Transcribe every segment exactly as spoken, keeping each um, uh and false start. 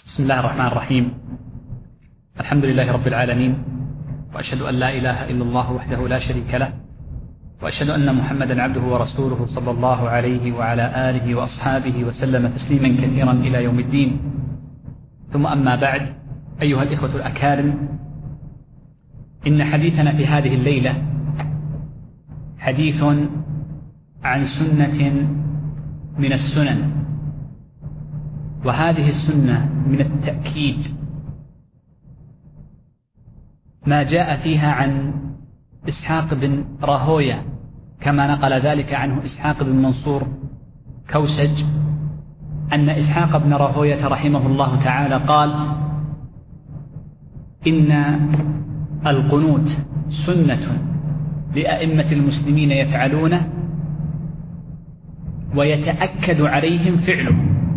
بسم الله الرحمن الرحيم. الحمد لله رب العالمين، وأشهد أن لا إله إلا الله وحده لا شريك له، وأشهد أن محمدا عبده ورسوله صلى الله عليه وعلى آله وأصحابه وسلم تسليما كثيرا إلى يوم الدين. ثم أما بعد، أيها الإخوة الأكارم، إن حديثنا في هذه الليلة حديث عن سنة من السنن، وهذه السنة من التأكيد ما جاء فيها عن إسحاق بن راهوية، كما نقل ذلك عنه إسحاق بن منصور كوسج، أن إسحاق بن راهوية رحمه الله تعالى قال: إن القنوت سنة لأئمة المسلمين يفعلونه ويتأكد عليهم فعله.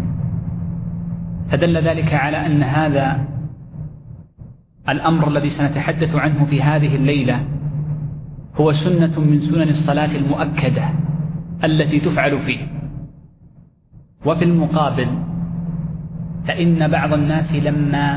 فدل ذلك على أن هذا الأمر الذي سنتحدث عنه في هذه الليلة هو سنة من سنن الصلاة المؤكدة التي تفعل فيه. وفي المقابل، فإن بعض الناس لما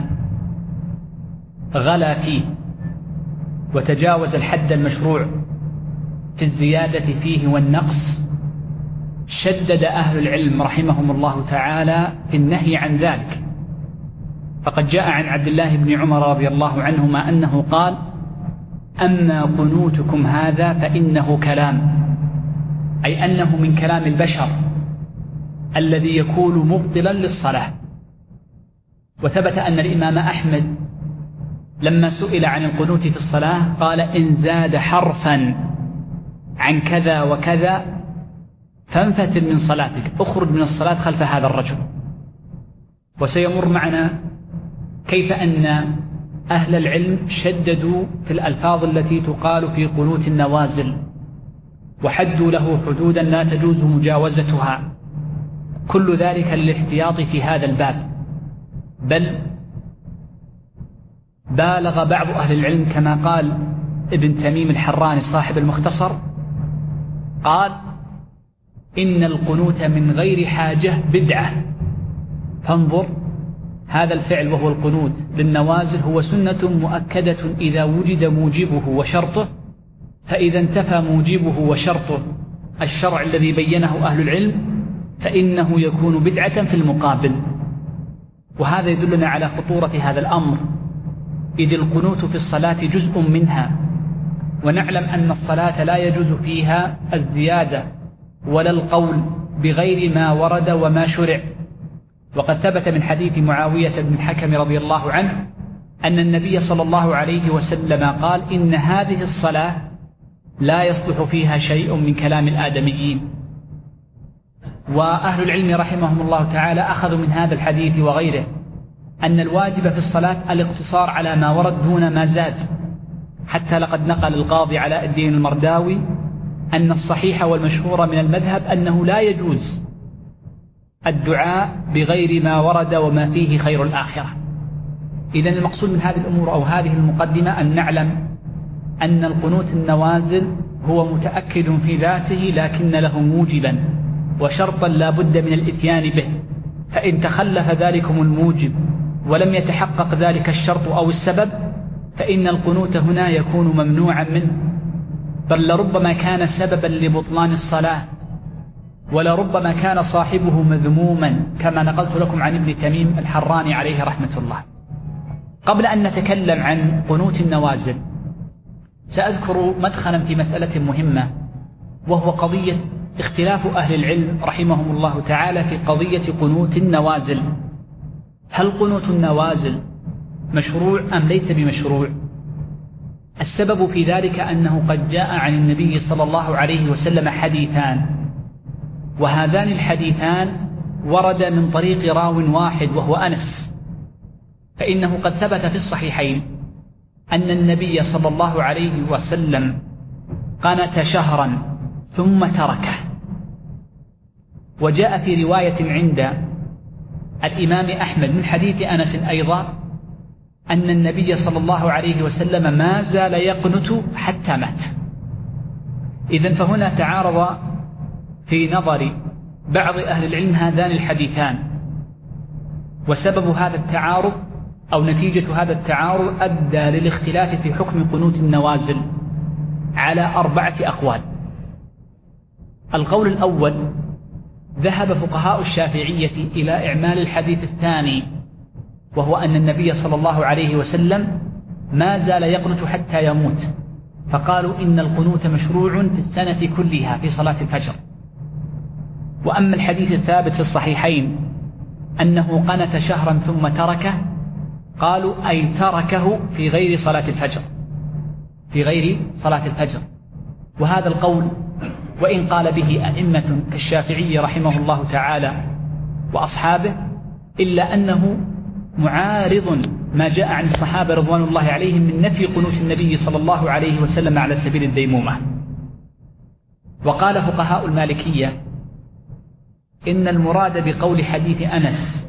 غلا فيه وتجاوز الحد المشروع في الزيادة فيه والنقص، شدد أهل العلم رحمهم الله تعالى في النهي عن ذلك. فقد جاء عن عبد الله بن عمر رضي الله عنهما أنه قال: أما قنوتكم هذا فإنه كلام، أي أنه من كلام البشر الذي يكون مبطلا للصلاة. وثبت أن الإمام أحمد لما سئل عن القنوت في الصلاة قال: إن زاد حرفا عن كذا وكذا فانفتل من صلاتك، اخرج من الصلاة خلف هذا الرجل. وسيمر معنا كيف أن أهل العلم شددوا في الألفاظ التي تقال في قنوت النوازل، وحدوا له حدودا لا تجوز مجاوزتها، كل ذلك للاحتياط في هذا الباب. بل بالغ بعض أهل العلم كما قال ابن تميم الحراني صاحب المختصر، قال: إن القنوت من غير حاجة بدعة. فانظر، هذا الفعل وهو القنوت للنوازل هو سنة مؤكدة إذا وجد موجبه وشرطه، فإذا انتفى موجبه وشرطه الشرع الذي بينه أهل العلم فإنه يكون بدعة في المقابل. وهذا يدلنا على خطورة هذا الأمر، إذ القنوت في الصلاة جزء منها، ونعلم أن الصلاة لا يجوز فيها الزيادة ولا القول بغير ما ورد وما شرع. وقد ثبت من حديث معاوية بن الحكم رضي الله عنه أن النبي صلى الله عليه وسلم قال: إن هذه الصلاة لا يصلح فيها شيء من كلام الآدميين. وأهل العلم رحمهم الله تعالى أخذوا من هذا الحديث وغيره أن الواجب في الصلاة الاقتصار على ما ورد دون ما زاد، حتى لقد نقل القاضي علاء الدين المرداوي أن الصحيح والمشهور من المذهب أنه لا يجوز الدعاء بغير ما ورد وما فيه خير الآخرة. إذن المقصود من هذه الأمور أو هذه المقدمة أن نعلم أن القنوت النوازل هو متأكد في ذاته، لكن له موجبا وشرطا لا بد من الإتيان به، فإن تخلف ذلكم الموجب ولم يتحقق ذلك الشرط أو السبب فإن القنوت هنا يكون ممنوعا منه، بل لربما كان سببا لبطلان الصلاة، ولربما كان صاحبه مذموما، كما نقلت لكم عن ابن تميم الحراني عليه رحمة الله. قبل أن نتكلم عن قنوت النوازل سأذكر مدخلا في مسألة مهمة، وهو قضية اختلاف أهل العلم رحمهم الله تعالى في قضية قنوت النوازل. هل قنوت النوازل مشروع أم ليس بمشروع؟ السبب في ذلك أنه قد جاء عن النبي صلى الله عليه وسلم حديثان، وهذان الحديثان ورد من طريق راو واحد وهو أنس، فإنه قد ثبت في الصحيحين أن النبي صلى الله عليه وسلم قنت شهرا ثم تركه. وجاء في رواية عند الإمام أحمد من حديث أنس أيضا أن النبي صلى الله عليه وسلم ما زال يقنت حتى مات. إذن فهنا تعارض في نظر بعض أهل العلم هذان الحديثان، وسبب هذا التعارض أو نتيجة هذا التعارض أدى للاختلاف في حكم قنوت النوازل على أربعة أقوال. القول الأول: ذهب فقهاء الشافعية إلى إعمال الحديث الثاني، وهو أن النبي صلى الله عليه وسلم ما زال يقنت حتى يموت، فقالوا إن القنوت مشروع في السنة كلها في صلاة الفجر. وأما الحديث الثابت في الصحيحين أنه قنت شهرا ثم تركه، قالوا أي تركه في غير صلاة الفجر في غير صلاة الفجر. وهذا القول وإن قال به أئمة كالشافعي رحمه الله تعالى وأصحابه، إلا أنه معارض ما جاء عن الصحابة رضوان الله عليهم من نفي قنوت النبي صلى الله عليه وسلم على سبيل الديمومة. وقال فقهاء المالكية إن المراد بقول حديث أنس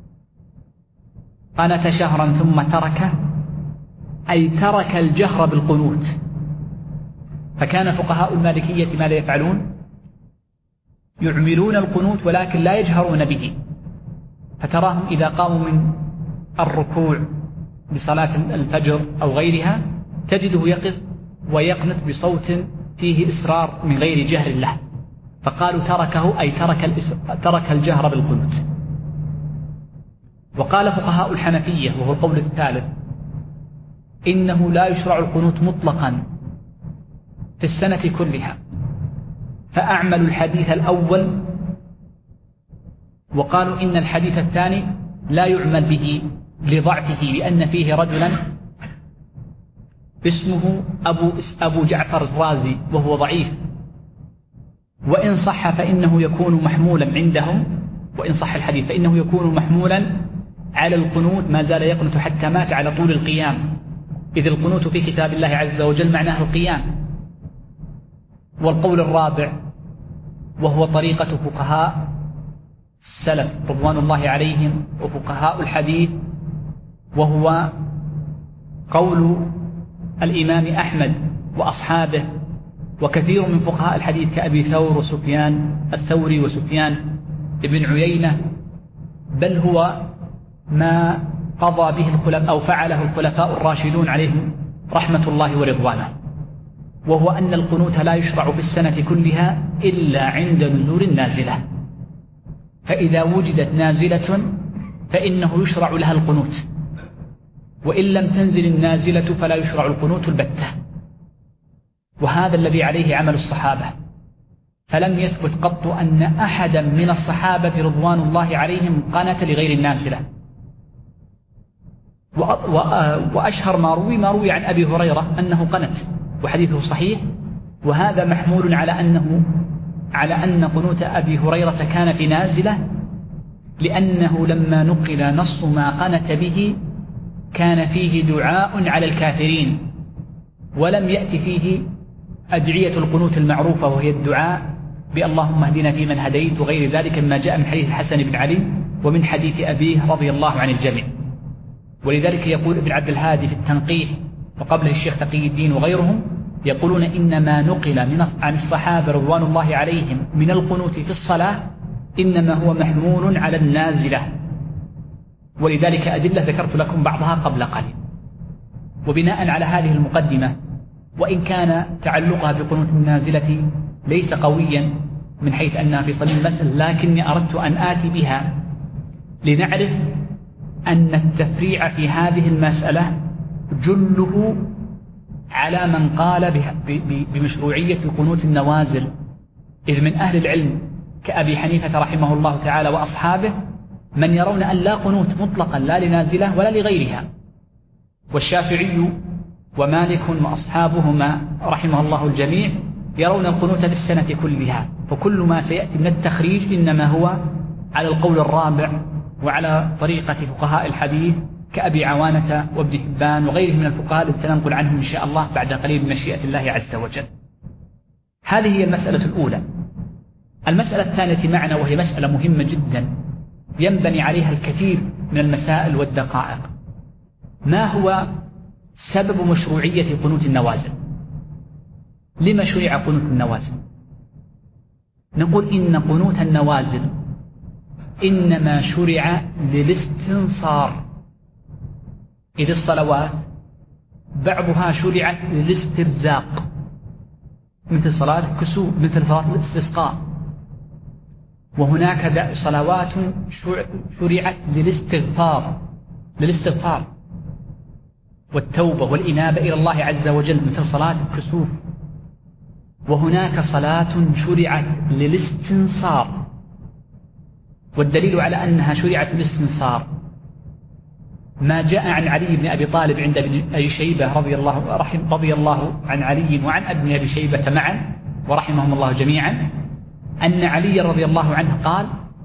قنت شهرا ثم تركه أي ترك الجهر بالقنوت. فكان فقهاء المالكية ماذا يفعلون؟ يعملون القنوت ولكن لا يجهرون به، فتراهم إذا قاموا من الركوع بصلاة الفجر أو غيرها تجده يقف ويقنت بصوت فيه إسرار من غير جهر له، فقالوا تركه أي ترك, ترك الجهر بالقنوت. وقال فقهاء الحنفية وهو القول الثالث إنه لا يشرع القنوت مطلقا في السنة كلها، فأعملوا الحديث الأول وقالوا إن الحديث الثاني لا يعمل به لضعفه، لأن فيه رجلا اسمه أبو, أبو جعفر الرازي وهو ضعيف، وإن صح فإنه يكون محمولا عندهم، وإن صح الحديث فإنه يكون محمولا على القنوت ما زال يقنت حتى مات على طول القيام، إذ القنوت في كتاب الله عز وجل معناه القيام. والقول الرابع وهو طريقة فقهاء السلف رضوان الله عليهم وفقهاء الحديث، وهو قول الإمام أحمد وأصحابه وكثير من فقهاء الحديث كأبي ثور وسفيان الثوري وسفيان ابن عيينة، بل هو ما قضى به الخلفاء أو فعله الخلفاء الراشدون عليهم رحمة الله ورضوانه، وهو أن القنوت لا يشرع في السنة كلها إلا عند نزول النازلة، فإذا وجدت نازلة فإنه يشرع لها القنوت، وإن لم تنزل النازلة فلا يشرع القنوت البتة. وهذا الذي عليه عمل الصحابة، فلم يثبت قط أن أحدا من الصحابة رضوان الله عليهم قنت لغير النازلة. وأشهر ما روي ما روي عن أبي هريرة أنه قنت وحديثه صحيح، وهذا محمول على أنه على أن قنوت أبي هريرة كان في نازلة، لأنه لما نقل نص ما قنت به كان فيه دعاء على الكافرين، ولم يأتي فيه أدعية القنوت المعروفة وهي الدعاء بألهم اهدنا فيمن هديت وغير ذلك مما جاء من حديث الحسن بن علي ومن حديث أبيه رضي الله عن الجميع. ولذلك يقول ابن عبد الهادي في التنقيح وقبله الشيخ تقي الدين وغيرهم يقولون إنما نقل من عن الصحابة رضوان الله عليهم من القنوت في الصلاة إنما هو محمول على النازلة، ولذلك أدلة ذكرت لكم بعضها قبل قليل. وبناء على هذه المقدمة، وإن كان تعلقها بقنوت النازلة ليس قويا من حيث أنها في صلب المسألة، لكني أردت أن آتي بها لنعرف أن التفريع في هذه المسألة جله على من قال بمشروعية قنوت النوازل، إذ من أهل العلم كأبي حنيفة رحمه الله تعالى وأصحابه من يرون أن لا قنوت مطلقا لا لنازلة ولا لغيرها، والشافعي ومالك وأصحابهما رحمه الله الجميع يرون القنوت بالسنة كلها. فكل ما سيأتي من التخريج إنما هو على القول الرابع وعلى طريقة فقهاء الحديث كأبي عوانة وابن حبان وغيرهم من الفقهاء الذين سننقل عنهم إن شاء الله بعد قليل بمشيئة الله عز وجل. هذه هي المسألة الأولى. المسألة الثانية معنا وهي مسألة مهمة جدا ينبني عليها الكثير من المسائل والدقائق: ما هو سبب مشروعية قنوت النوازل؟ لما شرع قنوت النوازل؟ نقول إن قنوت النوازل إنما شرع للاستنصار. إذ الصلوات بعضها شرعت للاسترزاق، مثل صلاة الكسوف، مثل صلاة الاستسقاء. وهناك صلوات شرعت للاستغفار للاستغفار والتوبة والإنابة إلى الله عز وجل، مثل صلاة الكسوف. وهناك صلاة شرعت للاستنصار، والدليل على أنها شرعت للاستنصار ما جاء عن علي بن أبي طالب عند ابن أبي شيبة رضي الله, رحم رضي الله عن علي وعن ابن أبي شيبة معا ورحمهم الله جميعا، أن علي رضي الله عنه قال: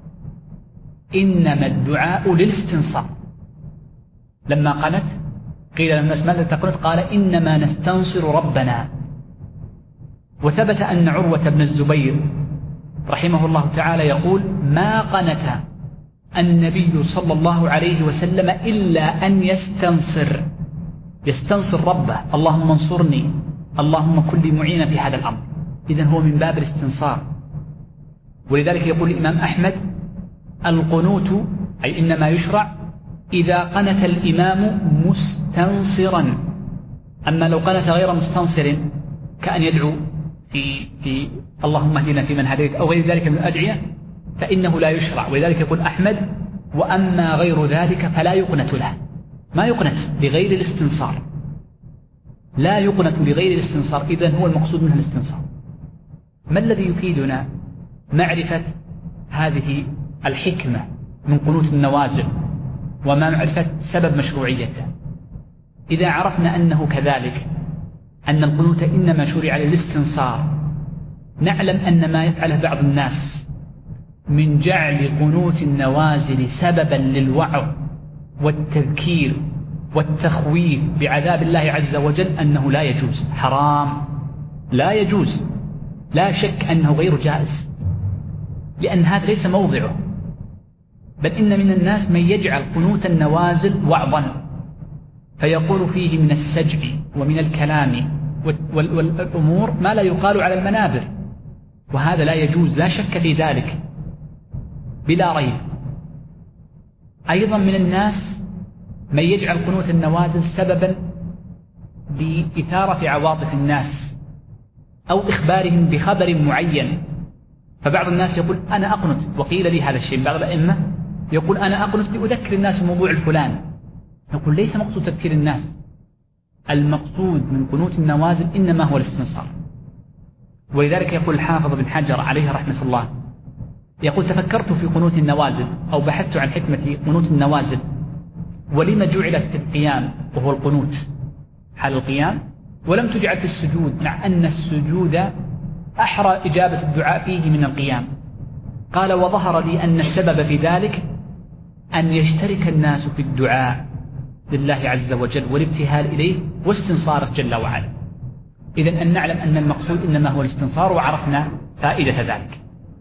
إنما الدعاء للاستنصار. لما قالت قيل لما ماذا تقنت؟ قال: إنما نستنصر ربنا. وثبت أن عروة بن الزبير رحمه الله تعالى يقول: ما قنت النبي صلى الله عليه وسلم إلا أن يستنصر يستنصر ربه، اللهم انصرني، اللهم كن لي معينا في هذا الأمر. إذن هو من باب الاستنصار. ولذلك يقول الإمام أحمد: القنوت أي إنما يشرع إذا قنت الإمام مستنصرا. أما لو قنت غير مستنصر كأن يدعو في, في اللهم اهدنا فيمن هديت أو غير ذلك من الأدعية فإنه لا يشرع. ولذلك يقول أحمد: وأما غير ذلك فلا يقنت له. ما يقنت لغير الاستنصار، لا يقنت لغير الاستنصار. إذن هو المقصود منها الاستنصار. ما الذي يفيدنا معرفة هذه الحكمة من قنوت النوازل وما معرفة سبب مشروعيته؟ إذا عرفنا أنه كذلك، أن القنوت إنما شرع للاستنصار، نعلم أن ما يفعله بعض الناس من جعل قنوت النوازل سببا للوعظ والتذكير والتخويف بعذاب الله عز وجل أنه لا يجوز، حرام، لا يجوز، لا شك أنه غير جائز، لأن هذا ليس موضعه. بل إن من الناس من يجعل قنوت النوازل وعظا، فيقول فيه من السجع ومن الكلام والأمور ما لا يقال على المنابر، وهذا لا يجوز، لا شك في ذلك بلا ريب. أيضا من الناس من يجعل قنوت النوازل سببا لإثارة عواطف الناس أو إخبارهم بخبر معين. فبعض الناس يقول: أنا أقنت، وقيل لي هذا الشيء. بعض الأئمة يقول: أنا أقنت لأذكر الناس الموضوع الفلان. نقول: ليس مقصود تذكير الناس، المقصود من قنوت النوازل إنما هو الاستنصار. ولذلك يقول الحافظ بن حجر عليه رحمة الله، يقول: تفكرت في قنوت النوازل أو بحثت عن حكمة قنوت النوازل ولما جعلت في القيام وهو القنوت حال القيام، ولم تجعل في السجود، مع أن السجود أحرى إجابة الدعاء فيه من القيام. قال: وظهر لي أن السبب في ذلك أن يشترك الناس في الدعاء لله عز وجل والابتهال إليه واستنصاره جل وعلا. إذن أن نعلم أن المقصود إنما هو الاستنصار، وعرفنا فائدة ذلك.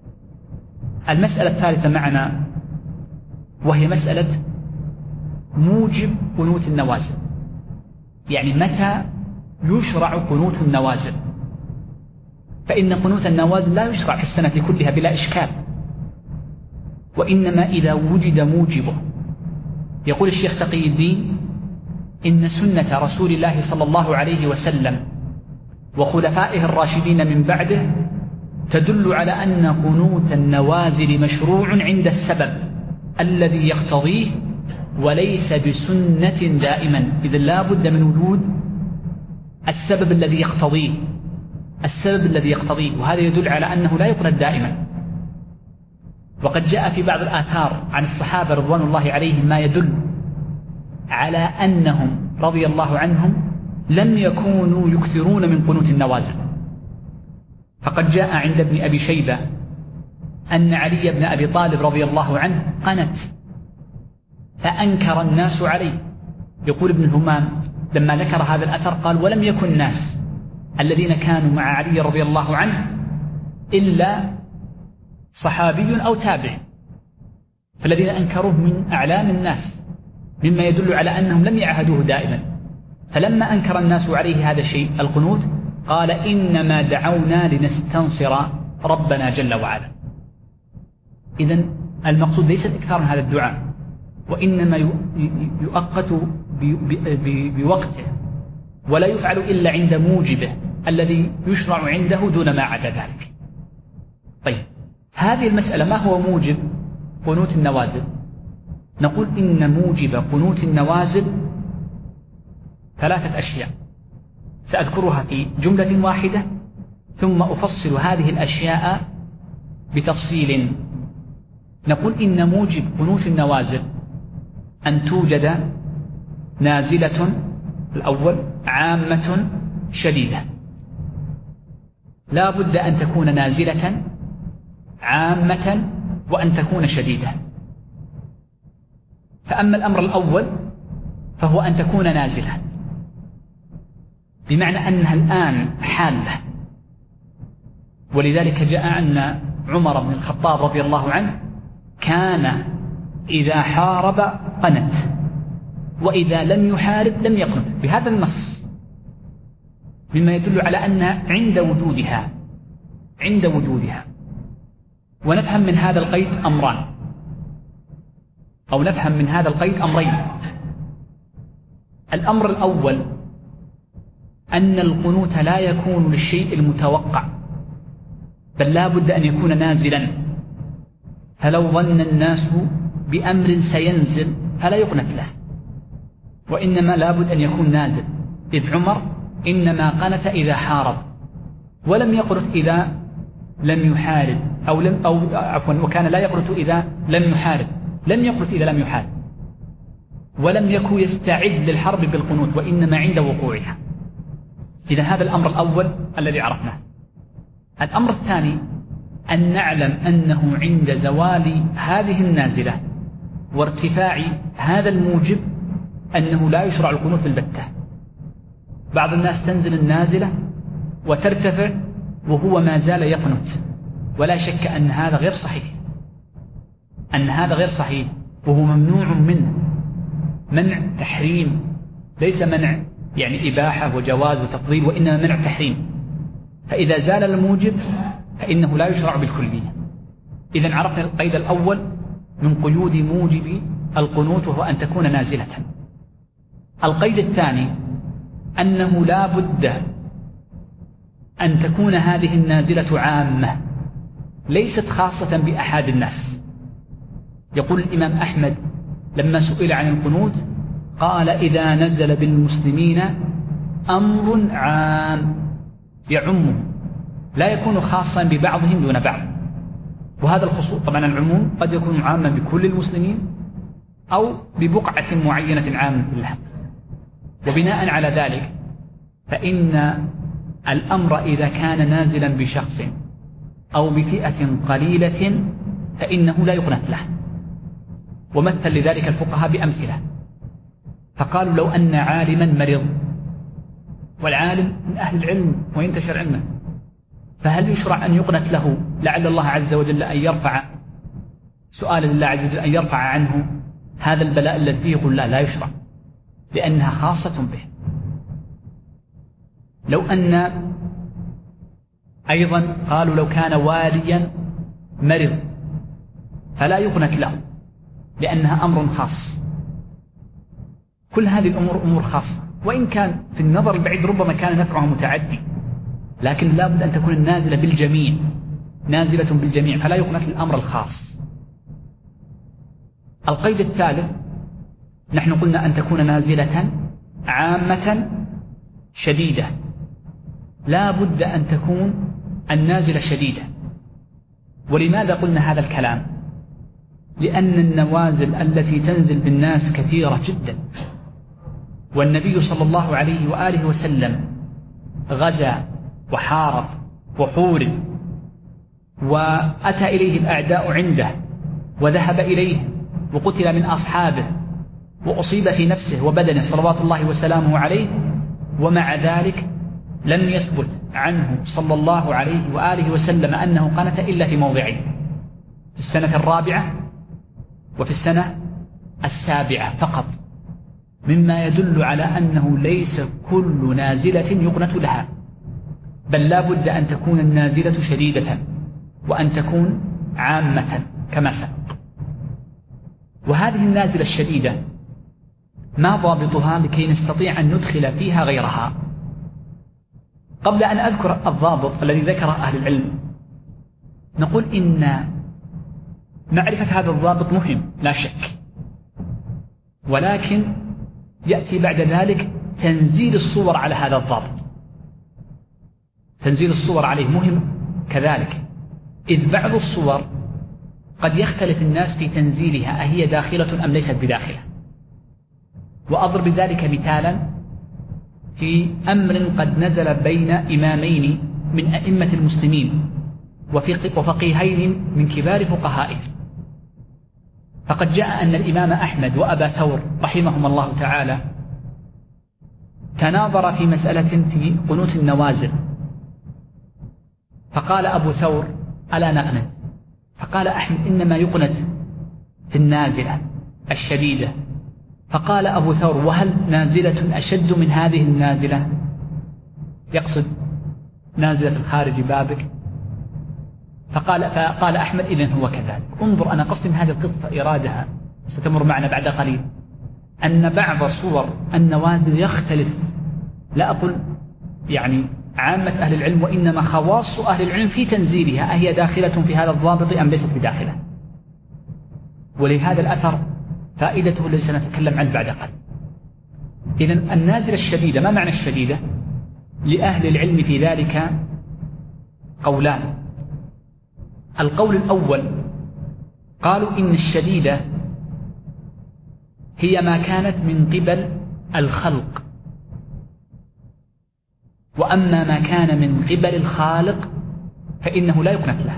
المسألة الثالثة معنا وهي مسألة موجب قنوت النوازل، يعني متى يشرع قنوت النوازل. فإن قنوت النوازل لا يشرع في السنة كلها بلا إشكال، وإنما إذا وجد موجبه. يقول الشيخ تقي الدين: إن سنة رسول الله صلى الله عليه وسلم وخلفائه الراشدين من بعده تدل على أن قنوت النوازل مشروع عند السبب الذي يقتضيه، وليس بسنة دائما. إذن لا بد من وجود السبب الذي يقتضيه السبب الذي يقتضيه وهذا يدل على أنه لا يقنت دائما. وقد جاء في بعض الآثار عن الصحابة رضوان الله عليهم ما يدل على أنهم رضي الله عنهم لم يكونوا يكثرون من قنوت النوازل. فقد جاء عند ابن أبي شيبة أن علي بن أبي طالب رضي الله عنه قنت فأنكر الناس عليه. يقول ابن الهمام لما ذكر هذا الأثر قال: ولم يكن الناس الذين كانوا مع علي رضي الله عنه إلا صحابي أو تابع، فالذين أنكروه من أعلام الناس، مما يدل على أنهم لم يعهدوه دائما. فلما أنكر الناس عليه هذا الشيء القنوت قال: إنما دعونا لنستنصر ربنا جل وعلا. إذن المقصود ليس إكثار من هذا الدعاء، وإنما يؤقت بوقته ولا يفعل إلا عند موجبه الذي يشرع عنده دون ما عدا ذلك. طيب، هذه المسألة ما هو موجب قنوت النوازل؟ نقول إن موجب قنوت النوازل ثلاثة أشياء سأذكرها في جملة واحدة ثم أفصل هذه الأشياء بتفصيل. نقول إن موجب قنوت النوازل أن توجد نازلة الأول عامة شديدة، لا بد أن تكون نازلة عامة وأن تكون شديدة. فأما الأمر الأول فهو أن تكون نازلة، بمعنى أنها الآن حالة، ولذلك جاء أن عمر بن الخطاب رضي الله عنه كان إذا حارب قنت وإذا لم يحارب لم يقنت بهذا النص، مما يدل على أنها عند وجودها عند وجودها. ونفهم من هذا القيد أمران، أو نفهم من هذا القيد أمرين. الأمر الأول أن القنوت لا يكون للشيء المتوقع، بل لا بد أن يكون نازلا. فلو ظن الناس بأمر سينزل فلا يقنت له، وإنما لا بد أن يكون نازل. إذ عمر إنما قنت إذا حارب ولم يقنت إذا لم يحارب، أو لم أو عفوا وكان لا يقنت إذا لم يحارب لم يقنت إذا لم يحارب، ولم يكن يستعد للحرب بالقنوت وإنما عند وقوعها. إذا هذا الأمر الأول الذي عرفناه. الأمر الثاني أن نعلم أنه عند زوال هذه النازلة وارتفاع هذا الموجب أنه لا يشرع القنوت بالبتة. بعض الناس تنزل النازلة وترتفع وهو ما زال يقنت، ولا شك أن هذا غير صحيح أن هذا غير صحيح وهو ممنوع منه منع تحريم، ليس منع يعني إباحة وجواز وتفضيل، وإنما منع تحريم. فإذا زال الموجب فإنه لا يشرع بالكلية. إذن عرفنا القيد الأول من قيود موجب القنوت وهو أن تكون نازلة. القيد الثاني أنه لا بد أن تكون هذه النازلة عامة ليست خاصة بأحد الناس. يقول الإمام أحمد لما سئل عن القنوت قال إذا نزل بالمسلمين أمر عام يعمه، لا يكون خاصا ببعضهم دون بعض. وهذا الخصوص طبعا العموم قد يكون عاما بكل المسلمين أو ببقعة معينة عامة لها. وبناء على ذلك فإن الأمر إذا كان نازلا بشخص أو بفئة قليلة فإنه لا يقنت له. ومثل لذلك الفقهاء بأمثلة، فقالوا لو أن عالما مرض، والعالم من أهل العلم وينتشر علمه، فهل يشرع أن يقنت له لعل الله عز وجل أن يرفع سؤال لله عز وجل أن يرفع عنه هذا البلاء الذي فيه؟ يقول لا لا يشرع، لأنها خاصة به. لو أن أيضا قالوا لو كان واليا مرض فلا يقنت له لأنها أمر خاص. كل هذه الأمور أمور خاصة، وإن كان في النظر البعيد ربما كان نفعها متعدي، لكن لا بد أن تكون النازلة بالجميع نازلة بالجميع فلا يقنت الأمر الخاص. القيد الثالث نحن قلنا أن تكون نازلة عامة شديدة، لا بد أن تكون النازلة شديدة. ولماذا قلنا هذا الكلام؟ لأن النوازل التي تنزل بالناس كثيرة جدا، والنبي صلى الله عليه وآله وسلم غزا وحارب وحورب وأتى إليه الأعداء عنده وذهب إليه وقتل من أصحابه وأصيب في نفسه وبدنه صلوات الله وسلامه عليه، ومع ذلك لم يثبت عنه صلى الله عليه وآله وسلم أنه قنت إلا في موضعين، في السنة الرابعة وفي السنة السابعة فقط، مما يدل على أنه ليس كل نازلة يقنت لها، بل لا بد أن تكون النازلة شديدة وأن تكون عامة كما سبق. وهذه النازلة الشديدة ما ضابطها لكي نستطيع أن ندخل فيها غيرها؟ قبل أن أذكر الضابط الذي ذكره أهل العلم نقول إن معرفة هذا الضابط مهم لا شك، ولكن يأتي بعد ذلك تنزيل الصور على هذا الضابط. تنزيل الصور عليه مهم كذلك، إذ بعض الصور قد يختلف الناس في تنزيلها أهي داخلة أم ليست بداخلة. وأضرب ذلك مثالا في أمر قد نزل بين إمامين من أئمة المسلمين وفقيهين من كبار فقهائهم. فقد جاء أن الإمام أحمد وأبا ثور رحمهم الله تعالى تناظر في مسألة في قنوت النوازل، فقال أبو ثور ألا نقنت؟ فقال أحمد إنما يقنت في النازلة الشديدة. فقال أبو ثور وهل نازلة أشد من هذه النازلة؟ يقصد نازلة الخارج بابك. فقال, فقال أحمد إذن هو كذلك. انظر، أنا قصدي من هذه القصة إرادها ستمر معنا بعد قليل أن بعض صور النوازل يختلف، لا أقول يعني عامة أهل العلم، وإنما خواص أهل العلم في تنزيلها أهي داخلة في هذا الضابط أم ليست بداخلة. ولهذا الأثر فائدته التي سنتكلم عنه بعد قليل. إذن النازلة الشديدة، ما معنى الشديدة؟ لأهل العلم في ذلك قولان. القول الأول قالوا إن الشديدة هي ما كانت من قبل الخلق، وأما ما كان من قبل الخالق فإنه لا يقنت له.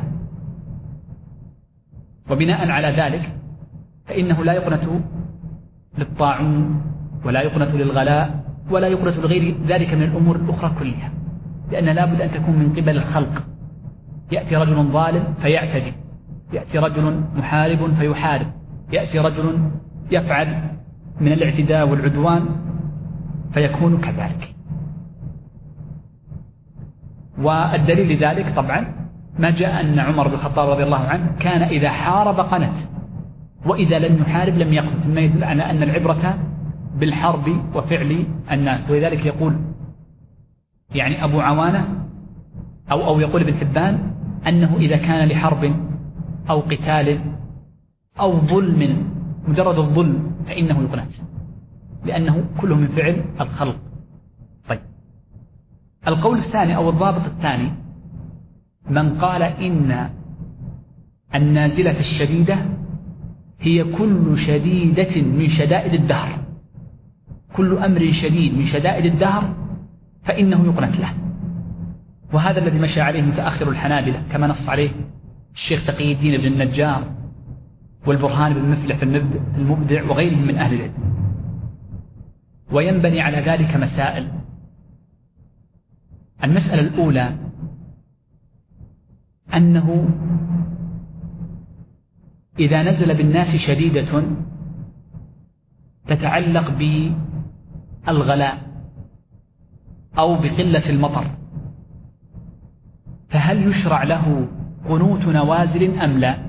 وبناء على ذلك فإنه لا يقنت للطاعون ولا يقنت للغلاء ولا يقنت لغير ذلك من الأمور الأخرى كلها، لأن لا بد أن تكون من قبل الخلق. يأتي رجل ظالم فيعتدي، يأتي رجل محارب فيحارب، يأتي رجل يفعل من الاعتداء والعدوان فيكون كذلك. والدليل لذلك طبعا ما جاء أن عمر بن الخطاب رضي الله عنه كان إذا حارب قنت، وإذا لم يحارب لم يقنت، مما يدل على أن العبرة بالحرب وفعل الناس. ولذلك يقول يعني أبو عوانة أو, أو يقول ابن حبان أنه إذا كان لحرب أو قتال أو ظلم، مجرد الظلم، فإنه يقنت، لأنه كله من فعل الخلق. طيب، القول الثاني أو الضابط الثاني من قال إن النازلة الشديدة هي كل شديدة من شدائد الدهر، كل أمر شديد من شدائد الدهر فإنه يقنت له. وهذا الذي مشى عليه متأخر الحنابلة كما نص عليه الشيخ تقي الدين بن النجار والبرهان بن مفلح في المبدع وغيرهم من أهل العلم. وينبني على ذلك مسائل. المسألة الأولى أنه إذا نزل بالناس شديدة تتعلق بالغلاء أو بقلة المطر، فهل يشرع له قنوت نوازل أم لا؟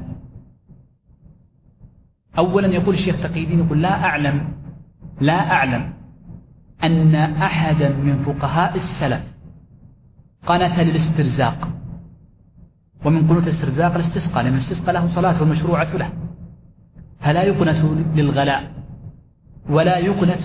أولا يقول الشيخ تقي الدين يقول لا أعلم لا أعلم أن أحدا من فقهاء السلف قنت للاسترزاق. ومن قنوت الاسترزاق الاستسقاء، لأن الاستسقاء له صلاة والمشروعة له، فلا يقنت للغلاء ولا يقنت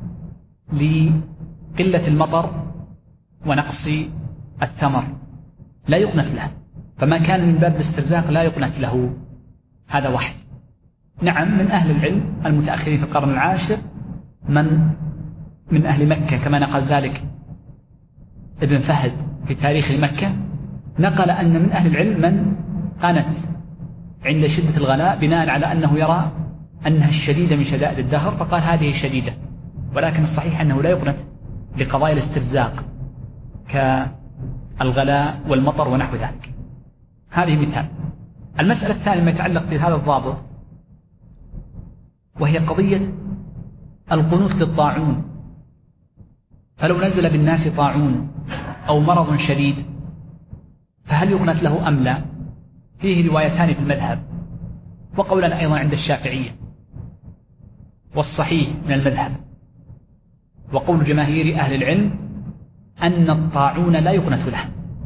لقلة المطر ونقص الثمر، لا يقنت له. فما كان من باب الاسترزاق لا يقنت له. هذا واحد. نعم، من أهل العلم المتأخرين في القرن العاشر من من أهل مكة كما نقل ذلك ابن فهد في تاريخ مكة، نقل أن من أهل العلم من قنت عند شدة الغلاء بناء على أنه يرى أنها الشديدة من شدائد الدهر، فقال هذه شديدة. ولكن الصحيح أنه لا يقنت لقضايا الاسترزاق كالغلاء والمطر ونحو ذلك. هذه مثال. المسألة الثانية ما يتعلق بهذا الضابط، وهي قضية القنوت للطاعون. فلو نزل بالناس طاعون أو مرض شديد فهل يقنت له أم لا؟ فيه روايتان في المذهب، وقولا أيضا عند الشافعية. والصحيح من المذهب وقول جماهير أهل العلم أن الطاعون لا يقنت له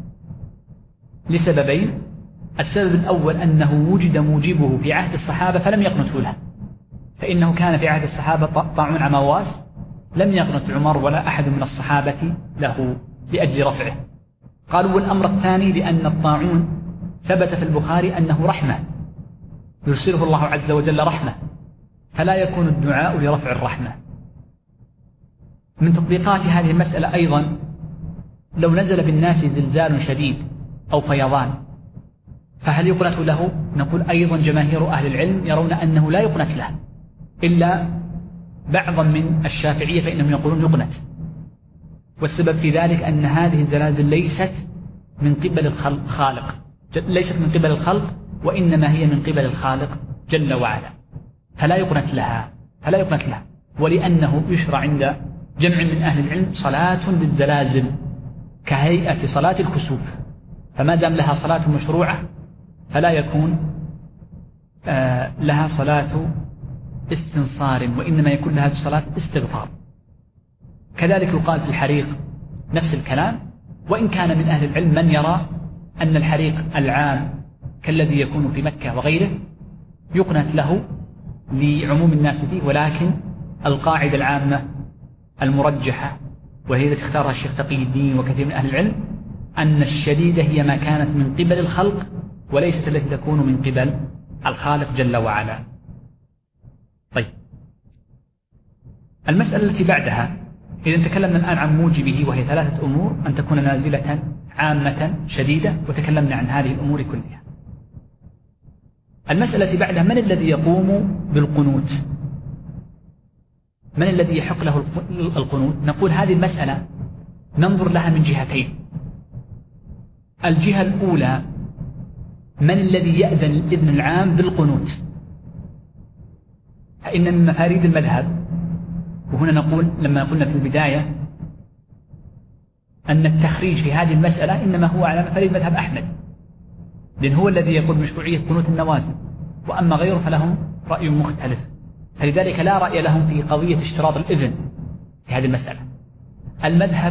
لسببين. السبب الأول أنه وجد موجبه في عهد الصحابة فلم يقنته له، فإنه كان في عهد الصحابة طاعون عمواس لم يقنت عمر ولا أحد من الصحابة له لأجل رفعه. قالوا والأمر الثاني لأن الطاعون ثبت في البخاري أنه رحمة يرسله الله عز وجل رحمة، فلا يكون الدعاء لرفع الرحمة. من تطبيقات هذه المسألة أيضا لو نزل بالناس زلزال شديد أو فيضان فهل يقنت له؟ نقول أيضا جماهير أهل العلم يرون أنه لا يقنت له، إلا بعضا من الشافعية فإنهم يقولون يقنت. والسبب في ذلك أن هذه الزلازل ليست من قبل الخالق، ليست من قبل الخلق وإنما هي من قبل الخالق جل وعلا، فلا يقنت لها فلا يقنت لها ولأنه يشرع عند جمع من أهل العلم صلاة بالزلازل كهيئة صلاة الكسوف، فما دام لها صلاة مشروعة فلا يكون آه لها صلاة استنصار وإنما يكون لها صلاة استغفار. كذلك يقال في الحريق نفس الكلام، وإن كان من أهل العلم من يرى أن الحريق العام كالذي يكون في مكة وغيره يقنت له لعموم الناس فيه، ولكن القاعدة العامة المرجحة وهي التي اختارها الشيخ تقي الدين وكثير من أهل العلم أن الشديدة هي ما كانت من قبل الخلق وليست التي تكون من قبل الخالق جل وعلا. طيب، المسألة التي بعدها إذا تكلمنا الآن عن موجبه وهي ثلاثة أمور: أن تكون نازلة عامة شديدة، وتكلمنا عن هذه الأمور كلها. المسألة التي بعدها: من الذي يقوم بالقنوت؟ من الذي يحق له القنوت؟ نقول هذه المسألة ننظر لها من جهتين. الجهة الأولى: من الذي يأذن الإذن العام بالقنوت؟ فإن من مفاريد المذهب، وهنا نقول لما قلنا في البداية أن التخريج في هذه المسألة إنما هو على مفاريد مذهب أحمد، لأن هو الذي يقول بمشروعية قنوت النوازل، وأما غيره فلهم رأي مختلف، فلذلك لا رأي لهم في قضية اشتراط الإذن في هذه المسألة. المذهب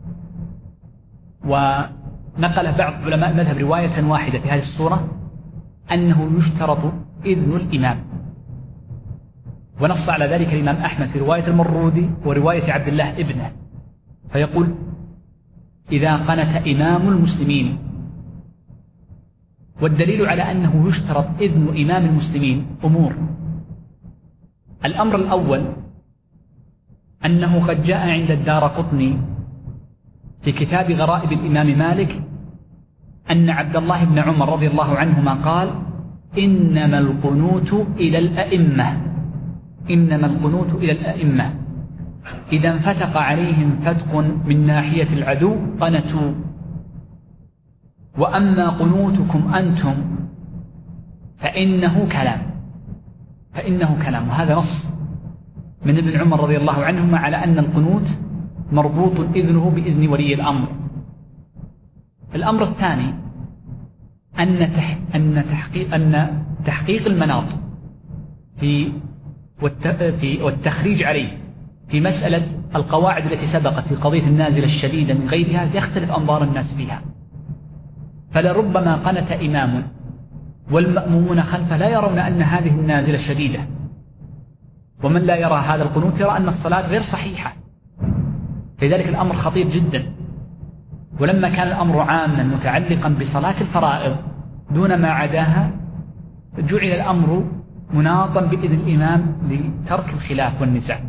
ونقل بعض علماء المذهب رواية واحدة في هذه الصورة أنه يشترط إذن الإمام، ونص على ذلك الإمام أحمد في رواية المرودي ورواية عبد الله ابنه، فيقول: إذا قنت إمام المسلمين. والدليل على أنه يشترط إذن إمام المسلمين أمور. الأمر الأول أنه قد جاء عند الدارقطني في كتاب غرائب الإمام مالك أن عبد الله بن عمر رضي الله عنهما قال: إنما القنوت إلى الأئمة إنما القنوت إلى الأئمة إذا انفتق عليهم فتق من ناحية العدو قنتوا، وأما قنوتكم أنتم فإنه كلام فإنه كلام وهذا نص من ابن عمر رضي الله عنهما على أن القنوت مربوط إذنه بإذن ولي الأمر. الأمر الثاني أن أن تحقيق أن تحقيق المناط في والتخريج عليه في مسألة القواعد التي سبقت في قضية النازلة الشديدة من غيرها يختلف أنظار الناس فيها، فلربما قنت إمام والمأمومون خلفه لا يرون أن هذه النازلة شديدة، ومن لا يرى هذا القنوت يرى أن الصلاة غير صحيحة، لذلك الأمر خطير جدا. ولما كان الأمر عاما متعلقا بصلاة الفرائض دون ما عداها جعل الأمر مناطا بإذن الإمام لترك الخلاف والنزاع.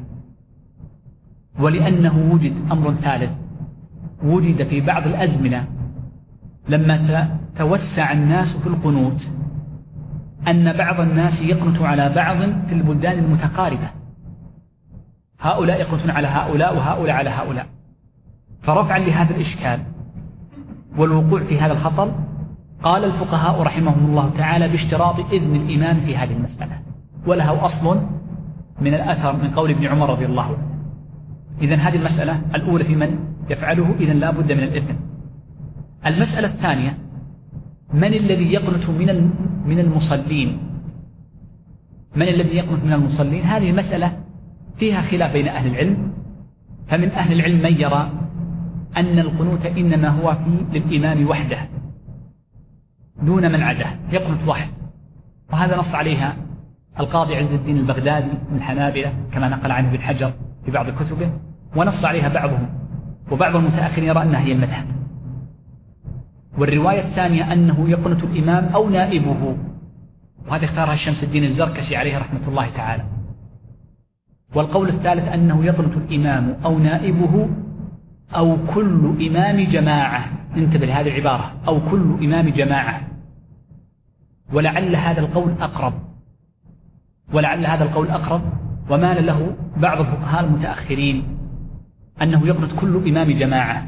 ولأنه وجد أمر ثالث وجد في بعض الأزمنة لما توسع الناس في القنوت أن بعض الناس يقنط على بعض في البلدان المتقاربة، هؤلاء يقنطون على هؤلاء وهؤلاء على هؤلاء، فرفعا لهذا الإشكال والوقوع في هذا الخطر قال الفقهاء رحمهم الله تعالى باشتراط إذن الإمام في هذه المسألة، ولها أصل من الأثر من قول ابن عمر رضي الله عنه. إذن هذه المسألة الأولى في من يفعله إذن لا بد من الإذن. المسألة الثانية: من الذي يقنط من من المصلين؟ من الذي يقنط من المصلين؟ هذه مسألة فيها خلاف بين أهل العلم، فمن أهل العلم من يرى أن القنوت إنما هو في للإمام وحده دون من عداه، يقنت واحد، وهذا نص عليها القاضي عز الدين البغدادي من الحنابلة كما نقل عنه ابن حجر في بعض كتبه، ونص عليها بعضهم، وبعض المتأخرين يرى أنها هي المذهب. والرواية الثانية أنه يقنت الإمام أو نائبه، وهذا اختارها شمس الدين الزركشي عليه رحمة الله تعالى. والقول الثالث أنه يقنت الإمام أو نائبه أو كل إمام جماعة، انتبه لهذه العبارة، أو كل إمام جماعة، ولعل هذا القول أقرب ولعل هذا القول أقرب ومال له بعض الفقهاء المتأخرين أنه يقنت كل إمام جماعة.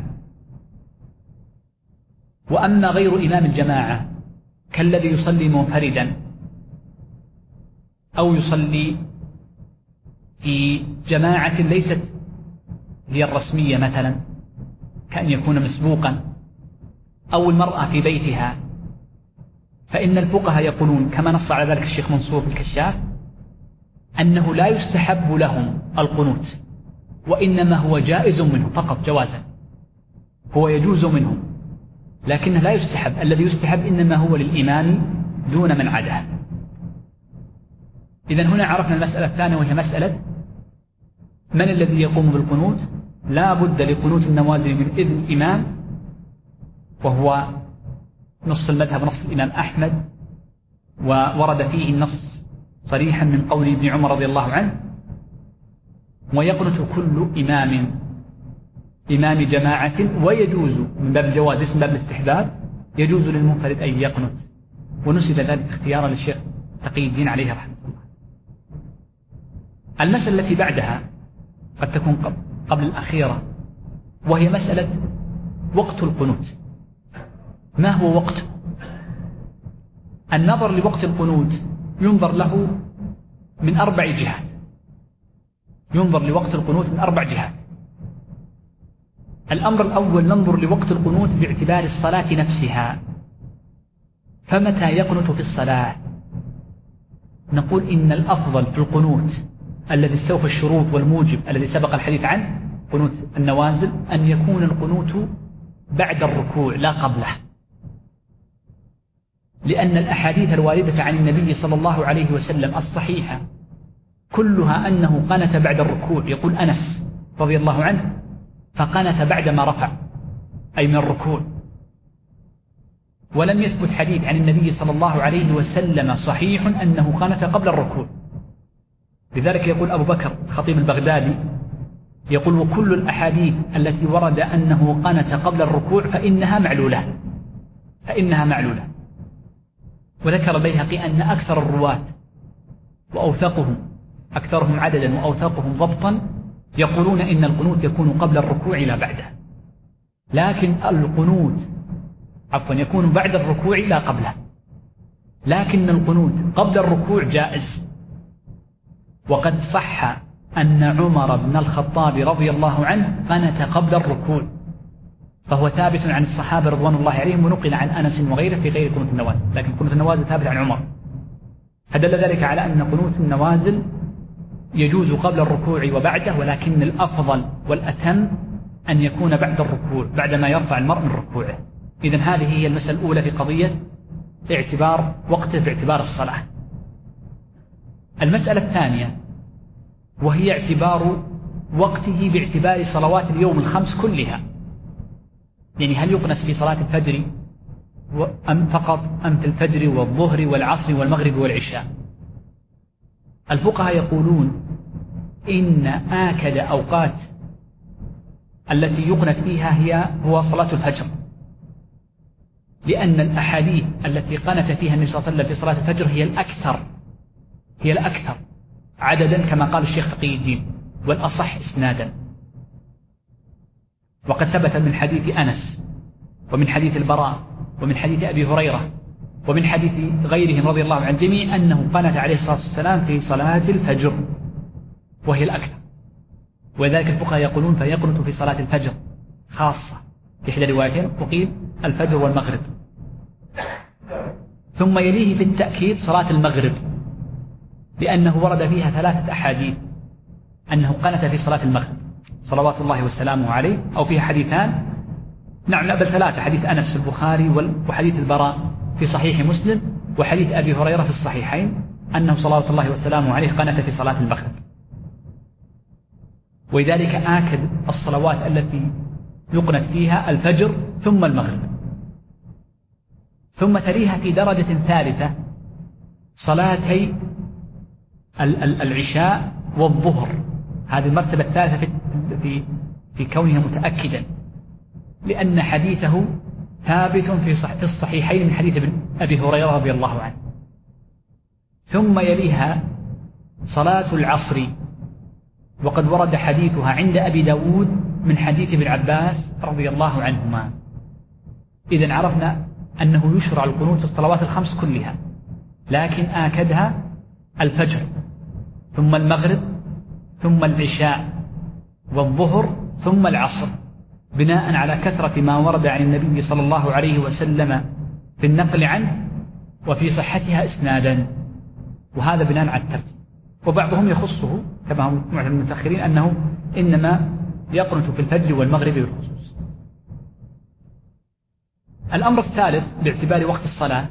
وأما غير إمام الجماعة كالذي يصلي منفردا أو يصلي في جماعة ليست هي الرسمية مثلا، كأن يكون مسبوقا، أو المرأة في بيتها، فإن الفقهاء يقولون كما نص على ذلك الشيخ منصور في الكشاف أنه لا يستحب لهم القنوت، وإنما هو جائز منه فقط جوازا، هو يجوز منه لكنه لا يستحب. الذي يستحب إنما هو للإمام دون من عداه. إذن هنا عرفنا المسألة الثانية، وهي مسألة من الذي يقوم بالقنوت. لا بد لقنوت النوازل من إذن الإمام، وهو نص المذهب نص الإمام أحمد، وورد فيه النص صريحا من قول ابن عمر رضي الله عنه. ويقنت كل إمام إمام جماعة، ويجوز من باب الجواز اسم باب الاستحباب، يجوز للمنفرد أن يقنت، ونسب ذلك اختيارا للشيخ تقي الدين عليه رحمه الله. المسألة التي بعدها قد تكون قبل الأخيرة، وهي مسألة وقت القنوت. ما هو وقت؟ النظر لوقت القنوت ينظر له من أربع جهات، ينظر لوقت القنوت من أربع جهات. الأمر الأول ننظر لوقت القنوت باعتبار الصلاة نفسها، فمتى يقنت في الصلاة؟ نقول إن الأفضل في القنوت الذي استوفى الشروط والموجب الذي سبق الحديث عنه، قنوت النوازل، أن يكون القنوت بعد الركوع لا قبله، لأن الأحاديث الواردة عن النبي صلى الله عليه وسلم الصحيحة كلها أنه قنت بعد الركوع. يقول أنس رضي الله عنه فقنت بعدما رفع، أي من الركوع. ولم يثبت حديث عن النبي صلى الله عليه وسلم صحيح أنه قنت قبل الركوع. لذلك يقول أبو بكر الخطيب البغدادي يقول وكل الأحاديث التي ورد أنه قنت قبل الركوع فإنها معلولة فإنها معلولة وذكر البيهقي أن أكثر الرواة وأوثقهم أكثرهم عددا وأوثقهم ضبطا يقولون إن القنوت يكون قبل الركوع لا بعده، لكن القنوت عفوا يكون بعد الركوع لا قبله، لكن القنوت قبل الركوع جائز. وقد صح أن عمر بن الخطاب رضي الله عنه قنت قبل الركوع، فهو ثابت عن الصحابة رضوان الله عليهم، ونقل عن أنس وغيره في غير قنوت النوازل، لكن قنوت النوازل ثابت عن عمر. فدل ذلك على أن قنوت النوازل يجوز قبل الركوع وبعده، ولكن الأفضل والأتم أن يكون بعد الركوع بعدما يرفع المرء من ركوعه. إذن هذه هي المسألة الأولى في قضية اعتبار وقته باعتبار الصلاة. المسألة الثانية وهي اعتبار وقته باعتبار صلوات اليوم الخمس كلها، يعني هل يقنت في صلاة الفجر أم فقط أم في الفجر والظهر والعصر والمغرب والعشاء؟ الفقهاء يقولون إن آكد أوقات التي يقنت فيها هي هو صلاة الفجر، لأن الأحاديث التي قنت فيها النبي صلى الله عليه وسلم في صلاة الفجر هي الأكثر هي الأكثر عددا كما قال الشيخ تقي الدين، والأصح إسنادا. وقد ثبت من حديث أنس ومن حديث البراء ومن حديث أبي هريرة ومن حديث غيرهم رضي الله عن جميع أنه قنت عليه الصلاة والسلام في صلاة الفجر وهي الأكثر. وذلك الفقهاء يقولون فيقنت في صلاة الفجر خاصة في إحدى روايتين وقيل الفجر والمغرب، ثم يليه في التأكيد صلاة المغرب، لأنه ورد فيها ثلاثة أحاديث أنه قنت في صلاة المغرب صلوات الله وسلامه عليه، أو فيها حديثان، نعم لا بل ثلاثة، حديث أنس في البخاري وحديث البراء في صحيح مسلم وحديث أبي هريرة في الصحيحين أنه صلوات الله وسلامه عليه قنت في صلاة المغرب. ولذلك آكد الصلوات التي يقنت فيها الفجر ثم المغرب، ثم تليها في درجة ثالثة صلاتي العشاء والظهر، هذه المرتبة الثالثة في في في كونها متأكدا، لأن حديثه ثابت في في الصحيحين من حديث أبي هريرة رضي الله عنه. ثم يليها صلاة العصر، وقد ورد حديثها عند أبي داود من حديث ابن عباس رضي الله عنهما. إذن عرفنا أنه يشرع القنوت في الصلوات الخمس كلها، لكن آكدها الفجر ثم المغرب ثم العشاء والظهر ثم العصر، بناء على كثرة ما ورد عن النبي صلى الله عليه وسلم في النقل عنه وفي صحتها إسنادا، وهذا بناء على الترتيب. وبعضهم يخصه كما هم معلم المتأخرين أنه إنما يقنت في الفجر والمغرب بالخصوص. الأمر الثالث باعتبار وقت الصلاة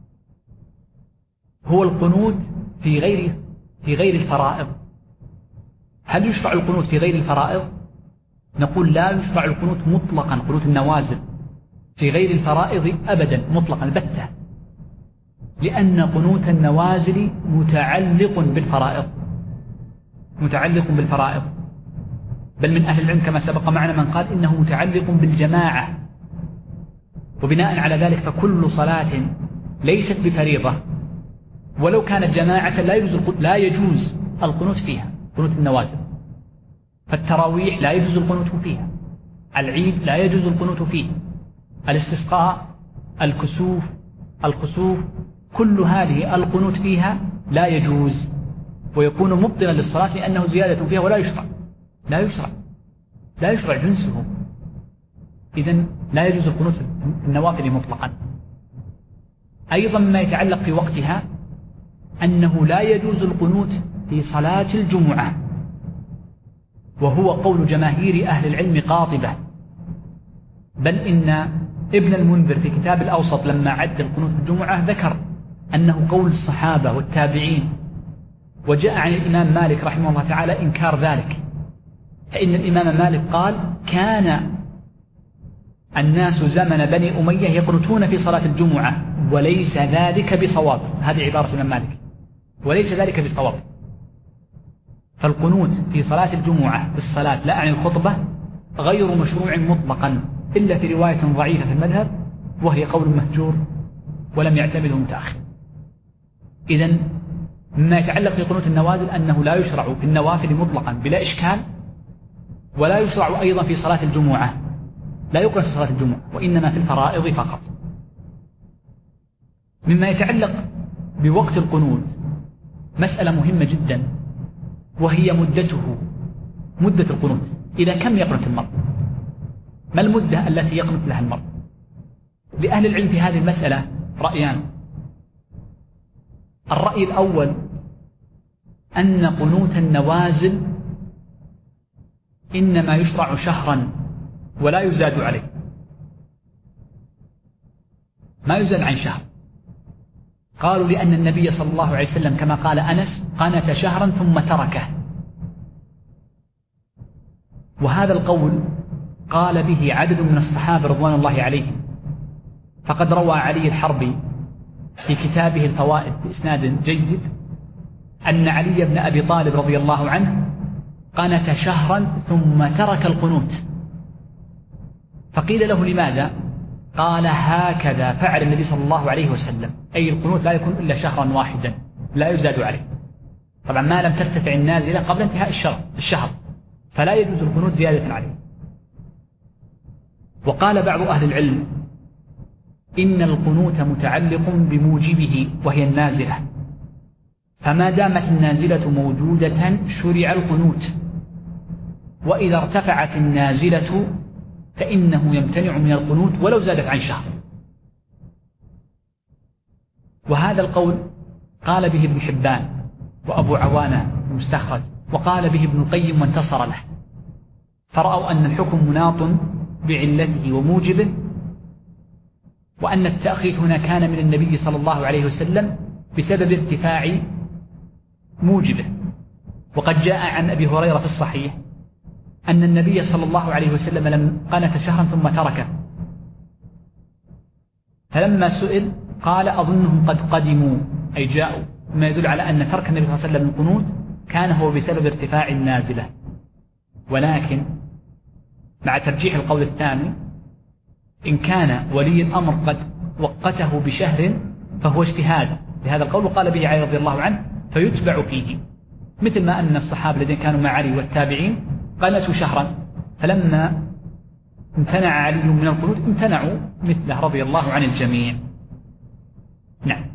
هو القنوت في غير في غير الفرائض. هل يشرع القنوت في غير الفرائض؟ نقول لا يشرع القنوت مطلقا، قنوت النوازل في غير الفرائض أبدا مطلقا البتة، لأن قنوت النوازل متعلق بالفرائض متعلق بالفرائض بل من أهل العلم كما سبق معنا من قال إنه متعلق بالجماعة. وبناء على ذلك فكل صلاة ليست بفريضة ولو كانت جماعة لا يجوز لا يجوز القنوت فيها، قنوت النوازل. فالتراويح لا يجوز القنوت فيها، العيد لا يجوز القنوت فيه، الاستسقاء، الكسوف، الخسوف، كل هذه القنوت فيها لا يجوز، ويكون مبطلا للصلاة لأنه زيادة فيها ولا يشرع لا يشرع لا يشرع جنسه. إذن لا يجوز القنوت في النوافل مطلقا. أيضا ما يتعلق في وقتها أنه لا يجوز القنوت في صلاة الجمعة، وهو قول جماهير أهل العلم قاطبة، بل إن ابن المنذر في كتاب الأوسط لما عد القنوت في الجمعة ذكر أنه قول الصحابة والتابعين، وجاء عن الإمام مالك رحمه الله تعالى إنكار ذلك، فإن الإمام مالك قال كان الناس زمن بني أمية يقنتون في صلاة الجمعة وليس ذلك بصواب. هذه عبارة الإمام مالك، وليس ذلك بصواب. فالقنوت في صلاة الجمعة بالصلاة لا عن الخطبة غير مشروع مطلقا إلا في رواية ضعيفة في المذهب وهي قول مهجور ولم يعتمده متأخر. إذن مما يتعلق في قنوت النوازل أنه لا يشرع في النوافل مطلقا بلا إشكال، ولا يشرع أيضا في صلاة الجمعة، لا يقنت في صلاة الجمعة وإنما في الفرائض فقط. مما يتعلق بوقت القنوت مسألة مهمة جدا، وهي مدته، مدة القنوت. إلى كم يقنت المرء؟ ما المدة التي يقنت لها المرء؟ لأهل العلم في هذه المسألة رأيان. الرأي الأول أن قنوت النوازل إنما يشرع شهرا ولا يزاد عليه، ما يزاد عن شهر. قالوا لأن النبي صلى الله عليه وسلم كما قال أنس قنت شهرا ثم تركه، وهذا القول قال به عدد من الصحابة رضوان الله عليهم. فقد روى علي الحربي في كتابه الفوائد بإسناد جيد أن علي بن أبي طالب رضي الله عنه قنت شهرا ثم ترك القنوت، فقيل له لماذا؟ قال هكذا فعل النبي صلى الله عليه وسلم، أي القنوت لا يكون إلا شهرا واحدا لا يزاد عليه. طبعا ما لم ترتفع النازلة قبل انتهاء الشهر الشهر فلا يجوز القنوت زيادة عليه. وقال بعض أهل العلم إن القنوت متعلق بموجبه وهي النازلة، فما دامت النازلة موجودة شرع القنوت، وإذا ارتفعت النازلة فإنه يمتنع من القنوت ولو زادت عن شهر. وهذا القول قال به ابن حبان وأبو عوانة المستخرج وقال به ابن القيم وانتصر له، فرأوا أن الحكم مناط بعلته وموجبه، وأن التأخير هنا كان من النبي صلى الله عليه وسلم بسبب ارتفاع موجبه. وقد جاء عن أبي هريرة في الصحيح أن النبي صلى الله عليه وسلم لم قنت شهرا ثم تركه، فلما سئل قال أظنهم قد قدموا أي جاءوا، ما يدل على أن ترك النبي صلى الله عليه وسلم القنوت كان هو بسبب ارتفاع النازلة. ولكن مع ترجيح القول الثاني، إن كان ولي الأمر قد وقته بشهر فهو اجتهاد بهذا القول، وقال به علي رضي الله عنه فيتبع فيه، مثل ما أن الصحابة الذين كانوا مع علي والتابعين قنتوا شهرا، فلما امتنع علي من القنوت امتنعوا مثله رضي الله عن الجميع. نعم.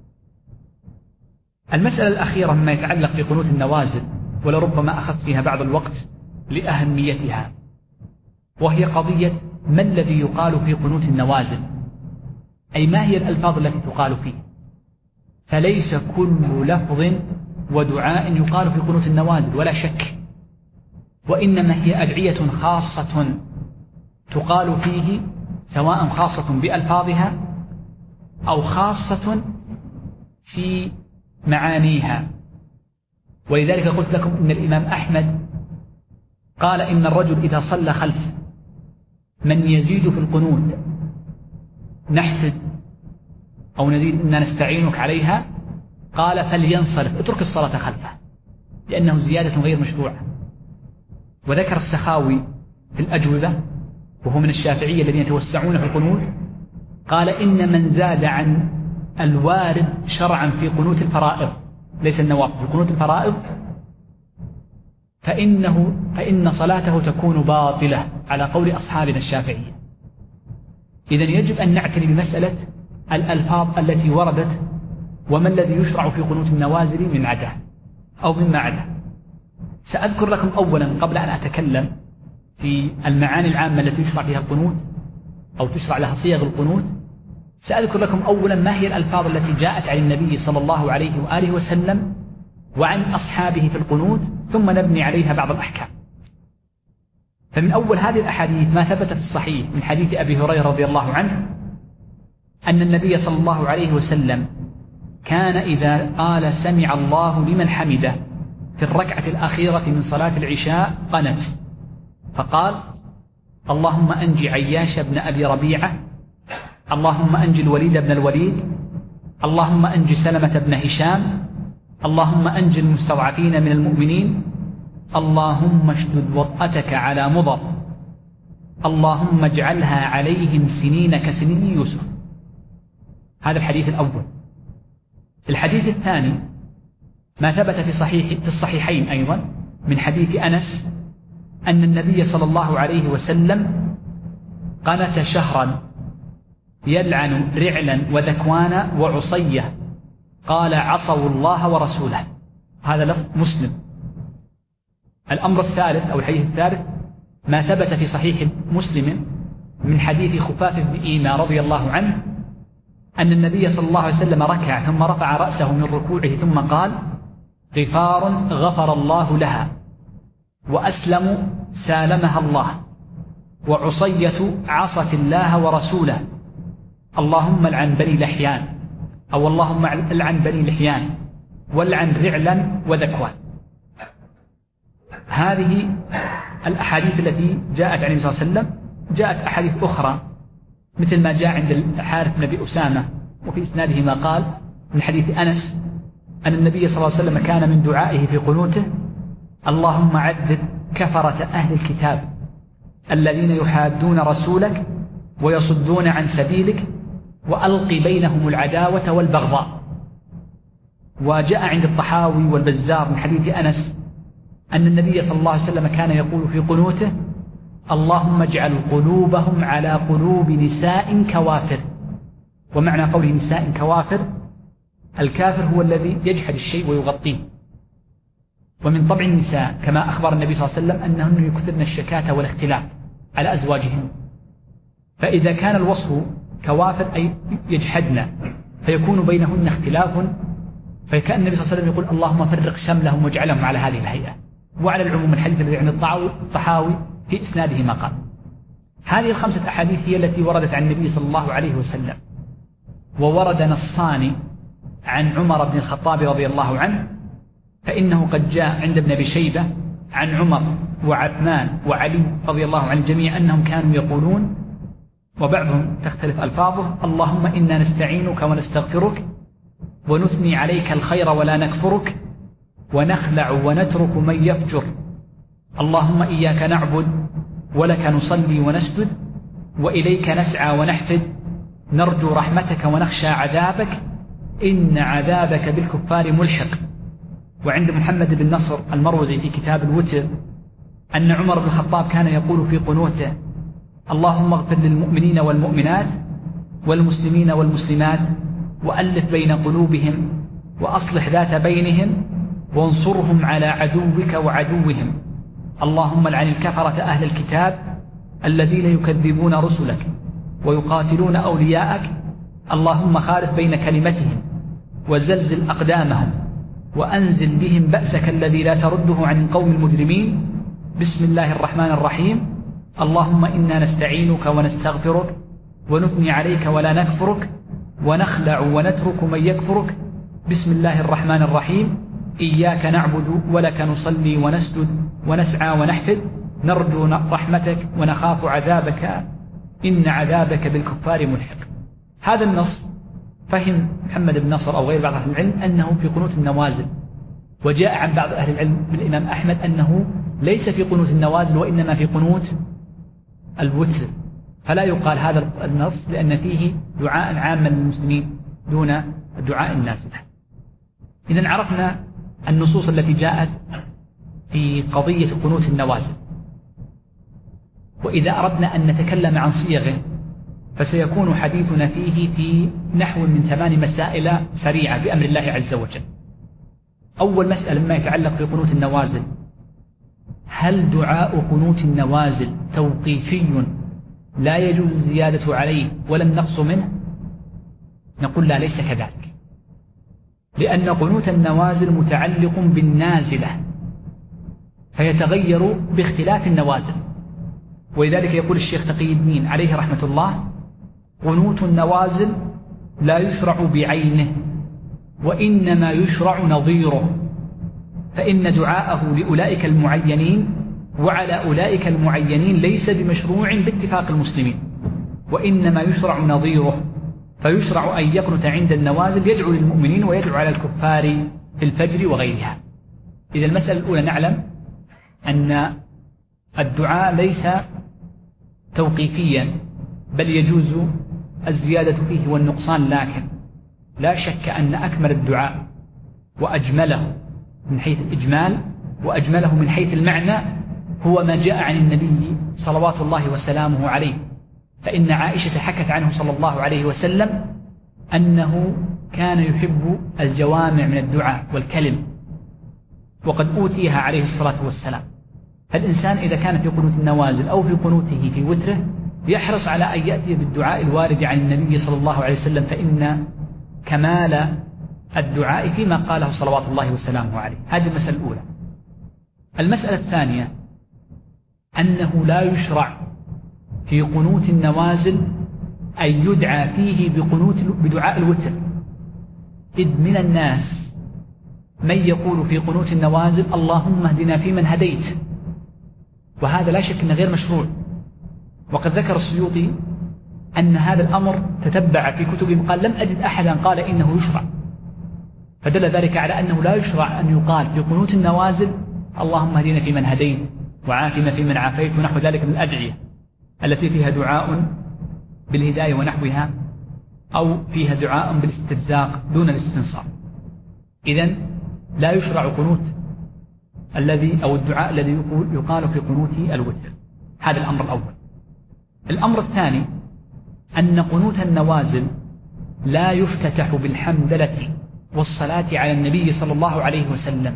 المسألة الأخيرة مما يتعلق في قنوت النوازل، ولربما أخذت فيها بعض الوقت لأهميتها، وهي قضية ما الذي يقال في قنوت النوازل، أي ما هي الألفاظ التي تقال فيه. فليس كل لفظ ودعاء يقال في قنوت النوازل ولا شك، وإنما هي أدعية خاصة تقال فيه، سواء خاصة بألفاظها أو خاصة في معانيها. ولذلك قلت لكم إن الإمام أحمد قال إن الرجل إذا صلى خلف من يزيد في القنوت نحسد أو نزيد إننا نستعينك عليها، قال فلينصرف، اترك الصلاة خلفه، لأنه زيادة غير مشروعة. وذكر السخاوي في الأجوبة وهو من الشافعية الذين يتوسعون في القنوت، قال إن من زاد عن الوارد شرعا في قنوت الفرائض، ليس النوافل، في قنوت الفرائض، فإنه فإن صلاته تكون باطلة على قول أصحابنا الشافعية. إذن يجب أن نعتني بمسألة الألفاظ التي وردت وما الذي يشرع في قنوت النوازل من عده أو مما عده. سأذكر لكم أولا قبل أن أتكلم في المعاني العامة التي يشرع فيها القنوت أو تشرع لها صيغ القنوت، سأذكر لكم أولا ما هي الألفاظ التي جاءت عن النبي صلى الله عليه وآله وسلم وعن أصحابه في القنوت، ثم نبني عليها بعض الأحكام. فمن أول هذه الأحاديث ما ثبت في الصحيح من حديث أبي هريرة رضي الله عنه أن النبي صلى الله عليه وسلم كان إذا قال سمع الله لمن حمده في الركعة الأخيرة من صلاة العشاء قنت، فقال اللهم أنجي عياش بن أبي ربيعة، اللهم أنجي الوليد بن الوليد، اللهم أنجي سلمة بن هشام، اللهم أنجي المستضعفين من المؤمنين، اللهم اشدد وطأتك على مضر، اللهم اجعلها عليهم سنين كسنين يوسف. هذا الحديث الأول. الحديث الثاني ما ثبت في صحيح في الصحيحين أيضا من حديث أنس أن النبي صلى الله عليه وسلم قنت شهرا يلعن رعلا وذكوانا وعصية، قال عصوا الله ورسوله. هذا لفظ مسلم. الأمر الثالث أو الحديث الثالث ما ثبت في صحيح مسلم من حديث خفاف بن إيمى رضي الله عنه أن النبي صلى الله عليه وسلم ركع ثم رفع رأسه من ركوعه ثم قال غفار غفر الله لها، وأسلم سالمها الله، وعصية عصت الله ورسوله، اللهم العن بني لحيان أو اللهم العن بني لحيان والعن رعلا وذكوان. هذه الأحاديث التي جاءت عن النبي صلى الله عليه وسلم. جاءت أحاديث أخرى مثل ما جاء عند الحارث بن أبي أسامة وفي إسناده ما قال من حديث أنس أن النبي صلى الله عليه وسلم كان من دعائه في قنوته اللهم عذب كفرة أهل الكتاب الذين يحادون رسولك ويصدون عن سبيلك وألقي بينهم العداوة والبغضاء. وجاء عند الطحاوي والبزار من حديث أنس أن النبي صلى الله عليه وسلم كان يقول في قنوته اللهم اجعل قلوبهم على قلوب نساء كوافر. ومعنى قوله نساء كوافر الكافر هو الذي يجحد الشيء ويغطيه. ومن طبع النساء كما أخبر النبي صلى الله عليه وسلم أنهن يكثرن الشكاة والاختلاف على أزواجهن، فإذا كان الوصف كوافر أي يجحدن فيكون بينهن اختلاف فكان النبي صلى الله عليه وسلم يقول اللهم فرق شملهم واجعلهم على هذه الهيئة. وعلى العموم الحديث الذي عند الطحاوي في إسناده ما قال. هذه الخمسة أحاديث هي التي وردت عن النبي صلى الله عليه وسلم، وورد نصان عن عمر بن الخطاب رضي الله عنه، فإنه قد جاء عند ابن أبي شيبة عن عمر وعثمان وعلي رضي الله عن الجميع أنهم كانوا يقولون، وبعضهم تختلف ألفاظه: اللهم إنا نستعينك ونستغفرك ونثني عليك الخير ولا نكفرك ونخلع ونترك من يفجر، اللهم إياك نعبد ولك نصلي ونسجد وإليك نسعى ونحفد، نرجو رحمتك ونخشى عذابك، إن عذابك بالكفار ملحق. وعند محمد بن نصر المروزي في كتاب الوتر أن عمر بن الخطاب كان يقول في قنوته: اللهم اغفر للمؤمنين والمؤمنات والمسلمين والمسلمات وألف بين قلوبهم وأصلح ذات بينهم وانصرهم على عدوك وعدوهم، اللهم لعن الكفرة أهل الكتاب الذين يكذبون رسلك ويقاتلون أولياءك، اللهم خالف بين كلمتهم وزلزل أقدامهم وأنزل بهم بأسك الذي لا ترده عن القوم المجرمين، بسم الله الرحمن الرحيم، اللهم إنا نستعينك ونستغفرك ونثني عليك ولا نكفرك ونخلع ونترك من يكفرك، بسم الله الرحمن الرحيم، إياك نعبد ولك نصلي ونسجد ونسعى ونحفد، نرجو رحمتك ونخاف عذابك، إن عذابك بالكفار ملحق. هذا النص فهم محمد بن نصر أو غير بعض أهل العلم أنه في قنوت النوازل، وجاء عن بعض أهل العلم بالإمام أحمد أنه ليس في قنوت النوازل وإنما في قنوت الوتر، فلا يقال هذا النص لأن فيه دعاء عاما للمسلمين دون دعاء النازلة. إذن عرفنا النصوص التي جاءت في قضية قنوت النوازل. وإذا أردنا أن نتكلم عن صيغه فسيكون حديثنا فيه في نحو من ثمان مسائل سريعة بأمر الله عز وجل. أول مسألة ما يتعلق في قنوت النوازل: هل دعاء قنوت النوازل توقيفي لا يجوز الزيادة عليه ولا النقص منه؟ نقول لا، ليس كذلك، لأن قنوت النوازل متعلق بالنازلة فيتغير باختلاف النوازل. ولذلك يقول الشيخ تقي الدين عليه رحمة الله: قنوت النوازل لا يشرع بعينه وإنما يشرع نظيره، فإن دعاءه لأولئك المعينين وعلى أولئك المعينين ليس بمشروع باتفاق المسلمين، وإنما يشرع نظيره، فيشرع أن يقنت عند النوازل يدعو للمؤمنين ويدعو على الكفار في الفجر وغيرها. إذا المسألة الأولى نعلم أن الدعاء ليس توقيفيا بل يجوز الزيادة فيه والنقصان، لكن لا شك أن أكمل الدعاء وأجمله من حيث الإجمال وأجمله من حيث المعنى هو ما جاء عن النبي صلوات الله وسلامه عليه، فإن عائشة حكت عنه صلى الله عليه وسلم أنه كان يحب الجوامع من الدعاء والكلم، وقد أوتيها عليه الصلاة والسلام. فالإنسان إذا كان في قنوت النوازل أو في قنوته في وتره يحرص على أن يأتي بالدعاء الوارد عن النبي صلى الله عليه وسلم، فإن كمال الدعاء فيما قاله صلوات الله وسلامه عليه. هذه المسألة الأولى. المسألة الثانية أنه لا يشرع في قنوت النوازل أن يدعى فيه بقنوت بدعاء الوتر، إذ من الناس من يقول في قنوت النوازل اللهم اهدنا فيمن هديت، وهذا لا شك أنه غير مشروع. وقد ذكر السيوطي أن هذا الأمر تتبع في كتبه قال لم أجد أحدا قال إنه يشرع، فدل ذلك على أنه لا يشرع أن يقال في قنوت النوازل اللهم اهدنا فيمن هديت وعافنا فيمن عافيت ونحو ذلك من الأدعية التي فيها دعاء بالهداية ونحوها، أو فيها دعاء بالاسترزاق دون الاستنصار. إذن لا يشرع قنوت الذي أو الدعاء الذي يقال في قنوت الوتر. هذا الأمر الأول. الأمر الثاني أن قنوت النوازل لا يفتتح بالحمدلة والصلاة على النبي صلى الله عليه وسلم،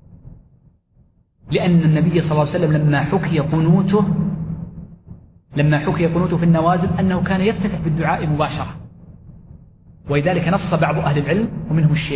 لأن النبي صلى الله عليه وسلم لما حكي قنوته لما حكي قنوته في النوازل أنه كان يفتتح بالدعاء مباشرة، ولذلك نص بعض أهل العلم ومنهم الشيخ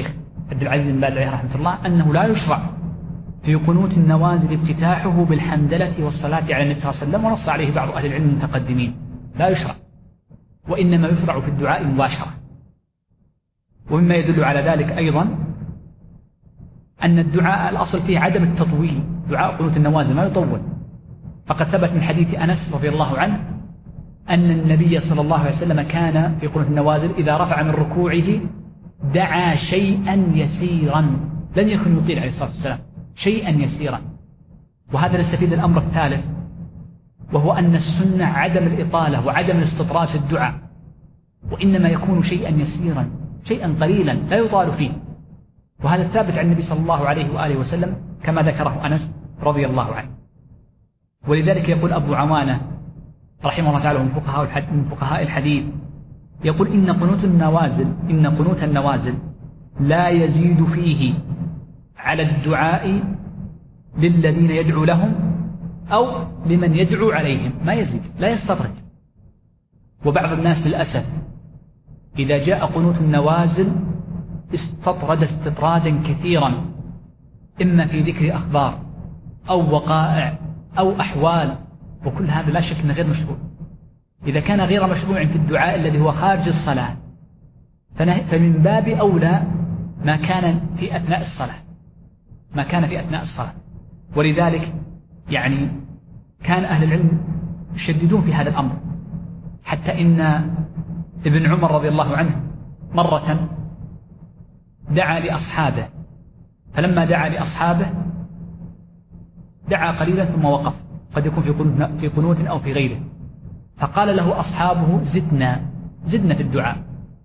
عبد العزيز بن باز عليه رحمة الله أنه لا يشرع في قنوت النوازل افتتاحه بالحمدلة والصلاة على النبي صلى الله عليه وسلم، ونص عليه بعض أهل العلم المتقدمين، لا يشرع، وإنما يشرع في الدعاء مباشرة. ومما يدل على ذلك أيضا أن الدعاء الأصل فيه عدم التطويل، دعاء قنوت النوازل ما يطول، فقد ثبت من حديث أنس رضي الله عنه أن النبي صلى الله عليه وسلم كان في قنوت النوازل إذا رفع من ركوعه دعا شيئا يسيرا، لم يكن يطيل عليه الصلاة والسلام، شيئا يسيرا. وهذا نستفيد الأمر الثالث، وهو أن السنة عدم الإطالة وعدم الاستطراد في الدعاء، وإنما يكون شيئا يسيرا، شيئا قليلا لا يطال فيه، وهذا الثابت عن النبي صلى الله عليه وآله وسلم كما ذكره أنس رضي الله عنه. ولذلك يقول أبو عوانة رحمه الله تعالى من فقهاء من فقهاء الحديث، يقول إن قنوت النوازل إن قنوت النوازل لا يزيد فيه على الدعاء للذين يدعو لهم أو لمن يدعو عليهم، ما يزيد، لا يستطرد. وبعض الناس للأسف إذا جاء قنوت النوازل استطرد استطرادا كثيرا، إما في ذكر أخبار أو وقائع أو أحوال، وكل هذا لا شك أنه غير مشروع. إذا كان غير مشروع في الدعاء الذي هو خارج الصلاة فمن باب أولى ما كان في أثناء الصلاة ما كان في أثناء الصلاة. ولذلك يعني كان أهل العلم يشددون في هذا الأمر، حتى إن ابن عمر رضي الله عنه مرة دعا لأصحابه، فلما دعا لأصحابه دعا قليلا ثم وقف، قد يكون في قنوت أو في غيره، فقال له أصحابه زدنا زدنا في الدعاء،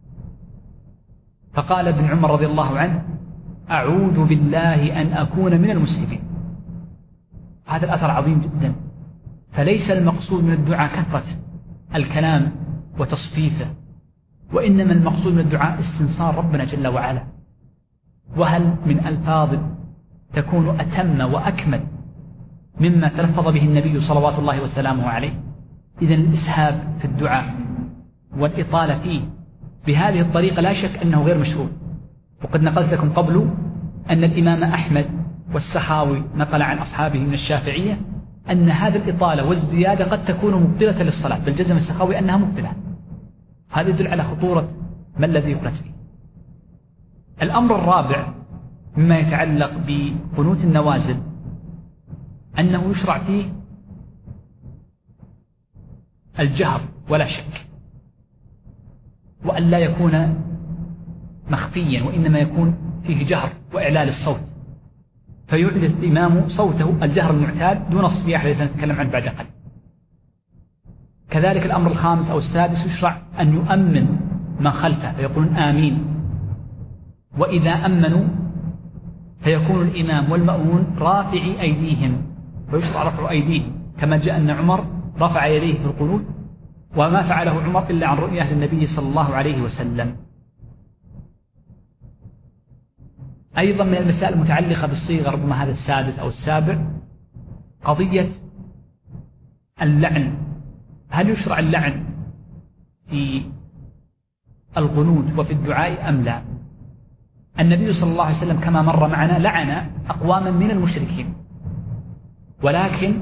فقال ابن عمر رضي الله عنه أعوذ بالله أن أكون من المسلمين. هذا الأثر عظيم جدا. فليس المقصود من الدعاء كثرة الكلام وتصفيفه، وإنما المقصود من الدعاء استنصار ربنا جل وعلا. وهل من ألفاظ تكون أتم وأكمل مما تلفظ به النبي صلوات الله وسلامه عليه؟ إذن الإسهاب في الدعاء والإطالة فيه بهذه الطريقة لا شك أنه غير مشروع. وقد نقلت لكم قبل أن الإمام أحمد والسخاوي نقل عن أصحابه من الشافعية أن هذه الإطالة والزيادة قد تكون مبطلة للصلاة، بل جزم السخاوي أنها مبطلة. هذا يدل على خطورة ما الذي يقنت فيه. الأمر الرابع مما يتعلق بقنوت النوازل أنه يشرع فيه الجهر ولا شك، وأن لا يكون مخفيا، وإنما يكون فيه جهر وإعلال الصوت، فيعلي الإمام صوته الجهر المعتاد دون الصياح الذي سنتكلم عنه بعد قليل. كذلك الأمر الخامس أو السادس يشرع أن يؤمن من خلفه فيقولون آمين، وإذا أمنوا فيكون الإمام والمأمون رافعي أيديهم، فيشرع رفع أيديهم كما جاء أن عمر رفع يديه في القنوت، وما فعله عمر إلا عن رؤية للنبي صلى الله عليه وسلم. أيضا من المسائل المتعلقة بالصيغة، ربما هذا السادس أو السابع، قضية اللعن. هل يشرع اللعن في القنوت وفي الدعاء أم لا؟ النبي صلى الله عليه وسلم كما مر معنا لعن أقواما من المشركين، ولكن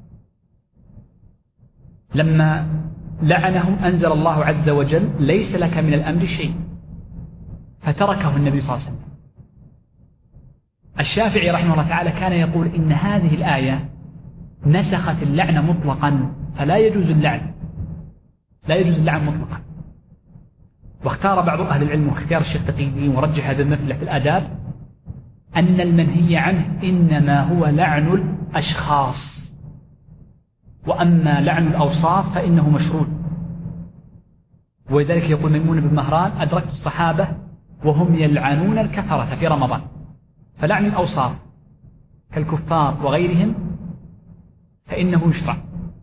لما لعنهم أنزل الله عز وجل ليس لك من الأمر شيء، فتركه النبي صلى الله عليه وسلم. الشافعي رحمه الله تعالى كان يقول إن هذه الآية نسخت اللعن مطلقا، فلا يجوز اللعن لا يجوز اللعن مطلقا. واختار بعض أهل العلم واختيار الشيخ تقي الدين ورجح هذا المثل في الآداب أن المنهي عنه إنما هو لعن الأشخاص، وأما لعن الأوصاف فإنه مشروع. ولذلك يقول ميمون بن مهران أدركت الصحابة وهم يلعنون الكفرة في رمضان. فلعن الأوصاف كالكفار وغيرهم فإنه يشرع.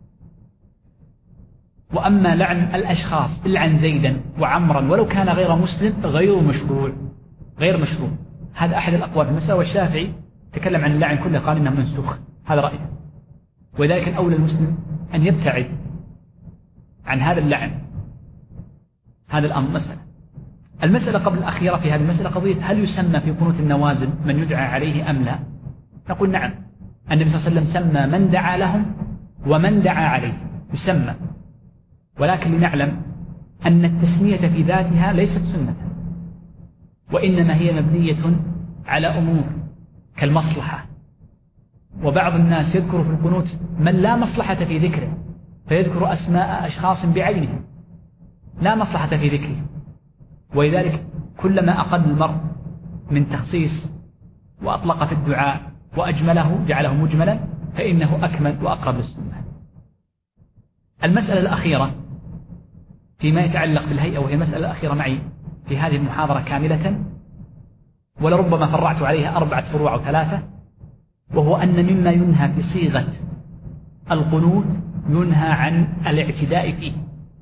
وأما لعن الأشخاص، العن زيدا وعمرا ولو كان غير مسلم، غير مشروع غير مشروع. هذا أحد الأقوال في المسألة. والشافعي تكلم عن اللعن كله، قال إنه منسوخ، هذا رأيه. ولذلك الأولى المسلم أن يبتعد عن هذا اللعن، هذا الأمر مسألة. المسألة قبل الأخيرة في هذه المسألة قضية هل يسمى في قنوت النوازل من يدعى عليه أم لا؟ نقول نعم، النبي صلى الله عليه وسلم سمى من دعا لهم ومن دعا عليه يسمى، ولكن لنعلم أن التسمية في ذاتها ليست سنة، وإنما هي مبنية على أمور كالمصلحة. وبعض الناس يذكر في القنوت من لا مصلحة في ذكره، فيذكر أسماء أشخاص بعينهم لا مصلحة في ذكره، ولذلك كلما أقل المرء من تخصيص وأطلق في الدعاء وأجمله جعله مجملا فإنه أكمل وأقرب للسنة. المسألة الأخيرة فيما يتعلق بالهيئة، وهي المسألة الأخيرة معي في هذه المحاضرة كاملة، ولربما فرعت عليها أربعة فروع أو ثلاثة، وهو أن مما ينهى في صيغة القنوت ينهى عن الاعتداء فيه،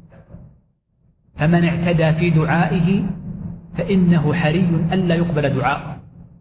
فمن اعتدى في دعائه فإنه حري ألا يقبل دعاءه.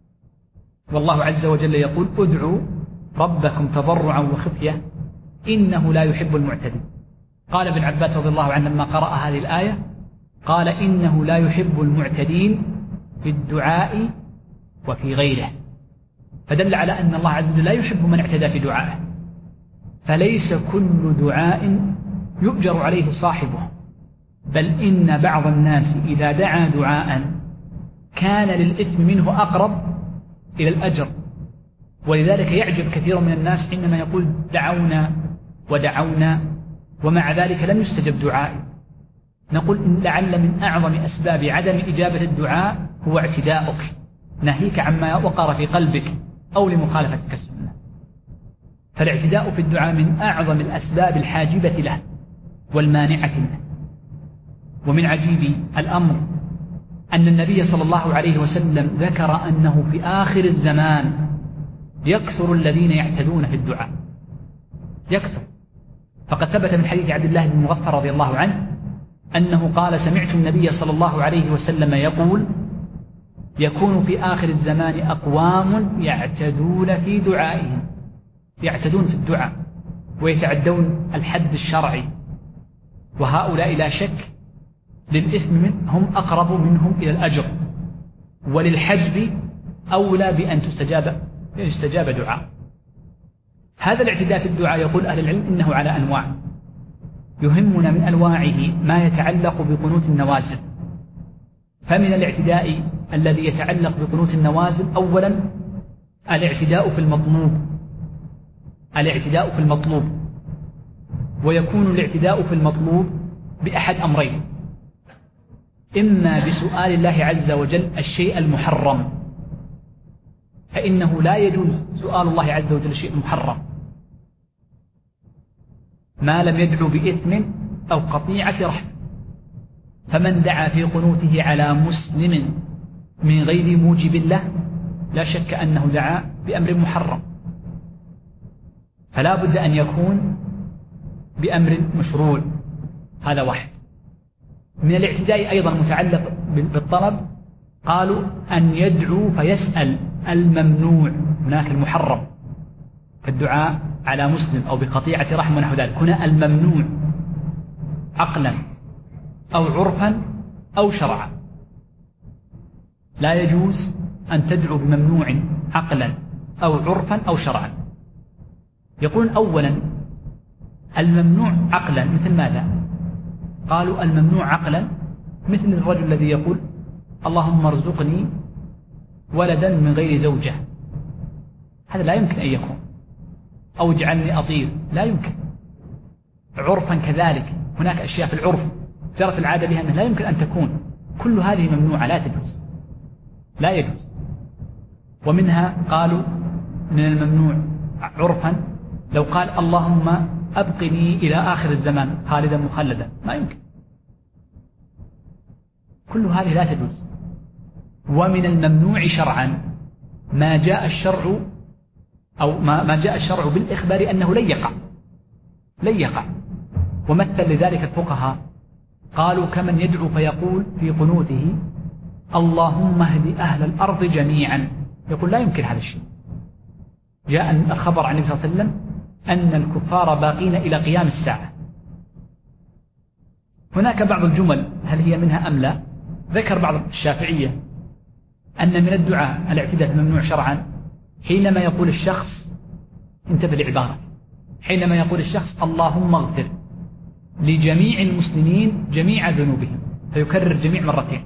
والله عز وجل يقول ادعوا ربكم تضرعا وخفية إنه لا يحب المعتدين. قال ابن عباس رضي الله عنه لما قرأ هذه الآية قال إنه لا يحب المعتدين في الدعاء وفي غيره، فدل على أن الله عز وجل لا يحب من اعتدى في دعائه، فليس كل دعاء يؤجر عليه صاحبه، بل إن بعض الناس إذا دعا دعاء كان للإثم منه أقرب إلى الأجر، ولذلك يعجب كثير من الناس حينما يقول دعونا ودعونا ومع ذلك لم يستجب دعائي. نقول لعل من أعظم أسباب عدم إجابة الدعاء هو اعتداؤك، ناهيك عما وقر في قلبك أو لمخالفتك السنة. فالاعتداء في الدعاء من أعظم الأسباب الحاجبة له والمانعة له. ومن عجيب الأمر أن النبي صلى الله عليه وسلم ذكر أنه في آخر الزمان يكثر الذين يعتدون في الدعاء، يكثر. فقد ثبت من حديث عبد الله بن مغفر رضي الله عنه أنه قال سمعت النبي صلى الله عليه وسلم يقول يكون في آخر الزمان أقوام يعتدون في دعائهم، يعتدون في الدعاء ويتعدون الحد الشرعي، وهؤلاء لا شك للإثم من هم أقرب منهم إلى الأجر، وللحجب أولى بأن تستجاب يستجاب دعاء. هذا الاعتداء في الدعاء يقول أهل العلم إنه على أنواع، يهمنا من أنواعه ما يتعلق بقنوت النوازل. فمن الاعتداء الذي يتعلق بقنوت النوازل أولا الاعتداء في المطلوب، الاعتداء في المطلوب، ويكون الاعتداء في المطلوب بأحد أمرين: إما بسؤال الله عز وجل الشيء المحرم، فإنه لا يجوز سؤال الله عز وجل الشيء المحرم ما لم يدعو بإثم أو قطيعة رحم. فمن دعا في قنوته على مسلم من غير موجب له لا شك أنه دعا بأمر محرم، فلا بد أن يكون بأمر مشروع. هذا واحد. من الاعتداء أيضا متعلق بالطلب قالوا أن يدعو فيسأل الممنوع، هناك المحرم كالدعاء على مسلم أو بقطيعة رحم ونحو ذلك. هنا الممنوع عقلا أو عرفا أو شرعا، لا يجوز أن تدعو بممنوع عقلا أو عرفا أو شرعا. يقول أولا الممنوع عقلا مثل ماذا؟ قالوا الممنوع عقلا مثل الرجل الذي يقول اللهم ارزقني ولدا من غير زوجة، هذا لا يمكن أن يكون. أو اجعلني أطير، لا يمكن. عرفا كذلك، هناك أشياء في العرف جرت العادة بها أنها لا يمكن أن تكون، كل هذه ممنوعة لا تجوز، لا يجوز. ومنها قالوا من الممنوع عرفا لو قال اللهم أبقني إلى آخر الزمان خالدا مخلدا، ما يمكن، كل هذه لا تجوز. ومن الممنوع شرعا ما جاء الشرع أو ما جاء الشرع بالإخبار أنه لن يقع، لن يقع. ومثل لذلك الفقهاء قالوا كمن يدعو فيقول في قنوته اللهم اهد أهل الأرض جميعا، يقول لا يمكن هذا الشيء. جاء الخبر عن النبي صلى الله عليه وسلم أن الكفار باقين إلى قيام الساعة. هناك بعض الجمل هل هي منها أم لا؟ ذكر بعض الشافعية أن من الدعاء الاعتداء الممنوع شرعا حينما يقول الشخص، انتبه لعبارة، حينما يقول الشخص اللهم اغفر لجميع المسلمين جميع ذنوبهم، فيكرر جميع مرتين.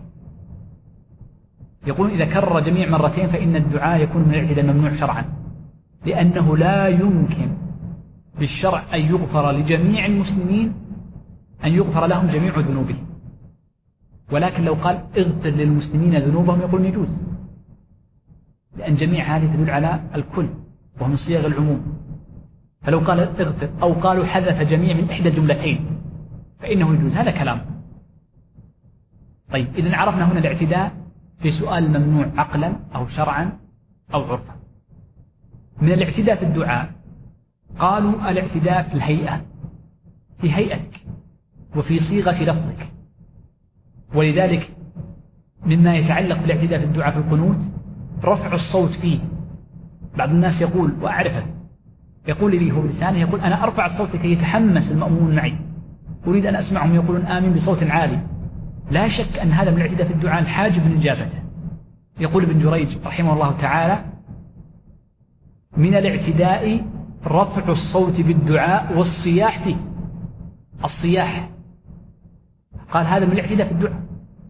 يقول إذا كرر جميع مرتين فإن الدعاء يكون من الاعتداء الممنوع شرعا، لأنه لا يمكن بالشرع أن يغفر لجميع المسلمين أن يغفر لهم جميع ذنوبهم، ولكن لو قال اغفر للمسلمين ذنوبهم يقول يجوز، لأن جميع هذه تدل على الكل وهو من صيغ العموم. فلو قال اغفر أو قالوا حذف جميع من إحدى الجملتين فإنه يجوز، هذا كلام. طيب إذن عرفنا هنا الاعتداء في سؤال ممنوع عقلا أو شرعا أو عرفا. من الاعتداء في الدعاء قالوا الاعتداء في الهيئة، في هيئتك وفي صيغة لفظك. ولذلك مما يتعلق بالاعتداء في الدعاء في القنوت رفع الصوت فيه. بعض الناس يقول وأعرفه يقول لي هو بلسانه يقول أنا أرفع الصوت لكي يتحمس المأمون معي، أريد أن أسمعهم يقولون آمين بصوت عالي. لا شك أن هذا من الاعتداء في الدعاء الحاجب من إجابته. يقول ابن جريج رحمه الله تعالى من الاعتداء رفع الصوت بالدعاء والصياح فيه. الصياح قال هذا من الاعتداء في الدعاء.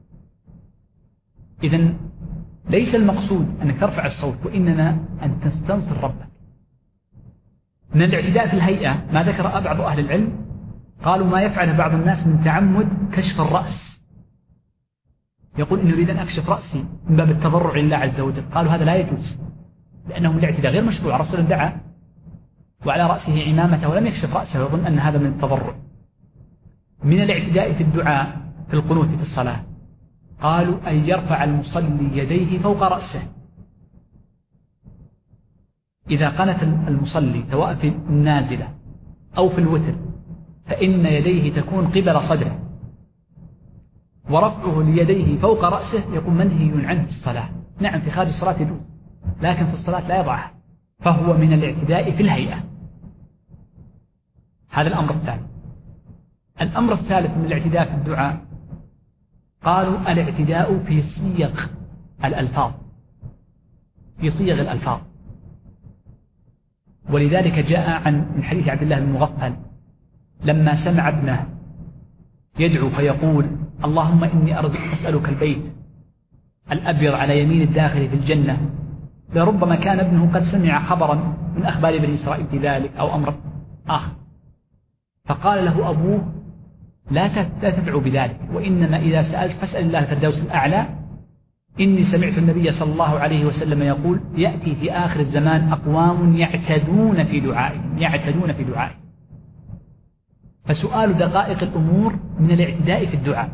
إذن ليس المقصود أنك ترفع الصوت، وإنما أن تستنصر ربك. من الاعتداء في الهيئة ما ذكر بعض أهل العلم قالوا ما يفعله بعض الناس من تعمد كشف الرأس، يقول إن أريد أن أكشف رأسي من باب التضرع لله عز وجل، قالوا هذا لا يجوز لأنه من الاعتداء غير مشروع. رسول دعا وعلى رأسه عمامته ولم يكشف رأسه ويظن أن هذا من التضرع. من الاعتداء في الدعاء في القنوت في الصلاة قالوا أن يرفع المصلي يديه فوق رأسه. إذا قنت المصلي سواء في النازلة أو في الوتر فإن يديه تكون قبل صدره، ورفعه ليديه فوق رأسه يكون منهي عنه في الصلاة. نعم في خارج الصلاة يجوز، لكن في الصلاة لا يضعها، فهو من الاعتداء في الهيئة. هذا الأمر الثاني. الأمر الثالث من الاعتداء في الدعاء قالوا الاعتداء في صيغ الألفاظ، في صيغ الألفاظ. ولذلك جاء عن من حديث عبد الله بن مغفل لما سمع ابنه يدعو فيقول اللهم إني أسألك البيت الأبيض على يمين الداخل في الجنة، لربما كان ابنه قد سمع خبرا من أخبار بني إسرائيل في ذلك أو أمر آخر، فقال له أبوه لا تدعو بذلك، وإنما إذا سألت فاسأل الله الفردوس الأعلى، إني سمعت النبي صلى الله عليه وسلم يقول يأتي في آخر الزمان أقوام يعتدون في دعائهم يعتدون في دعائهم. فسؤال دقائق الأمور من الاعتداء في الدعاء.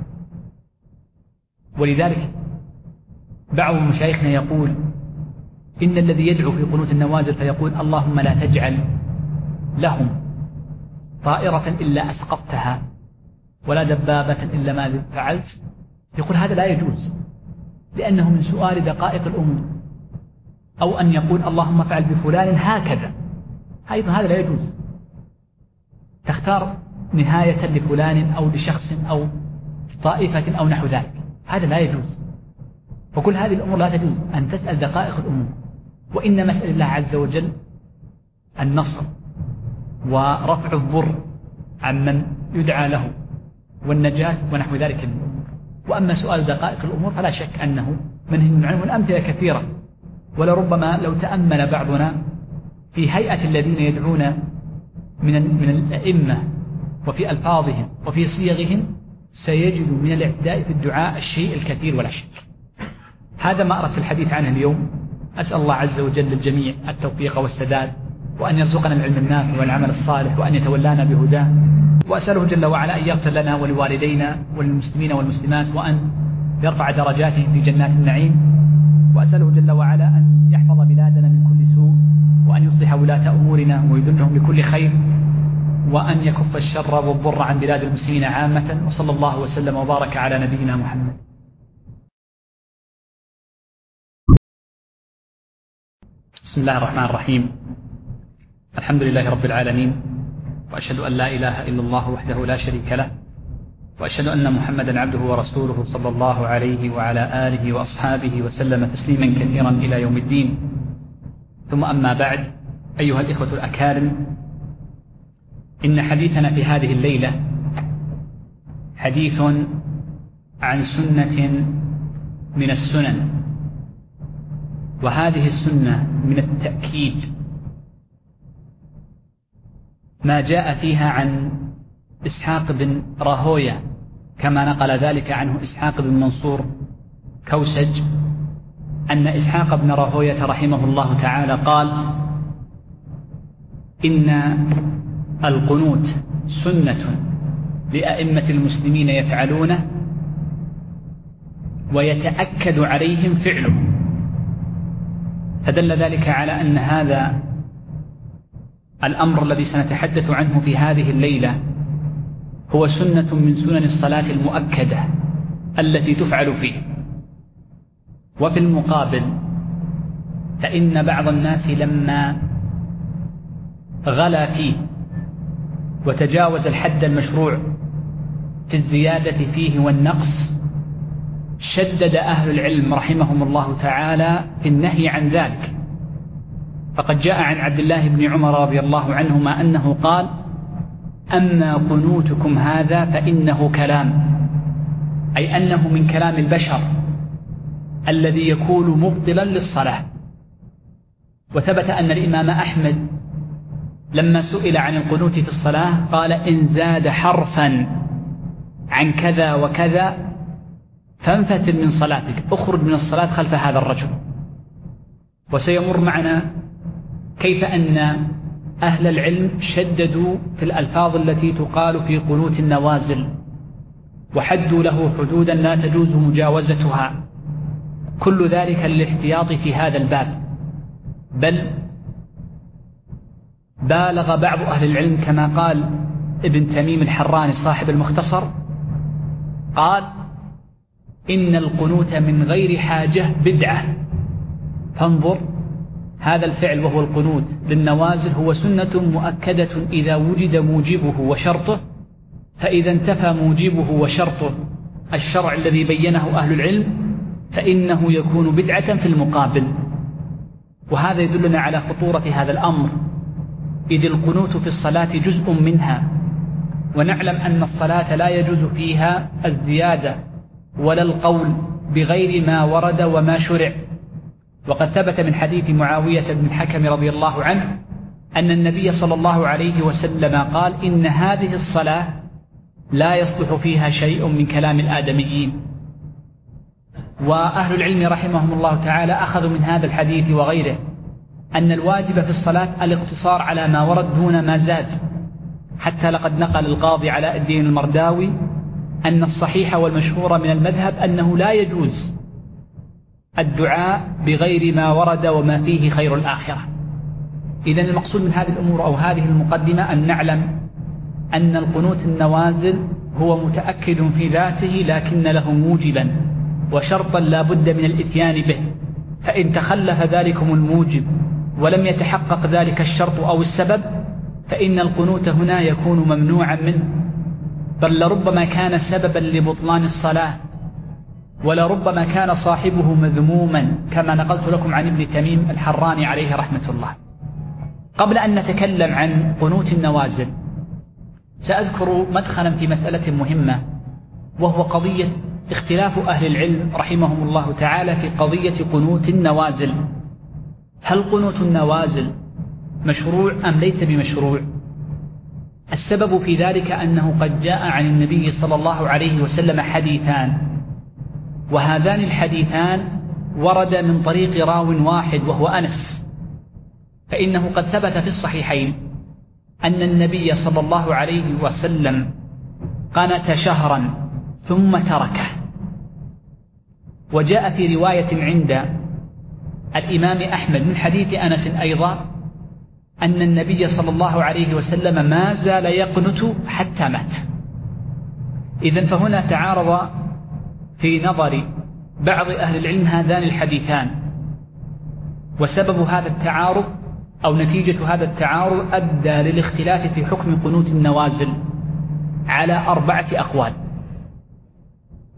ولذلك بعض مشايخنا يقول إن الذي يدعو في قنوت النوازل فيقول اللهم لا تجعل لهم طائرة إلا أسقطتها ولا دبابة إلا ما فعلت، يقول هذا لا يجوز لأنه من سؤال دقائق الأمور. أو أن يقول اللهم فعل بفلان هكذا، أيضا هذا لا يجوز. تختار نهاية لفلان أو لشخص أو طائفة أو نحو ذلك، هذا لا يجوز. فكل هذه الأمور لا تجوز أن تسأل دقائق الأمور، وإنما اسأل الله عز وجل النصر ورفع الضر عمن يدعى له والنجاة ونحو ذلك من الأمور. وأما سؤال دقائق الأمور فلا شك أنه منهي عنه، والأمثلة كثيرة. ولربما لو تأمل بعضنا في هيئة الذين يدعون من من الأئمة وفي ألفاظهم وفي صيغهم سيجد من الاعتداء في الدعاء الشيء الكثير ولا شك. هذا ما أردت الحديث عنه اليوم. أسأل الله عز وجل للجميع التوفيق والسداد، وأن يرزقنا العلم النافع والعمل الصالح، وأن يتولانا بهداه. وأسأله جل وعلا أن يغفر لنا ولوالدينا وللمسلمين والمسلمات، وأن يرفع درجاتهم في جنات النعيم. وأسأله جل وعلا أن يحفظ بلادنا من كل سوء، وأن يصلح ولاة أمورنا ويدلهم لكل خير، وأن يكف الشر والضر عن بلاد المسلمين عامة. وصلى الله وسلم وبارك على نبينا محمد. بسم الله الرحمن الرحيم. الحمد لله رب العالمين، وأشهد أن لا إله إلا الله وحده لا شريك له، وأشهد أن محمدا عبده ورسوله صلى الله عليه وعلى آله وأصحابه وسلم تسليما كثيرا إلى يوم الدين. ثم أما بعد، أيها الإخوة الأكارم، إن حديثنا في هذه الليلة حديث عن سنة من السنن، وهذه السنة من التأكيد ما جاء فيها عن إسحاق بن راهوية كما نقل ذلك عنه إسحاق بن منصور كوسج، أن إسحاق بن راهوية رحمه الله تعالى قال: إن القنوت سنة لأئمة المسلمين يفعلونه ويتأكد عليهم فعله. فدل ذلك على أن هذا الأمر الذي سنتحدث عنه في هذه الليلة هو سنة من سنن الصلاة المؤكدة التي تفعل فيه. وفي المقابل فإن بعض الناس لما غلا فيه وتجاوز الحد المشروع في الزيادة فيه والنقص، شدد أهل العلم رحمهم الله تعالى في النهي عن ذلك. فقد جاء عن عبد الله بن عمر رضي الله عنهما أنه قال: أما قنوتكم هذا فإنه كلام، أي أنه من كلام البشر الذي يكون مبطلا للصلاة. وثبت أن الإمام أحمد لما سئل عن القنوت في الصلاة قال: إن زاد حرفا عن كذا وكذا فانفتل من صلاتك، اخرج من الصلاة خلف هذا الرجل. وسيمر معنا كيف أن أهل العلم شددوا في الألفاظ التي تقال في قنوت النوازل، وحدوا له حدودا لا تجوز مجاوزتها، كل ذلك للاحتياط في هذا الباب. بل بالغ بعض أهل العلم كما قال ابن تميم الحراني صاحب المختصر، قال: إن القنوت من غير حاجة بدعة. فانظر، هذا الفعل وهو القنوت للنوازل هو سنة مؤكدة إذا وجد موجبه وشرطه، فإذا انتفى موجبه وشرطه الشرع الذي بينه أهل العلم فإنه يكون بدعة في المقابل. وهذا يدلنا على خطورة هذا الأمر، إذ القنوت في الصلاة جزء منها، ونعلم أن الصلاة لا يجوز فيها الزيادة ولا القول بغير ما ورد وما شرع. وقد ثبت من حديث معاوية بن الحكم رضي الله عنه أن النبي صلى الله عليه وسلم قال: إن هذه الصلاة لا يصلح فيها شيء من كلام الآدميين. وأهل العلم رحمهم الله تعالى أخذوا من هذا الحديث وغيره أن الواجب في الصلاة الاقتصار على ما ورد دون ما زاد، حتى لقد نقل القاضي علاء الدين المرداوي أن الصحيح والمشهور من المذهب أنه لا يجوز الدعاء بغير ما ورد وما فيه خير الآخرة. إذن المقصود من هذه الأمور أو هذه المقدمة أن نعلم أن القنوت النوازل هو متأكد في ذاته، لكن له موجبا وشرطا لا بد من الإتيان به، فإن تخلف ذلكم الموجب ولم يتحقق ذلك الشرط أو السبب فإن القنوت هنا يكون ممنوعا منه، بل لربما كان سببا لبطلان الصلاة، ولربما كان صاحبه مذموما كما نقلت لكم عن ابن تميم الحراني عليه رحمة الله. قبل أن نتكلم عن قنوت النوازل سأذكر مدخلا في مسألة مهمة، وهو قضية اختلاف أهل العلم رحمهم الله تعالى في قضية قنوت النوازل. هل قنوت النوازل مشروع أم ليس بمشروع؟ السبب في ذلك أنه قد جاء عن النبي صلى الله عليه وسلم حديثان، وهذان الحديثان ورد من طريق راو واحد وهو أنس، فإنه قد ثبت في الصحيحين أن النبي صلى الله عليه وسلم قنت شهرا ثم تركه. وجاء في رواية عند الإمام أحمد من حديث أنس أيضا أن النبي صلى الله عليه وسلم ما زال يقنت حتى مات. إذن فهنا تعارض في نظر بعض أهل العلم هذان الحديثان، وسبب هذا التعارض أو نتيجة هذا التعارض أدى للاختلاف في حكم قنوت النوازل على أربعة أقوال.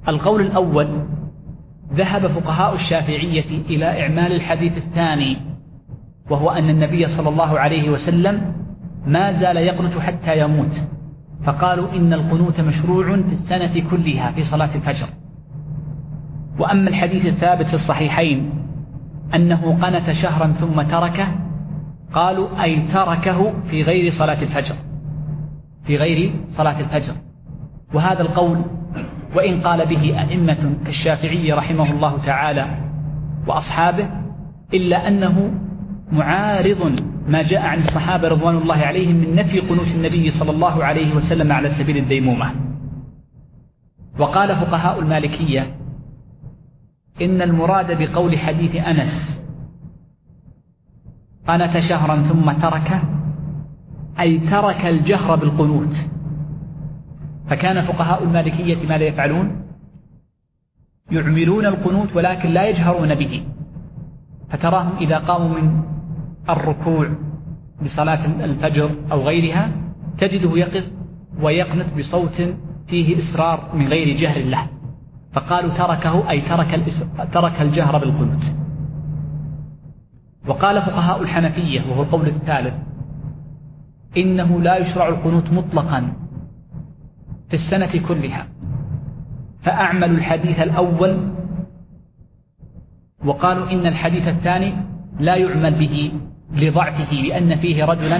القول الأول: ذهب فقهاء الشافعية إلى إعمال الحديث الثاني، وهو أن النبي صلى الله عليه وسلم ما زال يقنت حتى يموت، فقالوا إن القنوت مشروع في السنة كلها في صلاة الفجر. وأما الحديث الثابت في الصحيحين أنه قنت شهرا ثم تركه، قالوا أي تركه في غير صلاة الفجر، في غير صلاة الفجر. وهذا القول وإن قال به أئمة كالشافعي رحمه الله تعالى وأصحابه، إلا أنه معارض ما جاء عن الصحابة رضوان الله عليهم من نفي قنوت النبي صلى الله عليه وسلم على سبيل الديمومة. وقال فقهاء المالكية إن المراد بقول حديث أنس قنت شهرا ثم تركه أي ترك الجهر بالقنوت. فكان فقهاء المالكية ماذا يفعلون؟ يعملون القنوت ولكن لا يجهرون به، فتراهم إذا قاموا من الركوع بصلاة الفجر أو غيرها تجده يقف ويقنت بصوت فيه إسرار من غير جهر له، فقالوا تركه أي ترك, ترك الجهر بالقنوت. وقال فقهاء الحنفية وهو القول الثالث إنه لا يشرع القنوت مطلقا في السنة كلها، فأعملوا الحديث الأول وقالوا إن الحديث الثاني لا يعمل به لضعفه، لأن فيه رجلا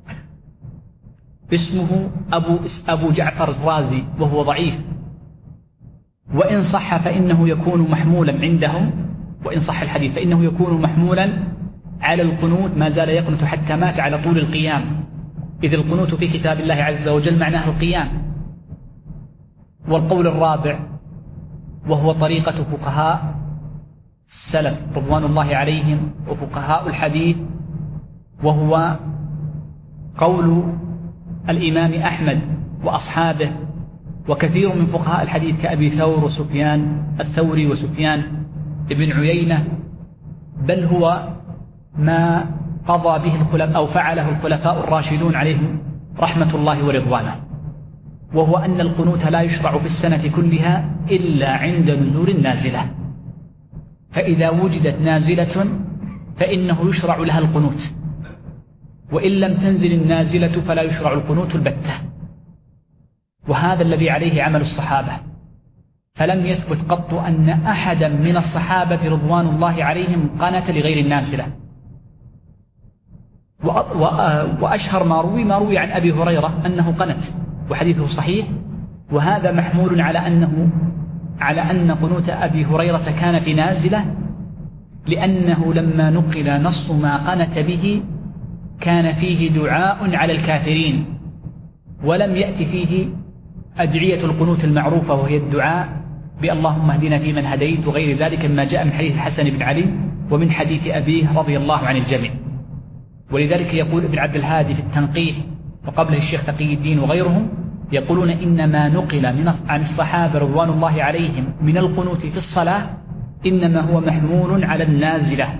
اسمه أبو, أبو جعفر الرازي وهو ضعيف، وإن صح فإنه يكون محمولا عندهم، وإن صح الحديث فإنه يكون محمولا على القنوت ما زال يقنت حتى مات على طول القيام، إذ القنوت في كتاب الله عز وجل معناه القيام. والقول الرابع وهو طريقة فقهاء السلف رضوان الله عليهم وفقهاء الحديث، وهو قول الإمام أحمد وأصحابه وكثير من فقهاء الحديث كأبي ثور وسفيان الثوري وسفيان ابن عيينة، بل هو ما قضى به الخلفاء أو فعله الخلفاء الراشدون عليهم رحمة الله ورضوانه، وهو أن القنوت لا يشرع في السنة كلها إلا عند نزول النازلة، فإذا وجدت نازلة فإنه يشرع لها القنوت، وإن لم تنزل النازلة فلا يشرع القنوت البتة. وهذا الذي عليه عمل الصحابة، فلم يثبت قط أن أحدا من الصحابة رضوان الله عليهم قنت لغير النازلة. وأشهر ما روي ما روي عن أبي هريرة أنه قنت وحديثه صحيح، وهذا محمول على أنه على أن قنوت أبي هريرة كان في نازلة، لأنه لما نقل نص ما قنت به كان فيه دعاء على الكافرين، ولم يأتي فيه أدعية القنوت المعروفة وهي الدعاء بألهم اهدنا فيمن هديت وغير ذلك مما جاء من حديث الحسن بن علي ومن حديث أبيه رضي الله عن الجميع. ولذلك يقول ابن عبد الهادي في التنقيح وقبله الشيخ تقي الدين وغيرهم يقولون إنما نقل من عن الصحابة رضوان الله عليهم من القنوت في الصلاة إنما هو محمول على النازلة،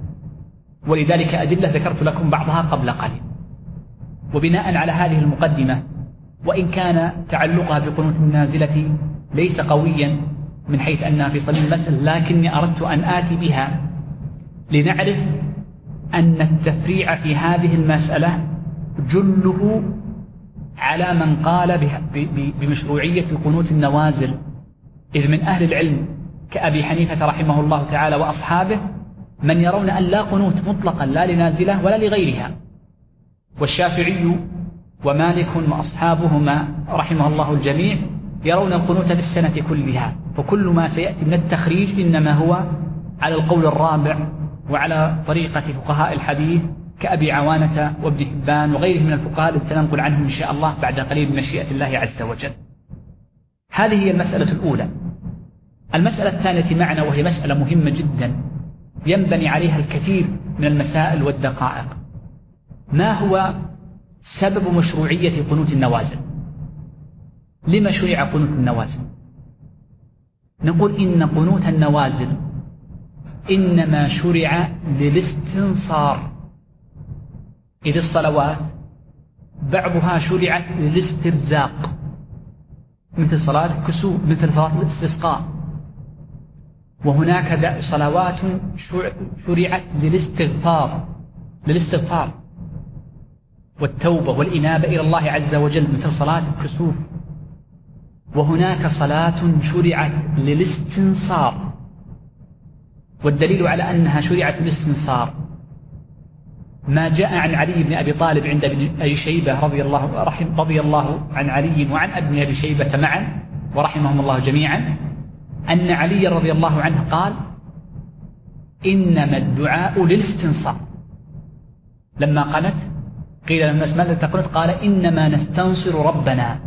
ولذلك أدلة ذكرت لكم بعضها قبل قليل. وبناء على هذه المقدمة، وإن كان تعلقها بقنوت النازلة ليس قويا من حيث أنها في صميم المسألة، لكني أردت أن آتي بها لنعرف أن التفريع في هذه المسألة جله على من قال بمشروعية قنوت النوازل، إذ من أهل العلم كأبي حنيفة رحمه الله تعالى وأصحابه من يرون أن لا قنوت مطلقا لا لنازلة ولا لغيرها، والشافعي ومالك وأصحابهما رحمه الله الجميع يرون القنوت في السنة كلها. فكل ما سيأتي من التخريج إنما هو على القول الرابع وعلى طريقة فقهاء الحديث كأبي عوانة وابن حبان وغيرهم من الفقهاء الذين سننقل عنهم إن شاء الله بعد قليل بمشيئة الله عز وجل. هذه هي المسألة الأولى. المسألة الثانية معنا وهي مسألة مهمة جدا ينبني عليها الكثير من المسائل والدقائق: ما هو سبب مشروعية قنوت النوازل؟ لما شرع قنوت النوازل؟ نقول إن قنوت النوازل إنما شرع للاستنصار، إذ الصلوات بعضها شرعت للاسترزاق مثل صلاة الكسوف، مثل صلاة الاستسقاء. وهناك صلوات شرعت للاستغفار للاستغفار والتوبة والإنابة إلى الله عز وجل مثل صلاة الكسوف. وهناك صلاة شرعت للاستنصار، والدليل على أنها شرعت للاستنصار ما جاء عن علي بن أبي طالب عند ابن أبي شيبة رضي الله, رحم رضي الله عن علي وعن ابن أبي شيبة معا ورحمهم الله جميعا، أن علي رضي الله عنه قال: إنما الدعاء للاستنصار. لما قنت قيل للناس ماذا تقنت؟ قال: إنما نستنصر ربنا.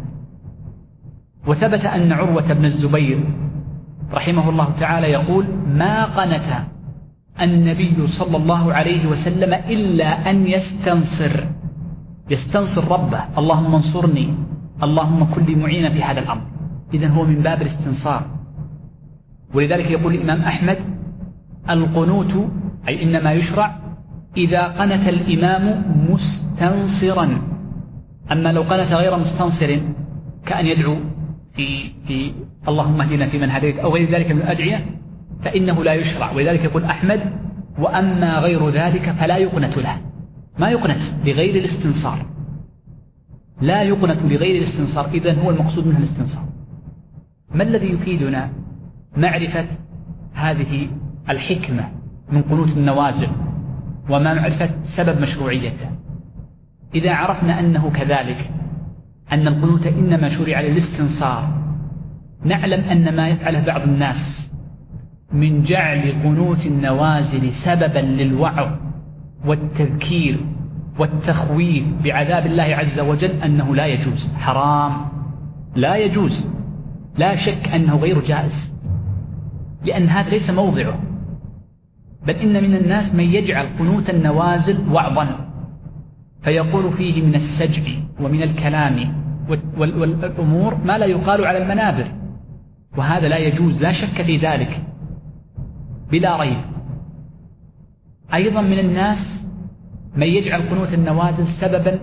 وثبت أن عروة بن الزبير رحمه الله تعالى يقول: ما قنت النبي صلى الله عليه وسلم إلا أن يستنصر يستنصر ربه، اللهم انصرني، اللهم كن لي معينا في هذا الأمر. إذن هو من باب الاستنصار. ولذلك يقول الإمام أحمد: القنوت أي إنما يشرع إذا قنت الإمام مستنصرا. أما لو قنت غير مستنصر كأن يدعو في في اللهم اهدنا فيمن هديت أو غير ذلك من الأدعية فإنه لا يشرع. ولذلك يقول أحمد: وأما غير ذلك فلا يقنت له. ما يقنت لغير الاستنصار، لا يقنت لغير الاستنصار. إذن هو المقصود منها الاستنصار. ما الذي يفيدنا معرفة هذه الحكمة من قنوت النوازل وما معرفة سبب مشروعيته؟ إذا عرفنا أنه كذلك، أن القنوت إنما شرع للاستنصار، نعلم أن ما يفعله بعض الناس من جعل قنوت النوازل سببا للوعظ والتذكير والتخويف بعذاب الله عز وجل أنه لا يجوز، حرام، لا يجوز، لا شك أنه غير جائز، لأن هذا ليس موضعه. بل إن من الناس من يجعل قنوت النوازل وعظا فيقول فيه من السجع ومن الكلام والأمور ما لا يقال على المنابر، وهذا لا يجوز، لا شك في ذلك بلا ريب. أيضا من الناس من يجعل قنوت النوازل سببا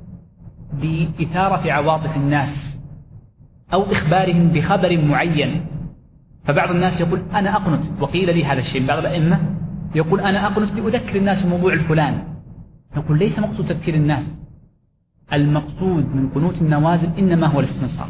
لإثارة عواطف الناس أو إخبارهم بخبر معين. فبعض الناس يقول: أنا أقنت، وقيل لي هذا الشيء. بعض الأئمة يقول: أنا أقنت لأذكر الناس بموضوع الفلان. نقول: ليس مقصود تذكير الناس، المقصود من قنوت النوازل إنما هو الاستنصار.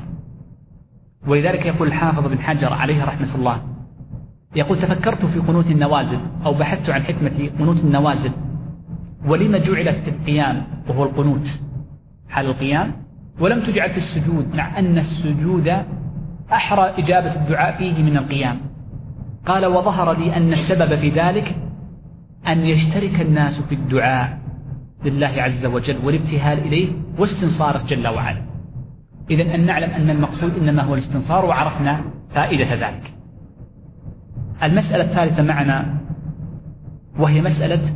ولذلك يقول الحافظ بن حجر عليه رحمة الله، يقول: تفكرت في قنوت النوازل أو بحثت عن حكمة قنوت النوازل ولما جعلت في القيام وهو القنوت حال القيام، ولم تجعل في السجود، مع أن السجود أحرى إجابة الدعاء فيه من القيام. قال: وظهر لي أن السبب في ذلك أن يشترك الناس في الدعاء لله عز وجل والابتهال إليه واستنصاره جل وعلا. إذن أن نعلم أن المقصود إنما هو الاستنصار، وعرفنا فائدة ذلك. المسألة الثالثة معنا وهي مسألة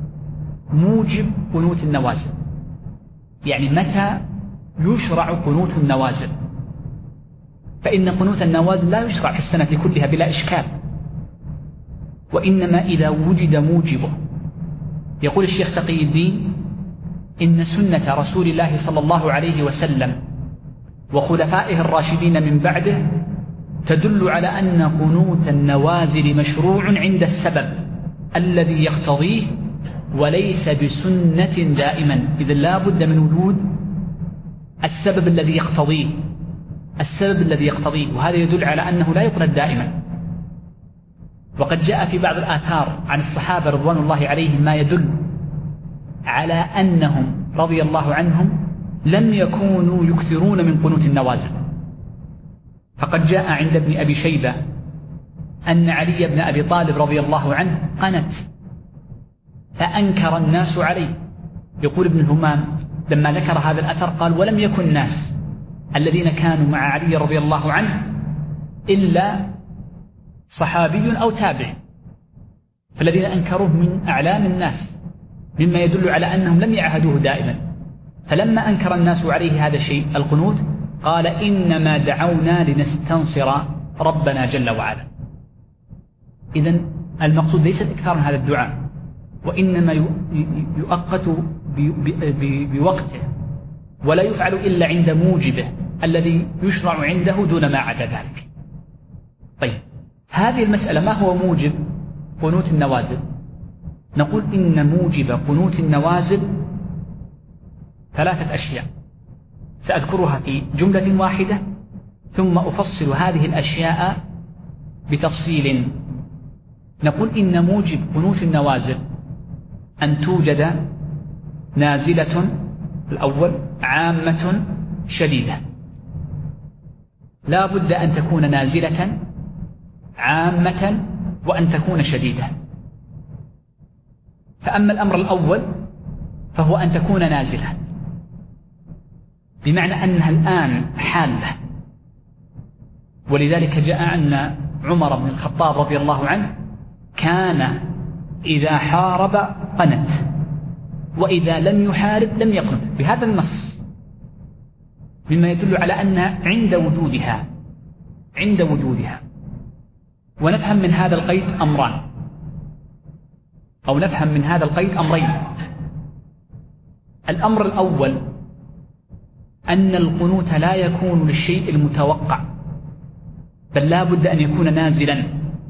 موجب قنوت النوازل، يعني متى يشرع قنوت النوازل. فإن قنوت النوازل لا يشرع في السنة كلها بلا إشكال، وإنما إذا وجد موجبه. يقول الشيخ تقي الدين: إن سنة رسول الله صلى الله عليه وسلم وخلفائه الراشدين من بعده تدل على أن قنوت النوازل مشروع عند السبب الذي يقتضيه وليس بسنة دائما. إذن لا بد من وجود السبب الذي يقتضيه السبب الذي يقتضيه وهذا يدل على أنه لا يقنت دائما. وقد جاء في بعض الآثار عن الصحابة رضوان الله عليهم ما يدل على أنهم رضي الله عنهم لم يكونوا يكثرون من قنوت النوازل. فقد جاء عند ابن أبي شيبة أن علي بن أبي طالب رضي الله عنه قنت فأنكر الناس عليه. يقول ابن همام لما ذكر هذا الأثر قال: ولم يكن الناس الذين كانوا مع علي رضي الله عنه إلا صحابي أو تابع، فالذين أنكروه من أعلام الناس، مما يدل على أنهم لم يعهدوه دائما. فلما أنكر الناس عليه هذا الشيء القنوت قال: إنما دعونا لنستنصر ربنا جل وعلا. إذن المقصود ليس الإكثار من هذا الدعاء، وإنما يؤقت بوقته ولا يفعل إلا عند موجبه الذي يشرع عنده دون ما عدا ذلك. طيب، هذه المسألة ما هو موجب قنوت النوازل؟ نقول إن موجب قنوت النوازل ثلاثة أشياء سأذكرها في جملة واحدة ثم أفصل هذه الأشياء بتفصيل. نقول إن موجب قنوت النوازل أن توجد نازلة الأول عامة شديدة، لا بد أن تكون نازلة عامة وأن تكون شديدة. فأما الأمر الأول فهو أن تكون نازلة، بمعنى أنها الآن حالة، ولذلك جاء أن عمر بن الخطاب رضي الله عنه كان إذا حارب قنت، وإذا لم يحارب لم يقنت، بهذا النص، مما يدل على أنها عند وجودها عند وجودها. ونفهم من هذا القيد أمران، أو نفهم من هذا القيد أمرين. الأمر الأول أن القنوت لا يكون للشيء المتوقع، بل لا بد أن يكون نازلا.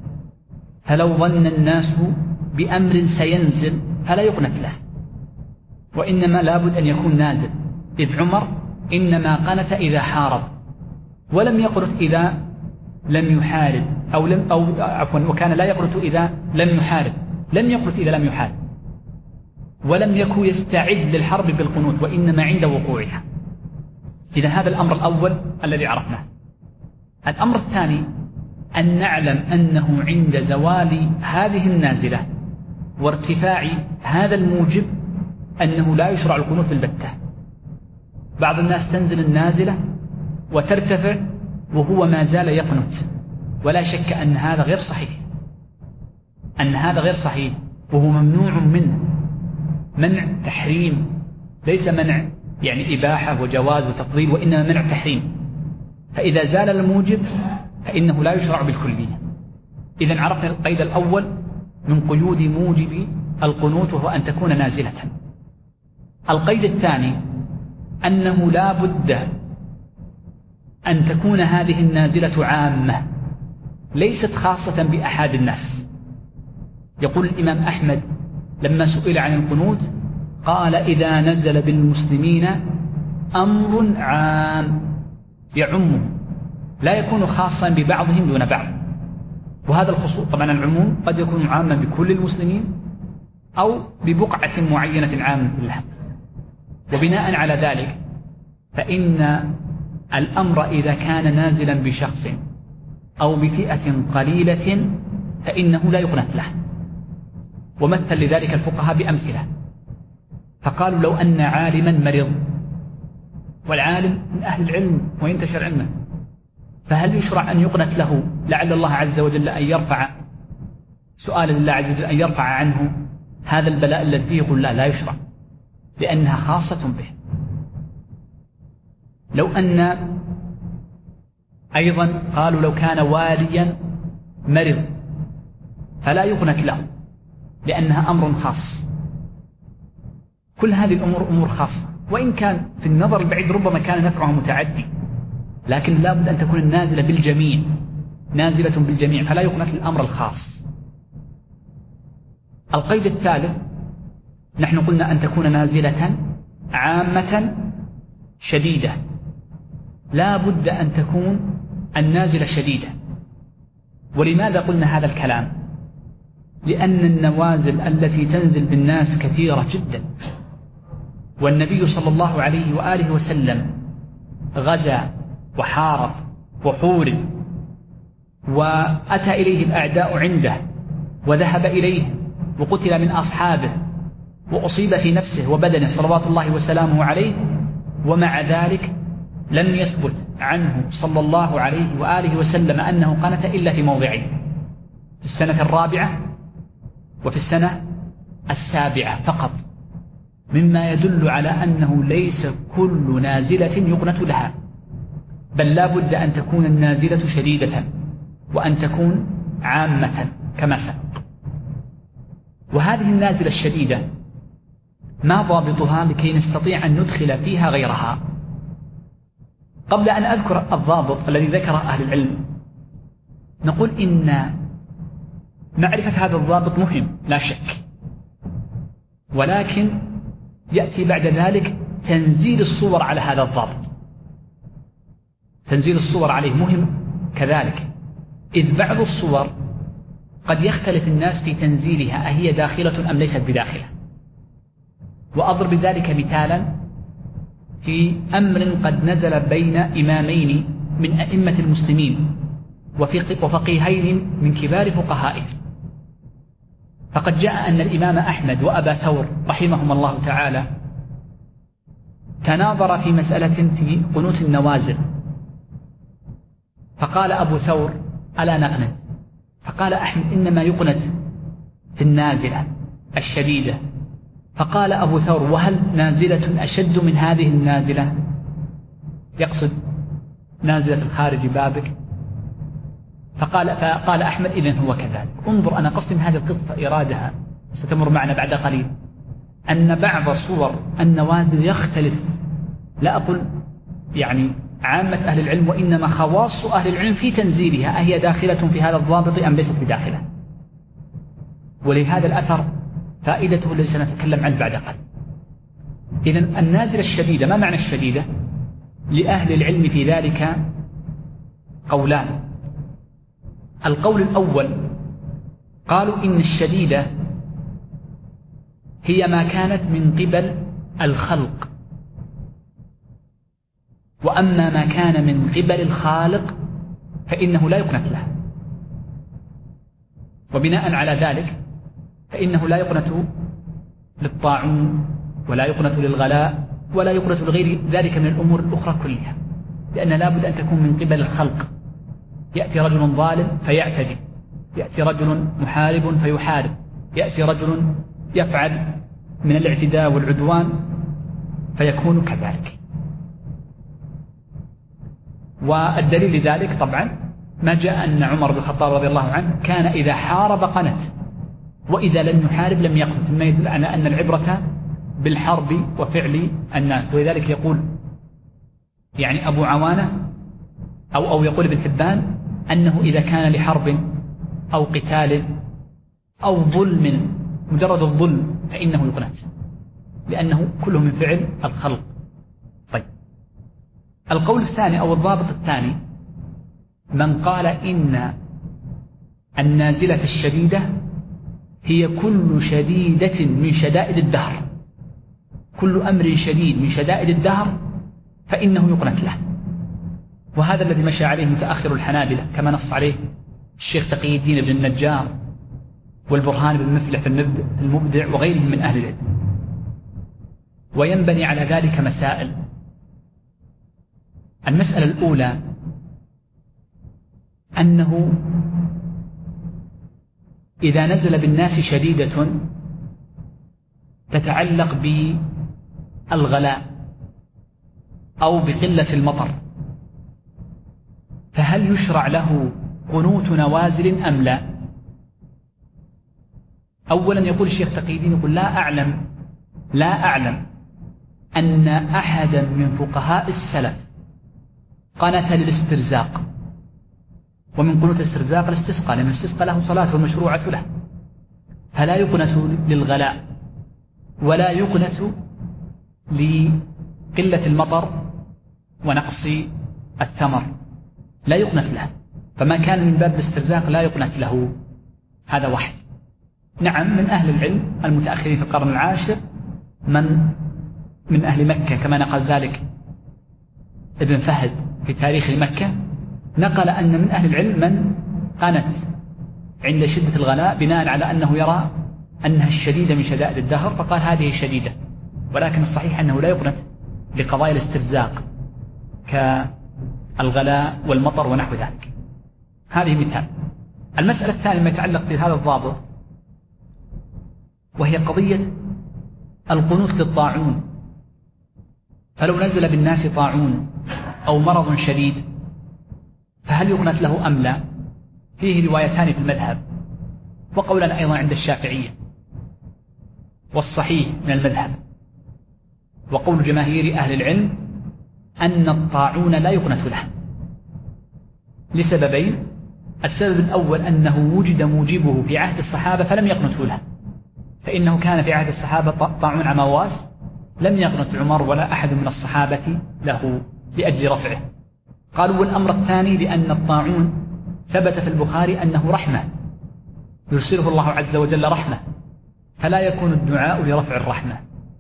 فلو ظن الناس بأمر سينزل فلا يقنت له، وإنما لا بد أن يكون نازل. إذ عمر إنما قنت إذا حارب، ولم يقنت إذا لم يحارب، أو لم أو عفوا وكان لا يقنت إذا لم يحارب، لم يقنت إذا لم يحارب، ولم يكن يستعد للحرب بالقنوت، وإنما عند وقوعها. إذا هذا الأمر الأول الذي عرفناه. الأمر الثاني أن نعلم أنه عند زوال هذه النازلة وارتفاع هذا الموجب أنه لا يشرع القنوت بالبتة. بعض الناس تنزل النازلة وترتفع وهو ما زال يقنت، ولا شك أن هذا غير صحيح، أن هذا غير صحيح، وهو ممنوع منه منع تحريم، ليس منع يعني إباحة وجواز وتفضيل، وإنما منع تحريم. فإذا زال الموجب فإنه لا يشرع بالكلية. إذن عرفنا القيد الأول من قيود موجب القنوت، وهو أن تكون نازلة. القيد الثاني أنه لا بد أن تكون هذه النازلة عامة، ليست خاصة بأحد الناس. يقول الإمام أحمد لما سئل عن القنوت قال: إذا نزل بالمسلمين أمر عام يعمه، لا يكون خاصا ببعضهم دون بعض. وهذا الخصوص طبعا العموم قد يكون عاما بكل المسلمين أو ببقعة معينة عامة لها. وبناء على ذلك فإن الأمر إذا كان نازلا بشخص أو بفئة قليلة فإنه لا يقنت له. ومثل لذلك الفقهاء بأمثلة، فقالوا: لو أن عالما مرض، والعالم من أهل العلم وينتشر علمه، فهل يشرع أن يقنت له لعل الله عز وجل أن يرفع سؤال لله عز وجل أن يرفع عنه هذا البلاء الذي فيه؟ يقول: لا لا يشرع، لأنها خاصة به. لو أن أيضا قالوا: لو كان واليا مرض فلا يقنت له، لأنها أمر خاص. كل هذه الأمور أمور خاصة، وإن كان في النظر البعيد ربما كان نفعها متعدي، لكن لا بد أن تكون النازلة بالجميع، نازلة بالجميع، فلا يقنت للأمر الخاص. القيد الثالث نحن قلنا أن تكون نازلة عامة شديدة، لا بد أن تكون النازلة شديدة. ولماذا قلنا هذا الكلام؟ لأن النوازل التي تنزل بالناس كثيرة جدا، والنبي صلى الله عليه وآله وسلم غزا وحارب وحورب، وأتى إليه الأعداء عنده وذهب إليه وقتل من أصحابه وأصيب في نفسه وبدنه صلوات الله وسلامه عليه، ومع ذلك لم يثبت عنه صلى الله عليه وآله وسلم أنه قنت إلا في موضعين: في السنة الرابعة وفي السنة السابعة فقط، مما يدل على أنه ليس كل نازلة يقنت لها، بل لا بد أن تكون النازلة شديدة وأن تكون عامة كما سبق. وهذه النازلة الشديدة ما ضابطها لكي نستطيع أن ندخل فيها غيرها؟ قبل أن أذكر الضابط الذي ذكره أهل العلم نقول إن معرفة هذا الضابط مهم لا شك، ولكن يأتي بعد ذلك تنزيل الصور على هذا الضابط. تنزيل الصور عليه مهم كذلك، إذ بعض الصور قد يختلف الناس في تنزيلها أهي داخلة أم ليست بداخلة. وأضرب بذلك مثالا في أمر قد نزل بين إمامين من أئمة المسلمين وفقيهين من كبار فقهائهم. فقد جاء أن الإمام أحمد وأبا ثور رحمهم الله تعالى تناظر في مسألة في قنوت النوازل، فقال أبو ثور ألا نقنت؟ فقال أحمد إنما يقنت في النازلة الشديدة. فقال أبو ثور وهل نازلة أشد من هذه النازلة؟ يقصد نازلة الخارج بابك. فقال, فقال أحمد إذن هو كذلك. انظر، أنا قصدي من هذه القصة إرادها ستمر معنا بعد قليل أن بعض صور النوازل يختلف، لا أقول يعني عامة أهل العلم، وإنما خواص أهل العلم في تنزيلها أهي داخلة في هذا الضابط أم ليست بداخلة. ولهذا الأثر فائدته التي سنتكلم عنه بعد قليل. إذن النازلة الشديدة، ما معنى الشديدة؟ لأهل العلم في ذلك قولان. القول الأول قالوا إن الشديدة هي ما كانت من قبل الخلق، وأما ما كان من قبل الخالق فإنه لا يقنت له. وبناء على ذلك فإنه لا يقنت للطاعون ولا يقنت للغلاء ولا يقنت لغير ذلك من الأمور الأخرى كلها، لأن لا بد أن تكون من قبل الخلق. يأتي رجل ظالم فيعتدي، يأتي رجل محارب فيحارب، يأتي رجل يفعل من الاعتداء والعدوان فيكون كذلك. والدليل لذلك طبعا ما جاء أن عمر بن الخطاب رضي الله عنه كان إذا حارب قنت، وإذا لم يحارب لم يقنت، مما يدل على أن العبرة بالحرب وفعل الناس. ولذلك يقول يعني أبو عوانة أو, أو يقول ابن حبان أنه إذا كان لحرب أو قتال أو ظلم، مجرد الظلم، فإنه يقنت، لأنه كله من فعل الخلق. طيب، القول الثاني أو الضابط الثاني من قال إن النازلة الشديدة هي كل شديدة من شدائد الدهر، كل أمر شديد من شدائد الدهر فإنه يقنت له. وهذا الذي مشى عليه متأخر الحنابلة كما نص عليه الشيخ تقي الدين بن النجار والبرهان بن مفلح في المبدع وغيرهم من أهل العلم. وينبني على ذلك مسائل. المسألة الأولى أنه إذا نزل بالناس شديدة تتعلق بالغلاء أو بقلة المطر، فهل يشرع له قنوت نوازل أم لا؟ أولا يقول الشيخ تقي الدين يقول لا أعلم لا أعلم أن أحدا من فقهاء السلف قنت للاسترزاق. ومن قنوت الاسترزاق الاستسقاء، لأن الاستسقاء له صلاة والمشروعة له، فلا يقنت للغلاء ولا يقنت لقلة المطر ونقص الثمر، لا يقنت له. فما كان من باب الاسترزاق لا يقنت له. هذا واحد. نعم، من أهل العلم المتأخرين في القرن العاشر من من أهل مكة كما نقل ذلك ابن فهد في تاريخ مكة، نقل أن من أهل العلم من قنت عند شدة الغلاء بناء على أنه يرى أنها الشديدة من شدائد الدهر، فقال هذه شديدة. ولكن الصحيح أنه لا يقنت لقضايا الاسترزاق كالغلاء والمطر ونحو ذلك. هذه مثال. المسألة الثانية ما يتعلق بهذا الضابط، وهي قضية القنوت للطاعون. فلو نزل بالناس طاعون أو مرض شديد فهل يقنت له أم لا؟ فيه روايتان في المذهب، وقولا أيضا عند الشافعية، والصحيح من المذهب وقول جماهير أهل العلم أن الطاعون لا يقنت له لسببين. السبب الأول أنه وجد موجبه في عهد الصحابة فلم يقنته له، فإنه كان في عهد الصحابة طاعون عمواس لم يقنت عمر ولا أحد من الصحابة له لأجل رفعه. قالوا والأمر الثاني لأن الطاعون ثبت في البخاري أنه رحمة يرسله الله عز وجل رحمة، فلا يكون الدعاء لرفع الرحمة.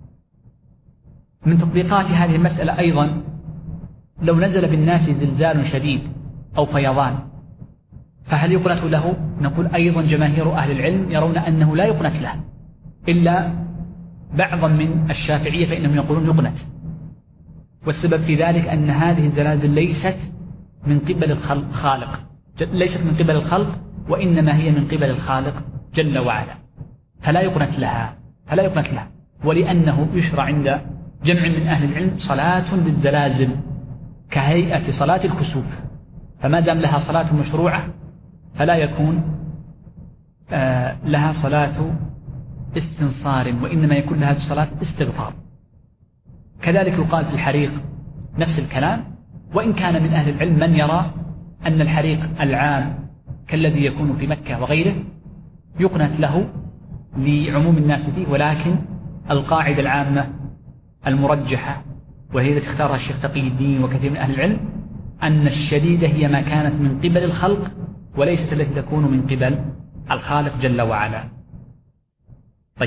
من تطبيقات هذه المسألة أيضا لو نزل بالناس زلزال شديد أو فيضان فهل يقنت له؟ نقول أيضا جماهير أهل العلم يرون أنه لا يقنت له، إلا بعضا من الشافعية فإنهم يقولون يقنت، والسبب في ذلك أن هذه الزلازل ليست من قبل الخالق، ليست من قبل الخلق وإنما هي من قبل الخالق جل وعلا، فلا يقنت لها فلا يقنت لها ولأنه يشرع عند جمع من أهل العلم صلاة بالزلازل كهيئة صلاة الكسوف، فما دام لها صلاة مشروعة فلا يكون آه لها صلاة استنصار، وإنما يكون لها صلاة استغفار. كذلك يقال في الحريق نفس الكلام، وإن كان من أهل العلم من يرى أن الحريق العام كالذي يكون في مكة وغيره يقنت له لعموم الناس فيه، ولكن القاعدة العامة المرجحة وهي التي اختارها الشيخ تقي الدين وكثير من أهل العلم أن الشديدة هي ما كانت من قبل الخلق وليست التي تكون من قبل الخالق جل وعلا. طيب،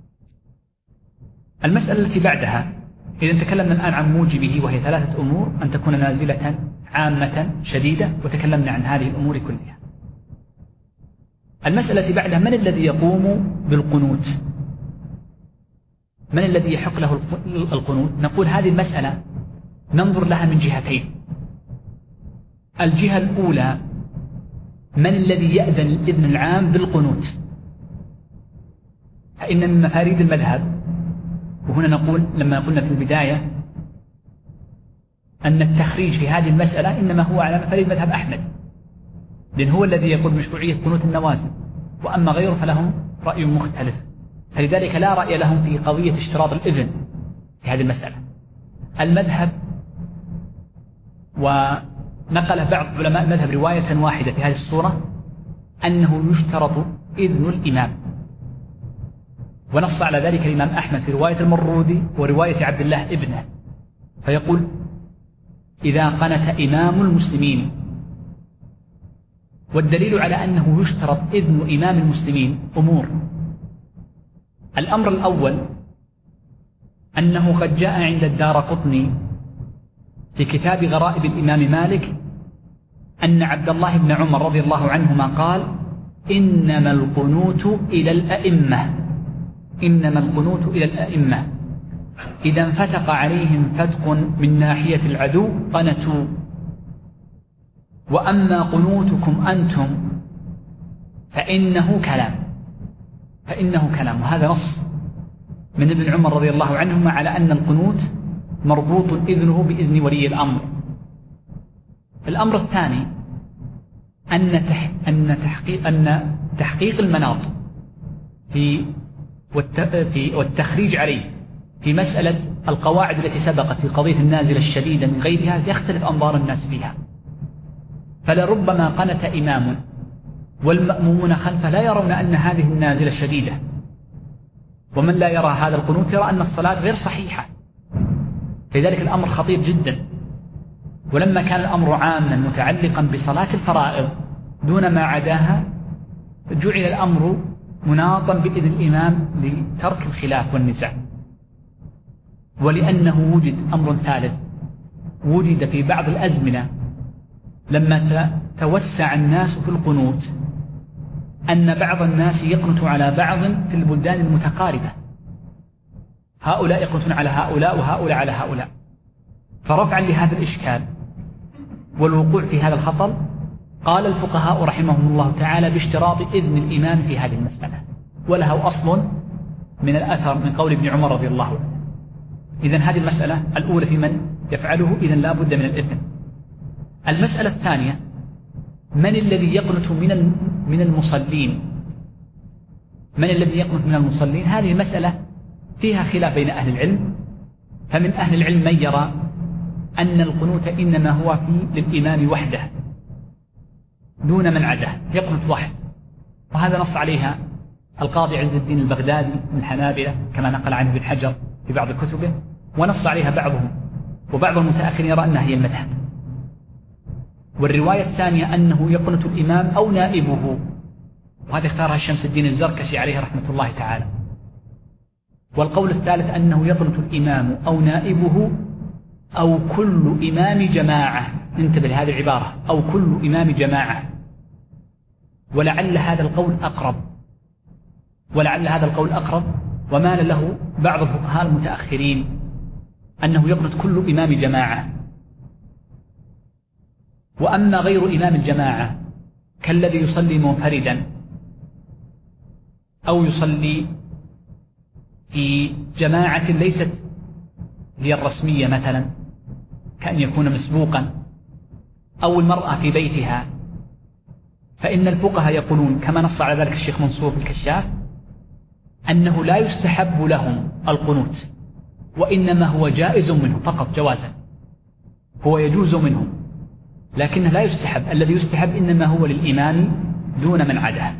المسألة التي بعدها إذا تكلمنا الآن عن موجبه وهي ثلاثة أمور: أن تكون نازلة عامة شديدة، وتكلمنا عن هذه الأمور كلها. المسألة التي بعدها: من الذي يقوم بالقنوت؟ من الذي يحق له القنوت؟ نقول هذه المسألة ننظر لها من جهتين. الجهة الأولى: من الذي يأذن الإذن العام بالقنوت؟ فإن من مفاريد المذهب، وهنا نقول لما قلنا في البداية أن التخريج في هذه المسألة إنما هو على مفاريد مذهب أحمد، لأن هو الذي يقول مشروعية قنوت النوازل، وأما غيره فلهم رأي مختلف، فلذلك لا رأي لهم في قضية اشتراط الإذن في هذه المسألة. المذهب، ونقل بعض علماء المذهب رواية واحدة في هذه الصورة، أنه يشترط إذن الإمام، ونص على ذلك الإمام أحمد في رواية المرودي ورواية عبد الله ابنه، فيقول: إذا قنت إمام المسلمين. والدليل على أنه يشترط إذن إمام المسلمين أمور: الأمر الأول أنه قد جاء عند الدارقطني في كتاب غرائب الإمام مالك أن عبد الله بن عمر رضي الله عنهما قال: إنما القنوت إلى الأئمة إنما القنوت إلى الأئمة إذا انفتق عليهم فتق من ناحية العدو قنتوا، وأما قنوتكم أنتم فإنه كلام فإنه كلام وهذا نص من ابن عمر رضي الله عنهما على أن القنوت مربوط إذنه بإذن ولي الأمر. الأمر الثاني أن أن تحقيق أن تحقيق المناط في والتخريج عليه في مسألة القواعد التي سبقت في قضية النازلة الشديدة من غيرها يختلف أنظار الناس فيها، فلربما قنت إمام والمأمومون خلفه لا يرون أن هذه النازلة شديدة، ومن لا يرى هذا القنوت يرى أن الصلاة غير صحيحة، لذلك الأمر خطير جدا. ولما كان الأمر عاما متعلقا بصلاة الفرائض دون ما عداها جعل الأمر مناطا بإذن الإمام لترك الخلاف والنزاع. ولأنه وجد أمر ثالث وجد في بعض الأزمنة لما توسع الناس في القنوت أن بعض الناس يقنت على بعض في البلدان المتقاربة، هؤلاء يقنتون على هؤلاء وهؤلاء على هؤلاء، فرفعا لهذا الإشكال والوقوع في هذا الخطر قال الفقهاء رحمهم الله تعالى باشتراط إذن الإمام في هذه المسألة، ولها أصل من الأثر من قول ابن عمر رضي الله عنه. إذن هذه المسألة الأولى في من يفعله إذن لا بد من الإذن. المسألة الثانية: من الذي يقنت من من المصلين؟ من الذي يقنت من المصلين؟ هذه المسألة فيها خلاف بين أهل العلم، فمن أهل العلم من يرى أن القنوت إنما هو في للإمام وحده دون من عده، يقنت واحد. وهذا نص عليها القاضي عز الدين البغدادي من الحنابلة كما نقل عنه ابن حجر في بعض كتبه، ونص عليها بعضهم، وبعض المتأخرين يرى أنها هي المذهب. والرواية الثانية أنه يقنت الإمام أو نائبه، وهذا اختارها شمس الدين الزركشي عليه رحمة الله تعالى. والقول الثالث أنه يقنت الإمام أو نائبه أو كل إمام جماعة. انتبه لهذه العبارة، أو كل إمام جماعة. ولعل هذا القول أقرب ولعل هذا القول أقرب ومال له بعض الفقهاء المتأخرين أنه يقنت كل إمام جماعة. وأما غير إمام الجماعة كالذي يصلي منفردا أو يصلي في جماعة ليست هي الرسمية، مثلا كأن يكون مسبوقا، أو المرأة في بيتها، فإن الفقهاء يقولون كما نص على ذلك الشيخ منصور في الكشاف أنه لا يستحب لهم القنوت، وإنما هو جائز منه فقط جوازا، هو يجوز منه لكنه لا يستحب. الذي يستحب إنما هو للإمام دون من عده.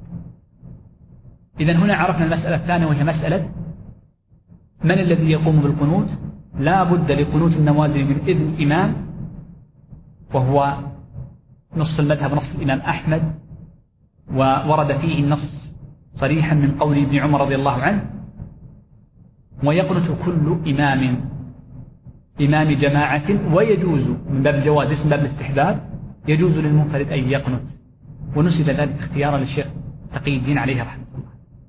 إذن هنا عرفنا المسألة الثانية، وهي مسألة من الذي يقوم بالقنوت. لا بد لقنوت النوازل من إذن الإمام، وهو نص المذهب نص الإمام أحمد، وورد فيه النص صريحا من قول ابن عمر رضي الله عنه. ويقنت كل إمام إمام جماعة، ويجوز من باب الجواز اسم باب الاستحباب يجوز للمنفرد أن يقنت، ونسب ذلك اختيارا للشيخ تقي الدين عليه رحمه الله.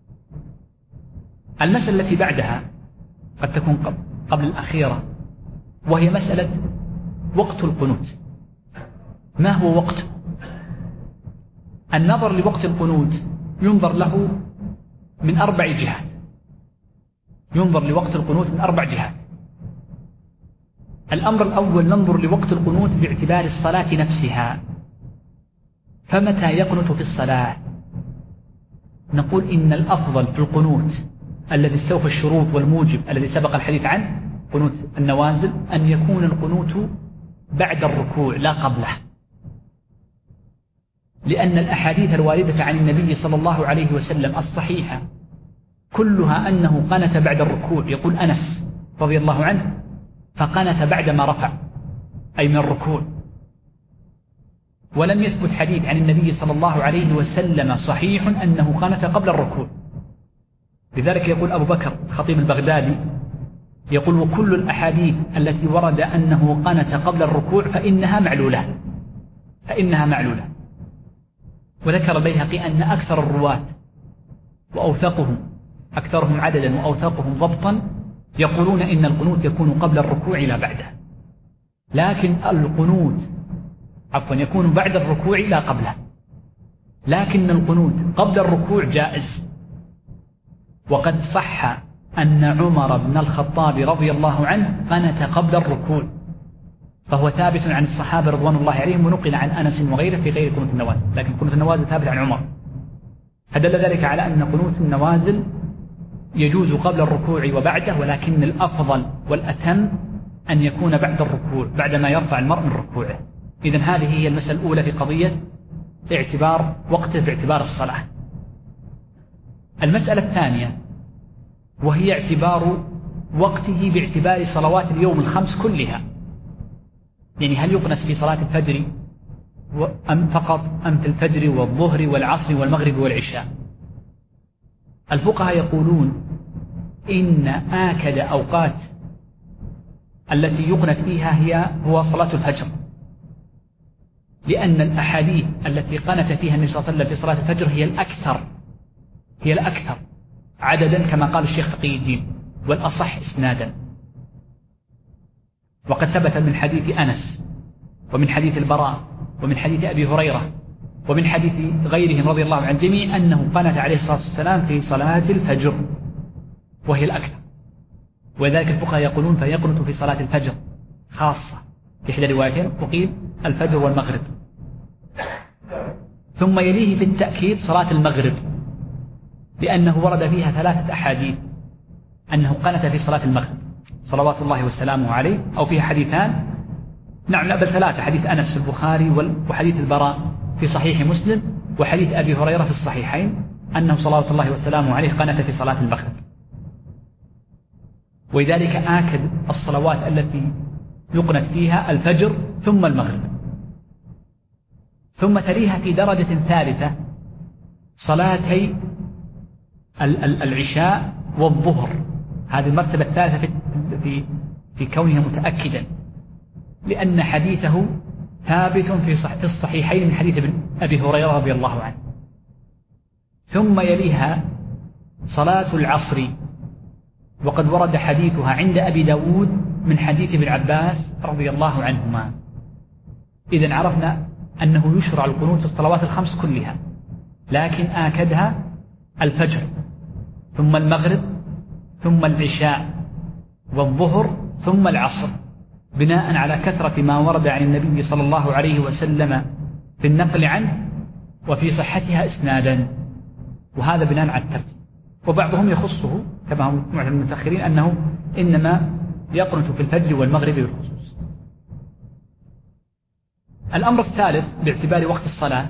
المسألة التي بعدها قد تكون قبل الأخيرة، وهي مسألة وقت القنوت. ما هو وقت؟ النظر لوقت القنوت ينظر له من أربع جهات ينظر لوقت القنوت من أربع جهات. الأمر الأول، ننظر لوقت القنوت باعتبار الصلاة نفسها. فمتى يقنت في الصلاة؟ نقول إن الأفضل في القنوت الذي استوفى الشروط والموجب الذي سبق الحديث عنه، قنوت النوازل، أن يكون القنوت بعد الركوع لا قبله، لأن الأحاديث الواردة عن النبي صلى الله عليه وسلم الصحيحة كلها أنه قنت بعد الركوع. يقول أنس رضي الله عنه: فقنت بعدما رفع، أي من الركوع. ولم يثبت حديث عن النبي صلى الله عليه وسلم صحيح أنه قنت قبل الركوع. لذلك يقول أبو بكر الخطيب البغدادي يقول: وكل الأحاديث التي ورد أنه قنت قبل الركوع فإنها معلولة فإنها معلولة وذكر البيهقي أن أكثر الرواة وأوثقهم أكثرهم عددا وأوثقهم ضبطا يقولون إن القنوت يكون قبل الركوع لا بعده، لكن القنوت عفوا يكون بعد الركوع لا قبله، لكن القنوت قبل الركوع جائز. وقد صح أن عمر بن الخطاب رضي الله عنه قنت قبل الركوع، فهو ثابت عن الصحابة رضوان الله عليهم، ونقل عن أنس وغيره في غير قنوت النوازل، لكن قنوت النوازل ثابت عن عمر. فدل ذلك على أن قنوت النوازل يجوز قبل الركوع وبعده، ولكن الأفضل والأتم أن يكون بعد الركوع، بعدما يرفع المرء من ركوعه. إذن هذه هي المسألة الأولى في قضية اعتبار وقته باعتبار الصلاة. المسألة الثانية وهي اعتبار وقته باعتبار صلوات اليوم الخمس كلها، يعني هل يقنت في صلاة الفجر أم فقط أم في الفجر والظهر والعصر والمغرب والعشاء؟ الفقهاء يقولون إن آكد أوقات التي يقنت فيها هي هو صلاة الفجر، لأن الأحاديث التي قنت فيها النبي صلى الله عليه وسلم في صلاة الفجر هي الأكثر هي الأكثر عددا كما قال الشيخ تقي الدين، والأصح إسنادا. وقد ثبت من حديث أنس ومن حديث البراء ومن حديث أبي هريرة ومن حديث غيرهم رضي الله عن جميع أنه قنت عليه الصلاة والسلام في صلاة الفجر وهي الأكثر. وذلك الفقهاء يقولون فيقنت في صلاة الفجر خاصة، في إحدى روايتين وقيل الفجر والمغرب، ثم يليه في التأكيد صلاة المغرب، لأنه ورد فيها ثلاثة أحاديث أنه قنت في صلاة المغرب صلوات الله وسلامه عليه، أو فيها حديثان نعم لا بل ثلاثة: حديث أنس في البخاري، وحديث البراء في صحيح مسلم، وحديث أبي هريرة في الصحيحين أنه صلوات الله وسلامه عليه قنت في صلاة المغرب. ولذلك آكد الصلوات التي يقنت فيها الفجر ثم المغرب. ثم تليها في درجة ثالثة صلاتي العشاء والظهر، هذه المرتبة الثالثة في في في كونها متأكدا، لأن حديثه ثابت في في الصحيحين من حديث أبي هريرة رضي الله عنه. ثم يليها صلاة العصر، وقد ورد حديثها عند أبي داود من حديث ابن عباس رضي الله عنهما. إذن عرفنا أنه يشرع القنوت في الصلوات الخمس كلها، لكن آكدها الفجر ثم المغرب ثم العشاء والظهر ثم العصر، بناء على كثرة ما ورد عن النبي صلى الله عليه وسلم في النقل عنه وفي صحتها إسنادا، وهذا بناء على الترتيب. وبعضهم يخصه كما هم معظم المتأخرين أنه إنما يقنت في الفجر والمغرب بالخصوص. الأمر الثالث باعتبار وقت الصلاة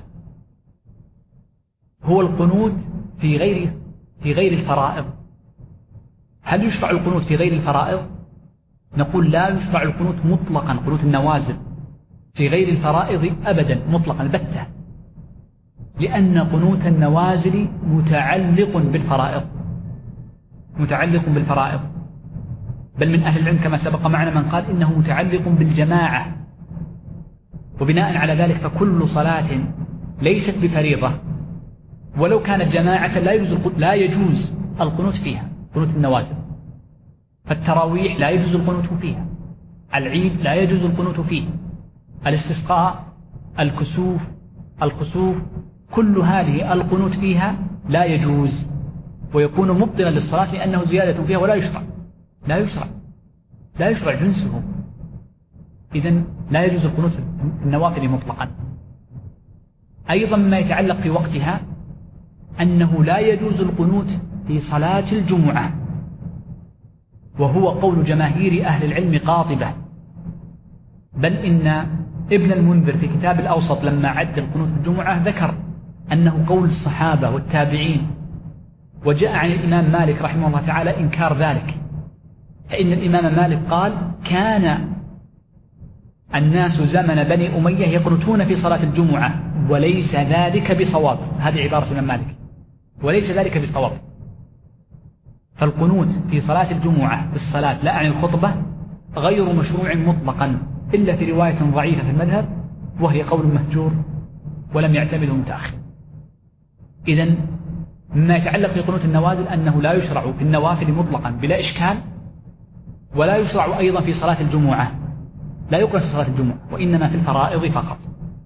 هو القنوت في غير في غير الفرائض. هل يشرع القنوت في غير الفرائض؟ نقول لا يشرع القنوت مطلقا، قنوت النوازل في غير الفرائض أبدا مطلقا البتة، لأن قنوت النوازل متعلق بالفرائض متعلق بالفرائض بل من أهل العلم كما سبق معنا من قال إنه متعلق بالجماعة. وبناء على ذلك فكل صلاة ليست بفريضة ولو كانت جماعة لا يجوز لا يجوز القنوت فيها، قنوت النوازل. فالتراويح لا يجوز القنوت فيها، العيد لا يجوز القنوت فيه، الاستسقاء، الكسوف، الخسوف، كل هذه القنوت فيها لا يجوز، ويكون مبطلا للصلاة لأنه زيادة فيها ولا يشرع لا يشرع لا يشرع جنسه. إذن لا يجوز القنوت في النوافل مطلقا. أيضا ما يتعلق في وقتها أنه لا يجوز القنوت في صلاة الجمعة، وهو قول جماهير أهل العلم قاطبة، بل إن ابن المنذر في كتاب الأوسط لما عد القنوت في الجمعة ذكر أنه قول الصحابة والتابعين، وجاء عن الإمام مالك رحمه الله تعالى إنكار ذلك، فإن الإمام مالك قال كان الناس زمن بني أمية يقنتون في صلاة الجمعة وليس ذلك بصواب. هذه عبارة الإمام مالك، وليس ذلك بصواب. فالقنوت في صلاة الجمعة بالصلاة لا عن الخطبة غير مشروع مطلقا إلا في رواية ضعيفة في المذهب وهي قول مهجور ولم يعتمده متأخر. إذن مما يتعلق في قنوت النوازل أنه لا يشرع في النوافل مطلقا بلا إشكال، ولا يشرع أيضا في صلاة الجمعة، لا يقنت في صلاة الجمعة، وإنما في الفرائض فقط.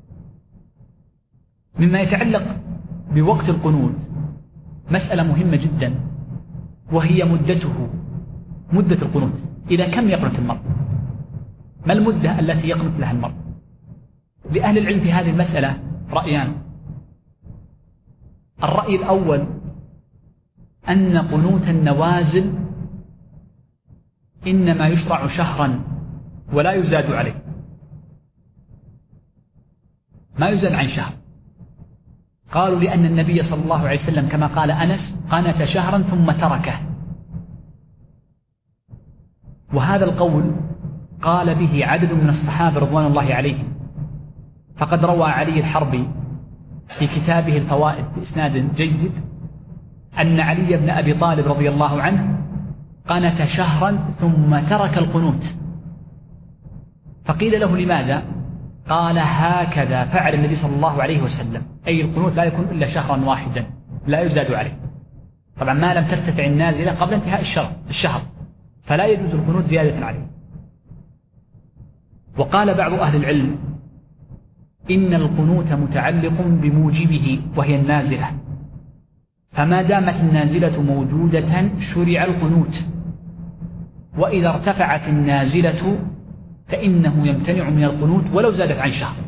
مما يتعلق بوقت القنوت مسألة مهمة جدا، وهي مدته، مدة القنوت. إلى كم يقنت المرء؟ ما المدة التي يقنت لها المرء؟ لأهل العلم في هذه المسألة رأيان. الرأي الأول أن قنوت النوازل إنما يشرع شهرا ولا يزاد عليه، ما يزاد عن شهر. قالوا لأن النبي صلى الله عليه وسلم كما قال أنس قنت شهرا ثم تركه، وهذا القول قال به عدد من الصحابة رضوان الله عليهم. فقد روى علي الحربي في كتابه الفوائد بإسناد جيد أن علي بن أبي طالب رضي الله عنه قنت شهرا ثم ترك القنوت، فقيل له لماذا؟ قال هكذا فعل النبي صلى الله عليه وسلم، أي القنوت لا يكون إلا شهرا واحدا لا يزاد عليه. طبعا ما لم ترتفع النازلة قبل انتهاء الشهر الشهر فلا يجوز القنوت زيادة عليه. وقال بعض أهل العلم إن القنوت متعلق بموجبه وهي النازلة، فما دامت النازلة موجودة شرع القنوت، وإذا ارتفعت النازلة فإنه يمتنع من القنوت ولو زادت عن شهر.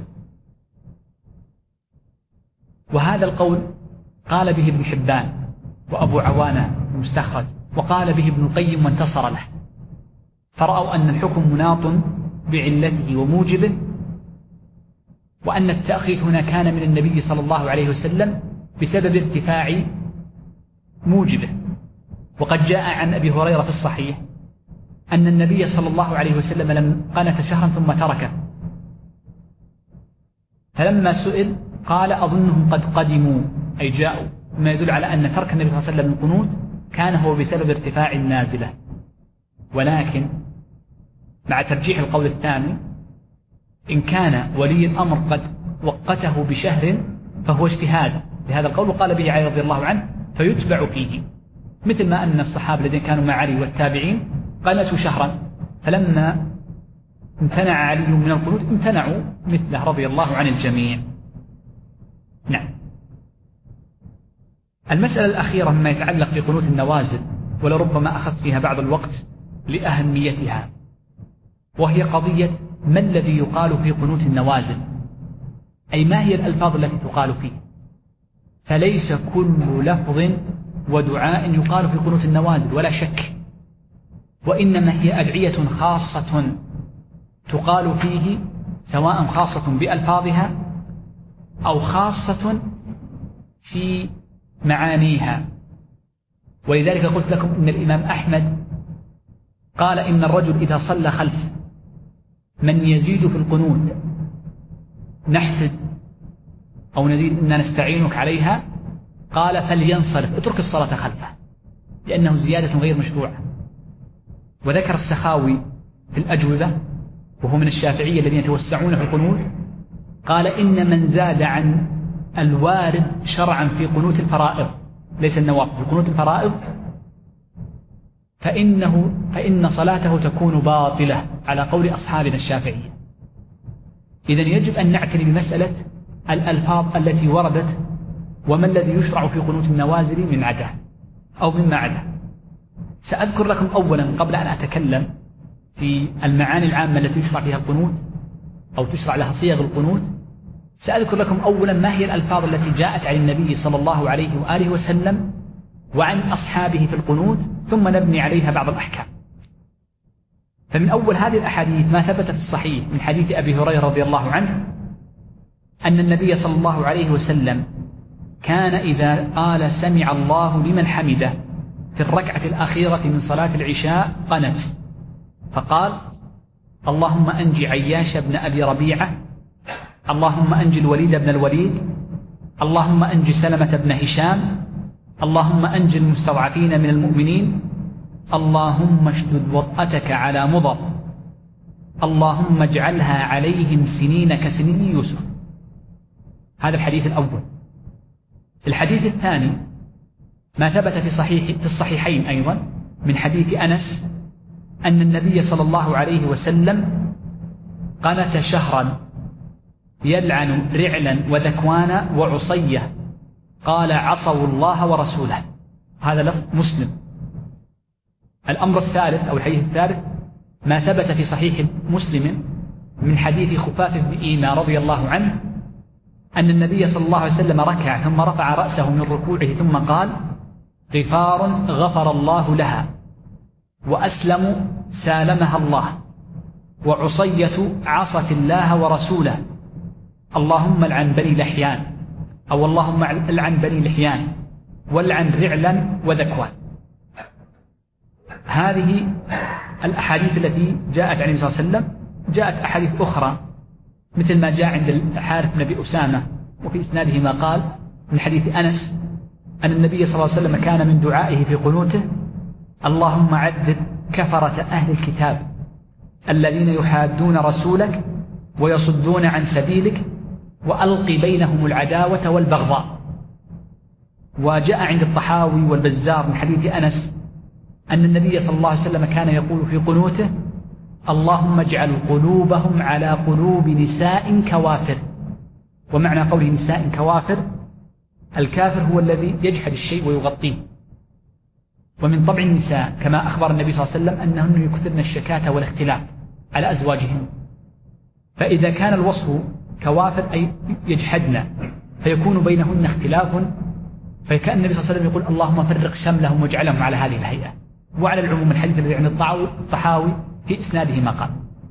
وهذا القول قال به ابن حبان وأبو عوانة المستخرج، وقال به ابن القيم وانتصر له، فرأوا أن الحكم مناط بعلته وموجبه، وأن التأخير هنا كان من النبي صلى الله عليه وسلم بسبب ارتفاع موجبه. وقد جاء عن أبي هريرة في الصحيح أن النبي صلى الله عليه وسلم لم قنت شهرا ثم تركه، فلما سئل قال أظنهم قد قدموا أي جاءوا، ما يدل على أن ترك النبي صلى الله عليه وسلم القنوت كان هو بسبب ارتفاع النازلة. ولكن مع ترجيح القول الثاني، إن كان ولي الأمر قد وقته بشهر فهو اجتهاد بهذا القول وقال به علي رضي الله عنه فيتبع فيه، مثل ما أن الصحابة الذين كانوا مع علي والتابعين قنتوا شهرا، فلما امتنع علي من القنوت امتنعوا مثله رضي الله عن الجميع. نعم. المسألة الأخيرة مما يتعلق في قنوت النوازل، ولربما أخذت فيها بعض الوقت لأهميتها، وهي قضية ما الذي يقال في قنوت النوازل، أي ما هي الألفاظ التي تقال فيه. فليس كل لفظ ودعاء يقال في قنوت النوازل ولا شك، وإنما هي أدعية خاصة تقال فيه، سواء خاصة بألفاظها أو خاصة في معانيها. ولذلك قلت لكم إن الإمام أحمد قال إن الرجل إذا صلى خلف من يزيد في القنوت نحسد أو نزيد إننا نستعينك عليها، قال فلينصرف، اترك الصلاة خلفه، لأنه زيادة غير مشروعة. وذكر السخاوي في الأجوبة وهو من الشافعية الذين يتوسعون في القنوت، قال إن من زاد عن الوارد شرعا في قنوت الفرائض، ليس النوافل، في قنوت الفرائض، فإنه فإن صلاته تكون باطلة على قول أصحابنا الشافعية. إذن يجب أن نعتني بمسألة الألفاظ التي وردت وما الذي يشرع في قنوت النوازل من عدا أو مما عدا. سأذكر لكم أولا قبل أن أتكلم في المعاني العامة التي يشرع فيها القنوت أو تشرع لها صيغ القنوت، سأذكر لكم أولا ما هي الألفاظ التي جاءت عن النبي صلى الله عليه وآله وسلم وعن أصحابه في القنوت، ثم نبني عليها بعض الأحكام. فمن أول هذه الأحاديث ما ثبت في الصحيح من حديث أبي هريرة رضي الله عنه أن النبي صلى الله عليه وسلم كان إذا قال سمع الله لمن حمده في الركعة الأخيرة من صلاة العشاء قنت، فقال اللهم أنجي عياش بن أبي ربيعة، اللهم أنجي الوليد بن الوليد، اللهم أنجي سلمة بن هشام، اللهم أنجي المستضعفين من المؤمنين، اللهم اشدد وطأتك على مضر، اللهم اجعلها عليهم سنين كسنين يوسف. هذا الحديث الأول. الحديث الثاني ما ثبت في صحيح في الصحيحين أيضا من حديث أنس أن النبي صلى الله عليه وسلم قنت شهرا يلعن رعلا وذكوانا وعصية، قال عصوا الله ورسوله. هذا لفظ مسلم. الأمر الثالث أو الحديث الثالث ما ثبت في صحيح مسلم من حديث خفاف بن إيمى رضي الله عنه أن النبي صلى الله عليه وسلم ركع ثم رفع رأسه من ركوعه ثم قال غفار غفر الله لها، وأسلم سالمها الله، وعصية عصت الله ورسوله، اللهم العن بني لحيان أو اللهم العن بني لحيان والعن رعلا وذكوان. هذه الأحاديث التي جاءت عن النبي صلى الله عليه وسلم. جاءت أحاديث أخرى مثل ما جاء عند الحارث بن أبي أسامة وفي إسناده ما قال من حديث أنس أن النبي صلى الله عليه وسلم كان من دعائه في قنوته اللهم عذب كفرة أهل الكتاب الذين يحادون رسولك ويصدون عن سبيلك وألقي بينهم العداوة والبغضاء. وجاء عند الطحاوي والبزار من حديث أنس أن النبي صلى الله عليه وسلم كان يقول في قنوته اللهم اجعل قلوبهم على قلوب نساء كوافر. ومعنى قوله نساء كوافر الكافر هو الذي يجحد الشيء ويغطيه، ومن طبع النساء كما أخبر النبي صلى الله عليه وسلم أنهن يكثرن الشكاة والاختلاف على أزواجهن، فإذا كان الوصف كوافر أي يجحدن فيكون بينهن اختلاف، فكان النبي صلى الله عليه وسلم يقول اللهم فرق شملهم واجعلهم على هذه الهيئة. وعلى العموم الحديث الذي عند الطحاوي في إسناده ما قال.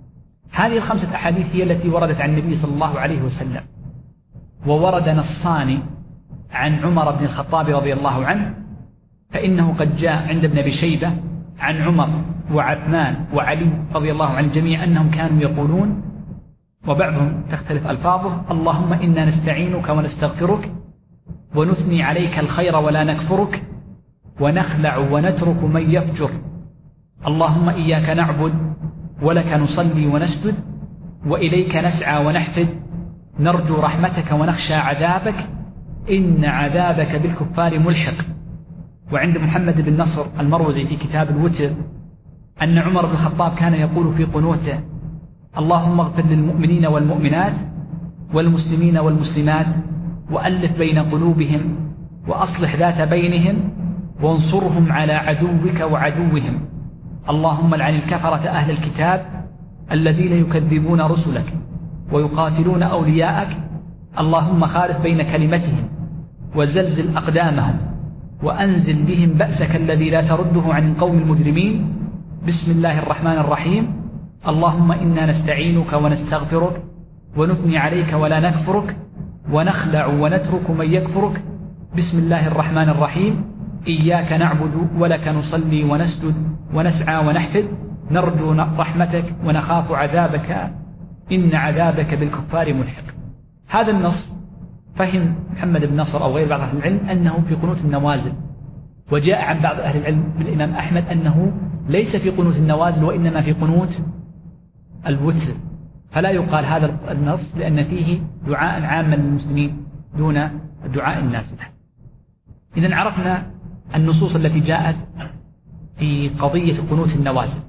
هذه الخمسة أحاديث هي التي وردت عن النبي صلى الله عليه وسلم، وورد نصان عن عمر بن الخطاب رضي الله عنه، فإنه قد جاء عند ابن أبي شيبة عن عمر وعثمان وعلي رضي الله عن الجميع أنهم كانوا يقولون، وبعضهم تختلف ألفاظه: اللهم إنا نستعينك ونستغفرك ونثني عليك الخير ولا نكفرك ونخلع ونترك من يفجر، اللهم إياك نعبد ولك نصلي ونسجد وإليك نسعى ونحفد، نرجو رحمتك ونخشى عذابك، إن عذابك بالكفار ملحق. وعند محمد بن نصر المروزي في كتاب الوتر أن عمر بن الخطاب كان يقول في قنوته: اللهم اغفر للمؤمنين والمؤمنات والمسلمين والمسلمات وألف بين قلوبهم وأصلح ذات بينهم وانصرهم على عدوك وعدوهم، اللهم لعن الكفرة أهل الكتاب الذين يكذبون رسلك ويقاتلون أولياءك، اللهم خالف بين كلمتهم وزلزل أقدامهم وأنزل بهم بأسك الذي لا ترده عن القوم المجرمين، بسم الله الرحمن الرحيم، اللهم إنا نستعينك ونستغفرك ونثني عليك ولا نكفرك ونخلع ونترك من يكفرك، بسم الله الرحمن الرحيم، إياك نعبد ولك نصلي ونسجد ونسعى ونحفد، نرجو رحمتك ونخاف عذابك، إن عذابك بالكفار ملحق. هذا النص فهم محمد بن نصر أو غير بعض أهل العلم أنه في قنوت النوازل، وجاء عن بعض أهل العلم بالإمام أحمد أنه ليس في قنوت النوازل وإنما في قنوت الوتر، فلا يقال هذا النص لأن فيه دعاء عاما للمسلمين دون الدعاء النازلة. إذن عرفنا النصوص التي جاءت في قضية قنوت النوازل،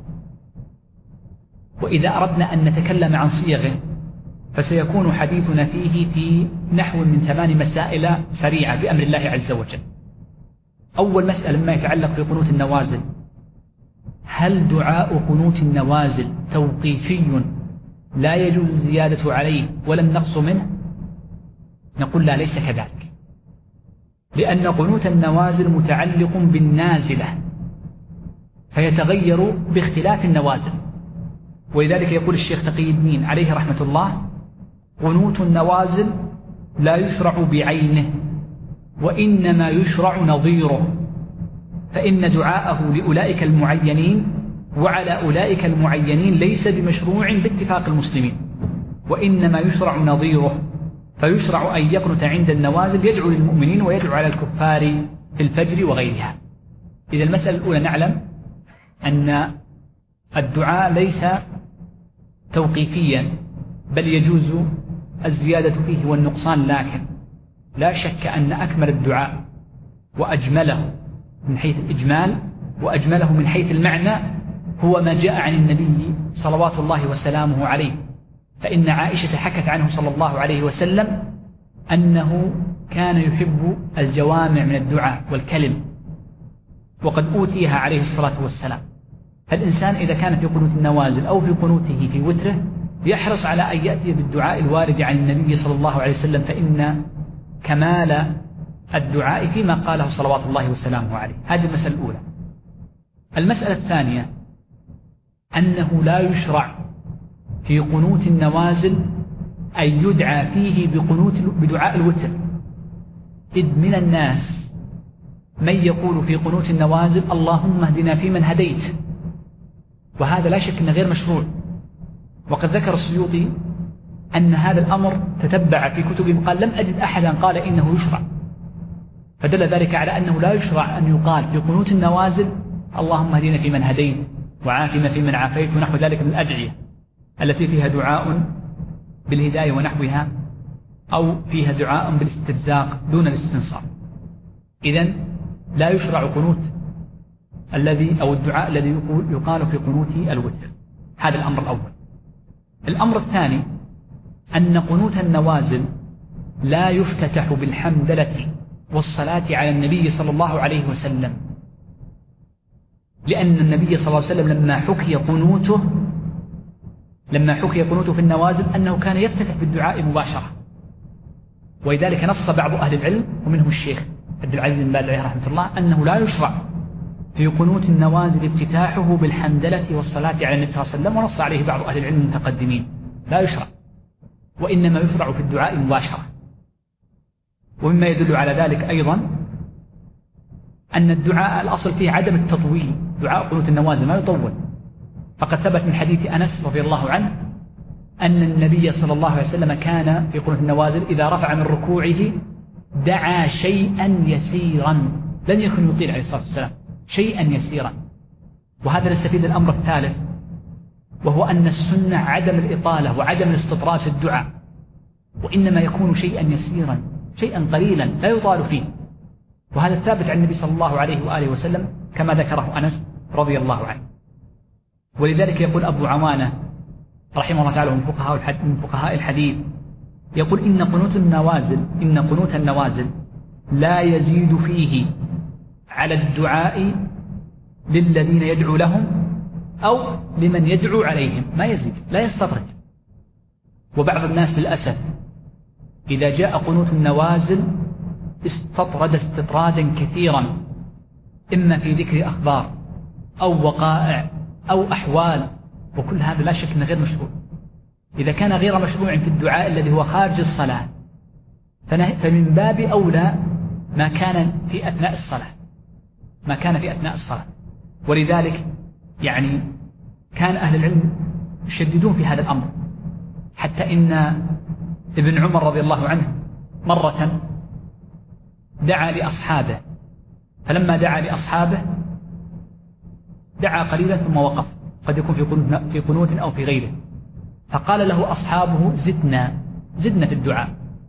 وإذا أردنا أن نتكلم عن صيغه فسيكون حديثنا فيه في نحو من ثمان مسائل سريعة بأمر الله عز وجل. أول مسألة مما يتعلق في قنوت النوازل: هل دعاء قنوت النوازل توقيفي لا يجوز الزيادة عليه ولا النقص منه؟ نقول لا، ليس كذلك، لأن قنوت النوازل متعلق بالنازلة فيتغير باختلاف النوازل، ولذلك يقول الشيخ تقي الدين عليه رحمة الله: قنوت النوازل لا يشرع بعينه وإنما يشرع نظيره، فإن دعاءه لأولئك المعينين وعلى أولئك المعينين ليس بمشروع باتفاق المسلمين، وإنما يشرع نظيره، فيشرع أن يقنت عند النوازل يدعو للمؤمنين ويدعو على الكفار في الفجر وغيرها. إذا المسألة الأولى نعلم أن الدعاء ليس توقيفيا بل يجوز الزيادة فيه والنقصان، لكن لا شك أن أكمل الدعاء وأجمله من حيث الإجمال وأجمله من حيث المعنى هو ما جاء عن النبي صلوات الله وسلامه عليه، فإن عائشة حكت عنه صلى الله عليه وسلم أنه كان يحب الجوامع من الدعاء والكلم، وقد أوتيها عليه الصلاة والسلام. فالإنسان إذا كان في قنوت النوازل أو في قنوته في وتره يحرص على أن يأتي بالدعاء الوارد عن النبي صلى الله عليه وسلم، فإن كمال الدعاء فيما قاله صلوات الله وسلامه عليه. هذه المسألة الأولى. المسألة الثانية أنه لا يشرع في قنوت النوازل أن يدعى فيه بقنوت بدعاء الوتر، إذ من الناس من يقول في قنوت النوازل اللهم اهدنا فيمن هديت، وهذا لا شك أنه غير مشروع. وقد ذكر السيوطي أن هذا الأمر تتبع في كتبه قال لم أجد أحدا قال إنه يشرع، فدل ذلك على أنه لا يشرع أن يقال في قنوت النوازل اللهم اهدنا فيمن هديت وعافنا فيمن عافيت ونحو ذلك من الأدعية التي فيها دعاء بالهداية ونحوها، أو فيها دعاء بالاسترزاق دون الاستنصار. إذن لا يشرع قنوت الذي أو الدعاء الذي يقال في قنوت الوتر. هذا الأمر الأول. الأمر الثاني أن قنوت النوازل لا يفتتح بالحمدلة والصلاة على النبي صلى الله عليه وسلم، لأن النبي صلى الله عليه وسلم لما حكي قنوته لما حكي قنوته في النوازل أنه كان يفتتح بالدعاء مباشرة، ولذلك نص بعض أهل العلم ومنهم الشيخ عبد العزيز بن باز عليه رحمة الله أنه لا يشرع في قنوت النوازل افتتاحه بالحمدلة والصلاة على النبي صلى الله عليه وسلم، ونص عليه بعض أهل العلم المتقدمين، لا يشرع، وإنما يشرع في الدعاء مباشرة. ومما يدل على ذلك أيضا أن الدعاء الأصل فيه عدم التطويل، دعاء قنوت النوازل ما يطول، فقد ثبت من حديث أنس رضي الله عنه أن النبي صلى الله عليه وسلم كان في قنوت النوازل إذا رفع من ركوعه دعا شيئا يسيرا، لم يكن يطيل عليه الصلاة والسلام، شيئا يسيرا. وهذا نستفيد الأمر الثالث، وهو أن السنة عدم الإطالة وعدم الاستطراد في الدعاء، وإنما يكون شيئا يسيرا، شيئا قليلا لا يطال فيه، وهذا الثابت عن النبي صلى الله عليه وآله وسلم كما ذكره أنس رضي الله عنه. ولذلك يقول أبو عوانة رحمه الله تعالى من فقهاء من فقهاء الحديث، يقول إن قنوت النوازل إن قنوت النوازل لا يزيد فيه على الدعاء للذين يدعو لهم أو لمن يدعو عليهم، ما يزيد، لا يستطرد. وبعض الناس للأسف إذا جاء قنوت النوازل استطرد استطرادا كثيرا، إما في ذكر أخبار أو وقائع أو أحوال، وكل هذا لا شك أنه غير مشروع. إذا كان غير مشروع في الدعاء الذي هو خارج الصلاة، فمن باب أولى ما كان في أثناء الصلاة ما كان في أثناء الصلاة. ولذلك يعني كان أهل العلم يشددون في هذا الأمر، حتى إن ابن عمر رضي الله عنه مرة دعا لأصحابه، فلما دعا لأصحابه دعا قليلا ثم وقف، قد يكون في قنوت أو في غيره، فقال له أصحابه زدنا زدنا في الدعاء،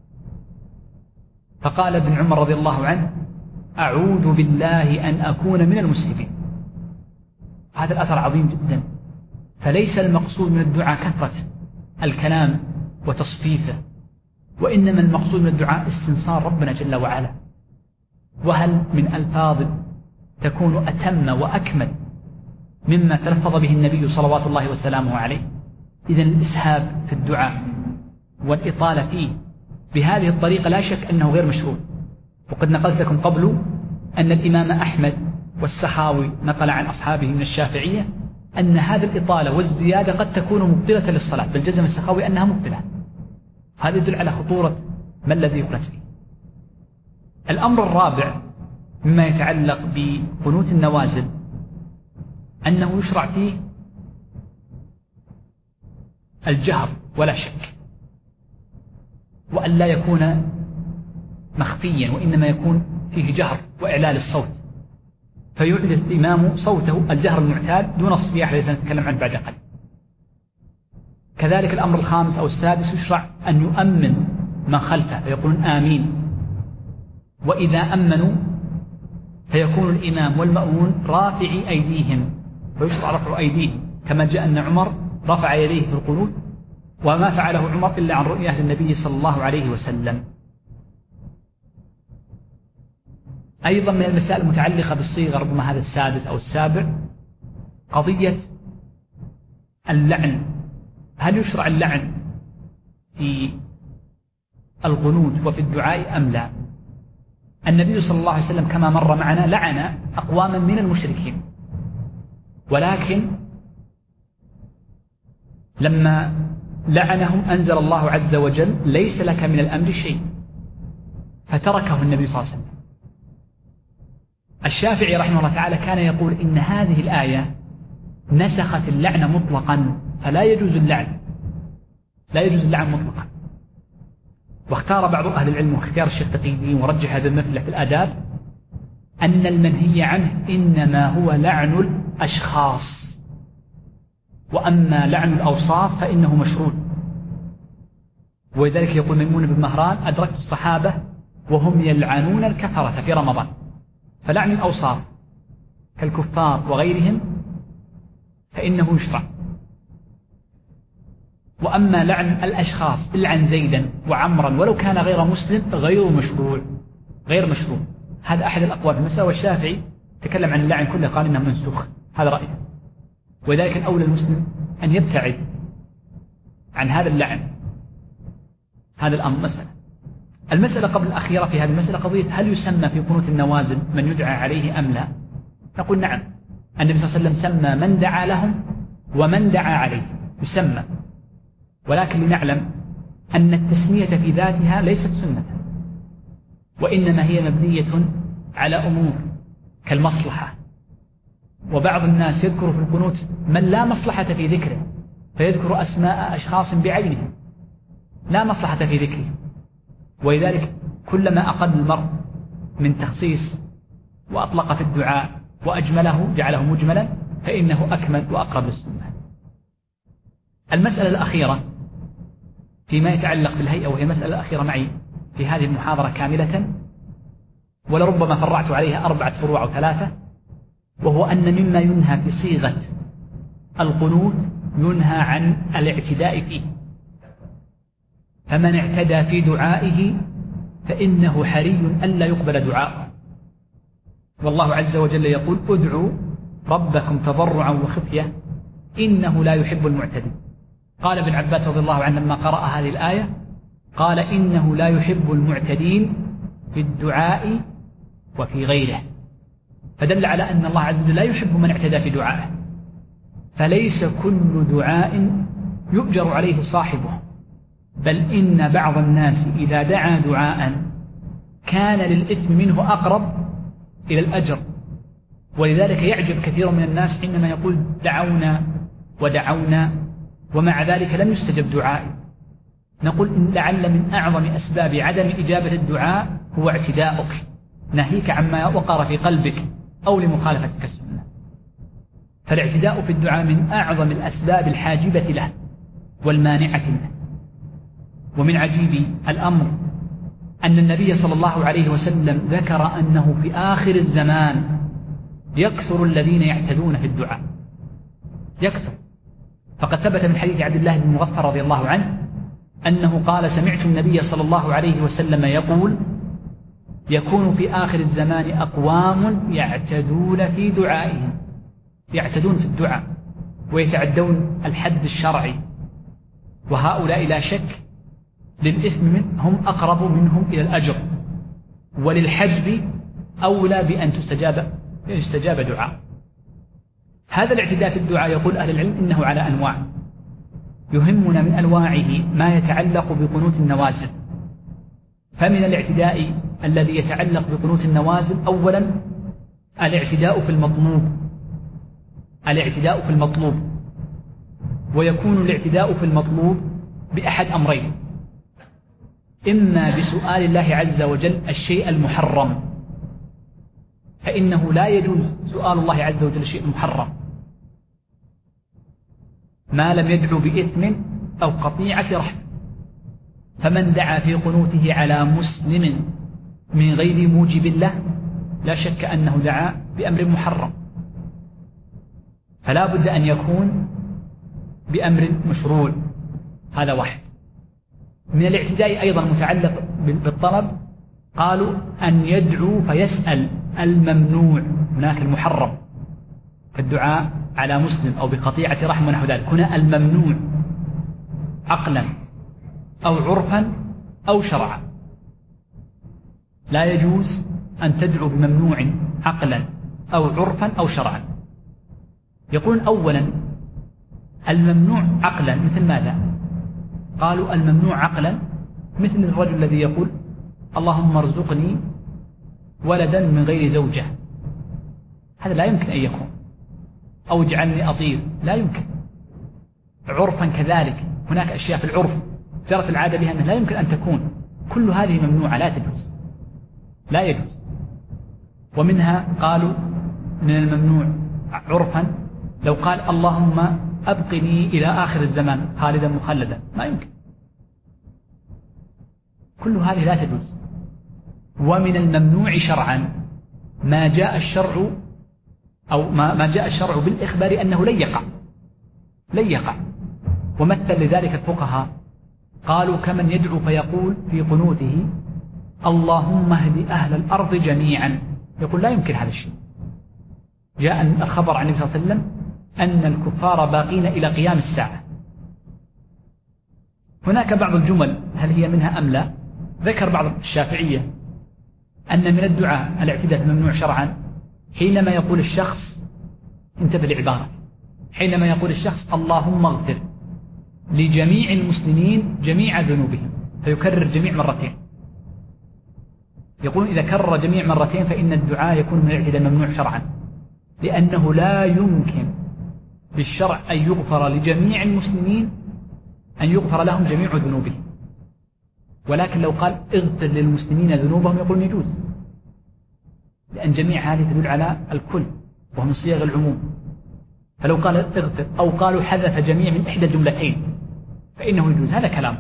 فقال ابن عمر رضي الله عنه أعوذ بالله أن أكون من المسرفين. هذا الأثر عظيم جدا. فليس المقصود من الدعاء كثرة الكلام وتصفيفه، وإنما المقصود من الدعاء استنصار ربنا جل وعلا. وهل من ألفاظ تكون أتم وأكمل مما تلفظ به النبي صلوات الله وسلامه عليه؟ إذن الإسهاب في الدعاء والإطالة فيه بهذه الطريقة لا شك أنه غير مشروع. وقد نقلت لكم قبل أن الإمام أحمد والسخاوي نقل عن أصحابه من الشافعية أن هذه الإطالة والزيادة قد تكون مبطلة للصلاة، بل جزم السخاوي أنها مبطلة. هذا يدل على خطورة ما الذي يقنت فيه. الأمر الرابع مما يتعلق بقنوت النوازل أنه يشرع فيه الجهر ولا شك، وأن لا يكون مخفيا، وإنما يكون فيه جهر وإعلال الصوت، فيعلي الإمام صوته الجهر المعتاد دون الصياح الذي سنتكلم عنه بعد قليل. كذلك الأمر الخامس أو السادس يشرع أن يؤمن من خلفه فيقولون آمين، وإذا أمنوا فيكون الإمام والمأمون رافعي أيديهم، فيشرع رفع أيديهم كما جاء أن عمر رفع يديه في القنوت، وما فعله عمر إلا عن رؤية للنبي صلى الله عليه وسلم. أيضا من المسائل المتعلقة بالصيغة، ربما هذا السادس أو السابع، قضية اللعن. هل يشرع اللعن في القنوت وفي الدعاء أم لا؟ النبي صلى الله عليه وسلم كما مر معنا لعن أقواما من المشركين، ولكن لما لعنهم أنزل الله عز وجل ليس لك من الأمر شيء، فتركه النبي صلى الله عليه وسلم. الشافعي رحمه الله تعالى كان يقول إن هذه الآية نسخت اللعن مطلقا، فلا يجوز اللعن لا يجوز اللعن مطلقا. واختار بعض أهل العلم واختيار الشيخ تقي الدين ورجح هذا المثل في الآداب أن المنهي عنه إنما هو لعن الأشخاص، وأما لعن الأوصاف فإنه مشروع. ولذلك يقول ميمون بن مهران أدركت الصحابة وهم يلعنون الكفرة في رمضان. فلعن الأوصاف كالكفار وغيرهم فإنه يشرع. وأما لعن الأشخاص العن زيدا وعمرا ولو كان غير مسلم غير مشروع غير مشروع. هذا أحد الأقوال في المسألة. والشافعي تكلم عن اللعن كله قال إنه منسوخ، هذا رأيه. وذلك الأولى المسلم أن يبتعد عن هذا اللعن. هذا الأمر مسألة. المسألة قبل الأخيرة في هذه المسألة قضية هل يسمى في قنوت النوازل من يدعى عليه أم لا؟ نقول نعم، النبي صلى الله عليه وسلم سمى من دعا لهم ومن دعا عليه يسمى، ولكن لنعلم أن التسمية في ذاتها ليست سنة، وإنما هي مبنية على أمور كالمصلحة. وبعض الناس يذكر في القنوت من لا مصلحة في ذكره، فيذكر أسماء أشخاص بعينهم لا مصلحة في ذكره، ولذلك كلما أقل المرء من تخصيص وأطلق في الدعاء وأجمله جعله مجملا فإنه أكمل وأقرب للسنة. المسألة الأخيرة فيما يتعلق بالهيئة، وهي المسألة الأخيرة معي في هذه المحاضرة كاملة، ولربما فرعت عليها أربعة فروع أو ثلاثة، وهو أن مما ينهى في صيغة القنوت ينهى عن الاعتداء فيه، فمن اعتدى في دعائه فإنه حري ألا يقبل دعاءه. والله عز وجل يقول ادعوا ربكم تضرعا وخفية إنه لا يحب المعتدين. قال ابن عباس رضي الله عنه لما قرأ هذه الآية قال إنه لا يحب المعتدين في الدعاء وفي غيره، فدل على أن الله عز وجل لا يحب من اعتدى في دعائه، فليس كل دعاء يؤجر عليه صاحبه، بل إن بعض الناس إذا دعا دعاء كان للإثم منه أقرب إلى الأجر، ولذلك يعجب كثير من الناس حينما يقول دعونا ودعونا ومع ذلك لم يستجب دعائي. نقول لعل من أعظم أسباب عدم إجابة الدعاء هو اعتداؤك، ناهيك عما وقر في قلبك أو لمخالفتك السنة. فالاعتداء في الدعاء من أعظم الأسباب الحاجبة له والمانعة منه. ومن عجيب الأمر أن النبي صلى الله عليه وسلم ذكر أنه في آخر الزمان يكثر الذين يعتدون في الدعاء، يكثر. فقد ثبت من حديث عبد الله بن مغفر رضي الله عنه أنه قال سمعت النبي صلى الله عليه وسلم يقول يكون في آخر الزمان أقوام يعتدون في دعائهم، يعتدون في الدعاء ويتعدون الحد الشرعي، وهؤلاء لا شك للإثم من هم أقرب منهم إلى الأجر، وللحجب أولى بأن تستجاب يستجاب دعاء. هذا الاعتداء في الدعاء يقول أهل العلم إنه على أنواع، يهمنا من أنواعه ما يتعلق بقنوت النوازل. فمن الاعتداء الذي يتعلق بقنوت النوازل أولا الاعتداء في المطلوب، الاعتداء في المطلوب، ويكون الاعتداء في المطلوب بأحد أمرين: إما بسؤال الله عز وجل الشيء المحرم، فإنه لا يجوز سؤال الله عز وجل الشيء المحرم ما لم يدعو بإثم أو قطيعة رحم، فمن دعا في قنوته على مسلم من غير موجب له لا شك أنه دعا بأمر محرم، فلا بد أن يكون بأمر مشروع. هذا واحد. من الاعتداء أيضا متعلق بالطلب قالوا أن يدعو فيسأل الممنوع، هناك المحرم كالدعاء على مسلم أو بقطيعة رحم ونحو ذلك، هنا الممنوع عقلا أو عرفا أو شرعا، لا يجوز أن تدعو بممنوع عقلا أو عرفا أو شرعا. يقول أولا الممنوع عقلا مثل ماذا؟ قالوا الممنوع عقلا مثل الرجل الذي يقول اللهم ارزقني ولدا من غير زوجة، هذا لا يمكن أن يكون، أو اجعلني أطير، لا يمكن. عرفا كذلك هناك أشياء في العرف جرت العادة بها أنها لا يمكن أن تكون، كل هذه ممنوعة لا تجوز، لا يجوز. ومنها قالوا من الممنوع عرفا لو قال اللهم أبقني إلى آخر الزمان خالدا مخلدا، ما يمكن، كل هذه لا تجوز. ومن الممنوع شرعا ما جاء الشرع أو ما, ما جاء الشرع بالإخبار أنه لن يقع، لن يقع. ومثل لذلك الفقهاء قالوا كمن يدعو فيقول في قنوته اللهم اهد أهل الأرض جميعا، يقول لا يمكن هذا الشيء. جاء الخبر عن النبي صلى الله عليه وسلم أن الكفار باقين إلى قيام الساعة. هناك بعض الجمل هل هي منها أم لا؟ ذكر بعض الشافعية أن من الدعاء الاعتداء الممنوع شرعا حينما يقول الشخص، انتبه لعبارة، حينما يقول الشخص اللهم اغفر لجميع المسلمين جميع ذنوبهم، فيكرر جميع مرتين. يقول إذا كرر جميع مرتين فإن الدعاء يكون من الاعتداء ممنوع شرعا، لأنه لا يمكن بالشرع أن يغفر لجميع المسلمين أن يغفر لهم جميع ذنوبهم، ولكن لو قال اغفر للمسلمين ذنوبهم يقول يجوز، لأن جميع هذه تدل على الكل وهو من صيغ العموم. فلو قال اغفر أو قالوا حذف جميع من إحدى الجملتين فإنه يجوز، هذا كلام.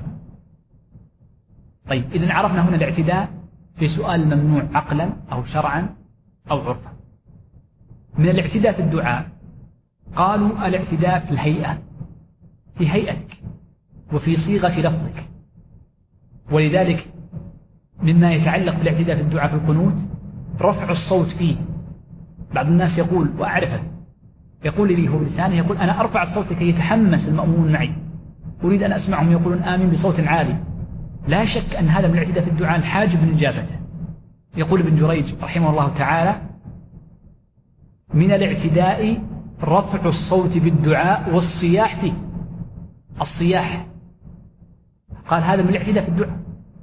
طيب إذن عرفنا هنا الاعتداء في سؤال ممنوع عقلا أو شرعا أو عرفا. من الاعتداء في الدعاء قالوا الاعتداء في الهيئة، في هيئتك وفي صيغة لفظك. ولذلك مما يتعلق بالاعتداء في الدعاء في القنوت رفع الصوت فيه. بعض الناس يقول وأعرفه، يقول لي هو بلسانه، يقول أنا أرفع الصوت كي يتحمس المأمون معي، أريد أن أسمعهم يقولون آمين بصوت عالي. لا شك أن هذا من الاعتداء في الدعاء الحاجب من إجابته. يقول ابن جريج رحمه الله تعالى من الاعتداء رفع الصوت بالدعاء والصياح فيه. الصياح قال هذا من الاعتداء في الدعاء.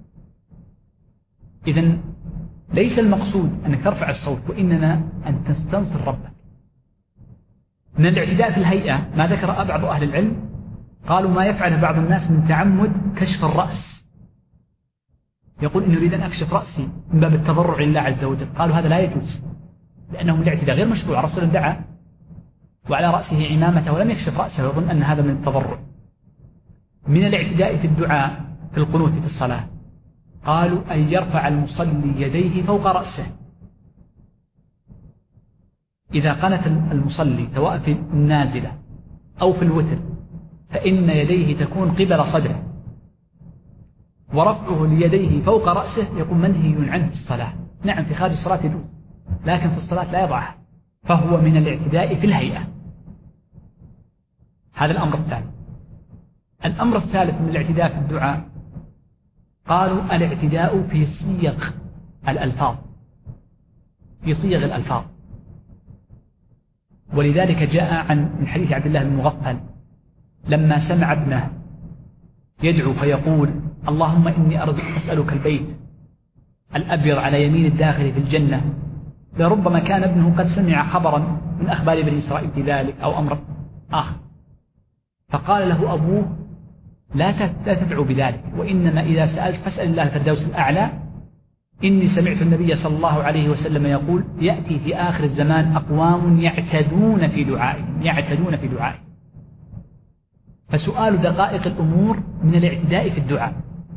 إذن ليس المقصود أنك ترفع الصوت، وإنما أن تستنصر ربك. من الاعتداء في الهيئة ما ذكر بعض أهل العلم، قالوا ما يفعله بعض الناس من تعمد كشف الرأس، يقول إن أريد أن أكشف رأسي من باب التضرع لله عز وجل، قالوا هذا لا يجوز لأنه من الاعتداء غير مشروع. رسول دعا وعلى رأسه عمامته ولم يكشف رأسه، يظن أن هذا من التضرع. من الاعتداء في الدعاء في القنوت في الصلاة قالوا أن يرفع المصلي يديه فوق رأسه. إذا قنت المصلي سواء في النازلة أو في الوتر فإن يديه تكون قبل صدره، ورفعه ليديه فوق رأسه يكون منهي عنه في الصلاة. نعم في خارج الصلاة يجوز، لكن في الصلاة لا يضعها، فهو من الاعتداء في الهيئة. هذا الأمر الثاني. الأمر الثالث من الاعتداء في الدعاء قالوا الاعتداء في صيغ الألفاظ، في صيغ الألفاظ. ولذلك جاء عن من حديث عبد الله بن مغفل لما سمع ابنه يدعو فيقول اللهم إني أسألك البيت الأبيض على يمين الداخل في الجنة، لربما كان ابنه قد سمع خبرا من أخبار بني إسرائيل في ذلك أو أمر آخر، فقال له أبوه لا تدعو بذلك، وإنما إذا سألت فاسأل الله الفردوس الأعلى، إني سمعت النبي صلى الله عليه وسلم يقول يأتي في آخر الزمان أقوام يعتدون في دعائهم، يعتدون في دعائهم. فسؤال دقائق الأمور من الاعتداء في الدعاء.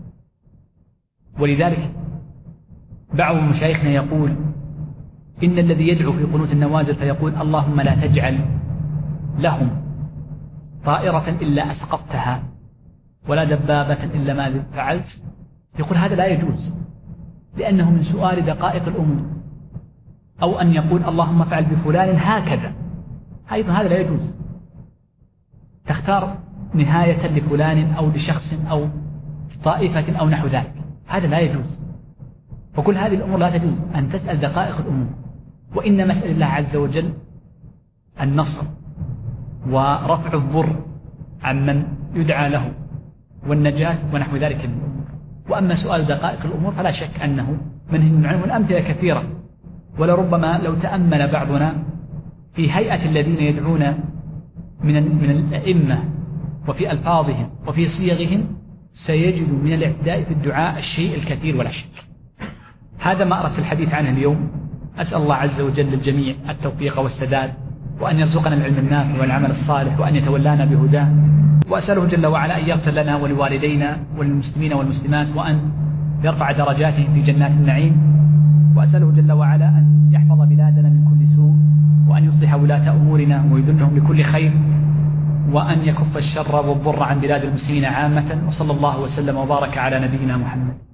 ولذلك بعض مشايخنا يقول إن الذي يدعو في قنوت النوازل فيقول اللهم لا تجعل لهم طائرة إلا أسقطتها ولا دبابة إلا ما فعلت، يقول هذا لا يجوز لأنه من سؤال دقائق الأمور. أو أن يقول اللهم فعل بفلان هكذا، أيضا هذا لا يجوز. تختار نهاية لفلان أو لشخص أو طائفة أو نحو ذلك، هذا لا يجوز. فكل هذه الأمور لا تجوز أن تسأل دقائق الأمور، وإنما اسأل الله عز وجل النصر ورفع الضر عمن يدعى له والنجاة ونحو ذلك من الأمور. وأما سؤال دقائق الأمور فلا شك أنه منهي عنه، والأمثلة كثيرة. ولربما لو تأمل بعضنا في هيئة الذين يدعون من من الأئمة وفي ألفاظهم وفي صيغهم سيجد من الاعتداء في الدعاء الشيء الكثير ولا شك. هذا ما أردت الحديث عنه اليوم. أسأل الله عز وجل للجميع التوفيق والسداد، وأن يرزقنا العلم النافع والعمل الصالح، وأن يتولانا بهداه. وأسأله جل وعلا أن يغفر لنا ولوالدينا وللمسلمين والمسلمات، وأن يرفع درجاتهم في جنات النعيم. وأسأله جل وعلا أن يحفظ بلادنا من كل سوء، وأن يصلح ولاة أمورنا ويدلهم لكل خير، وأن يكف الشر والضر عن بلاد المسلمين عامة. وصلى الله وسلم وبارك على نبينا محمد.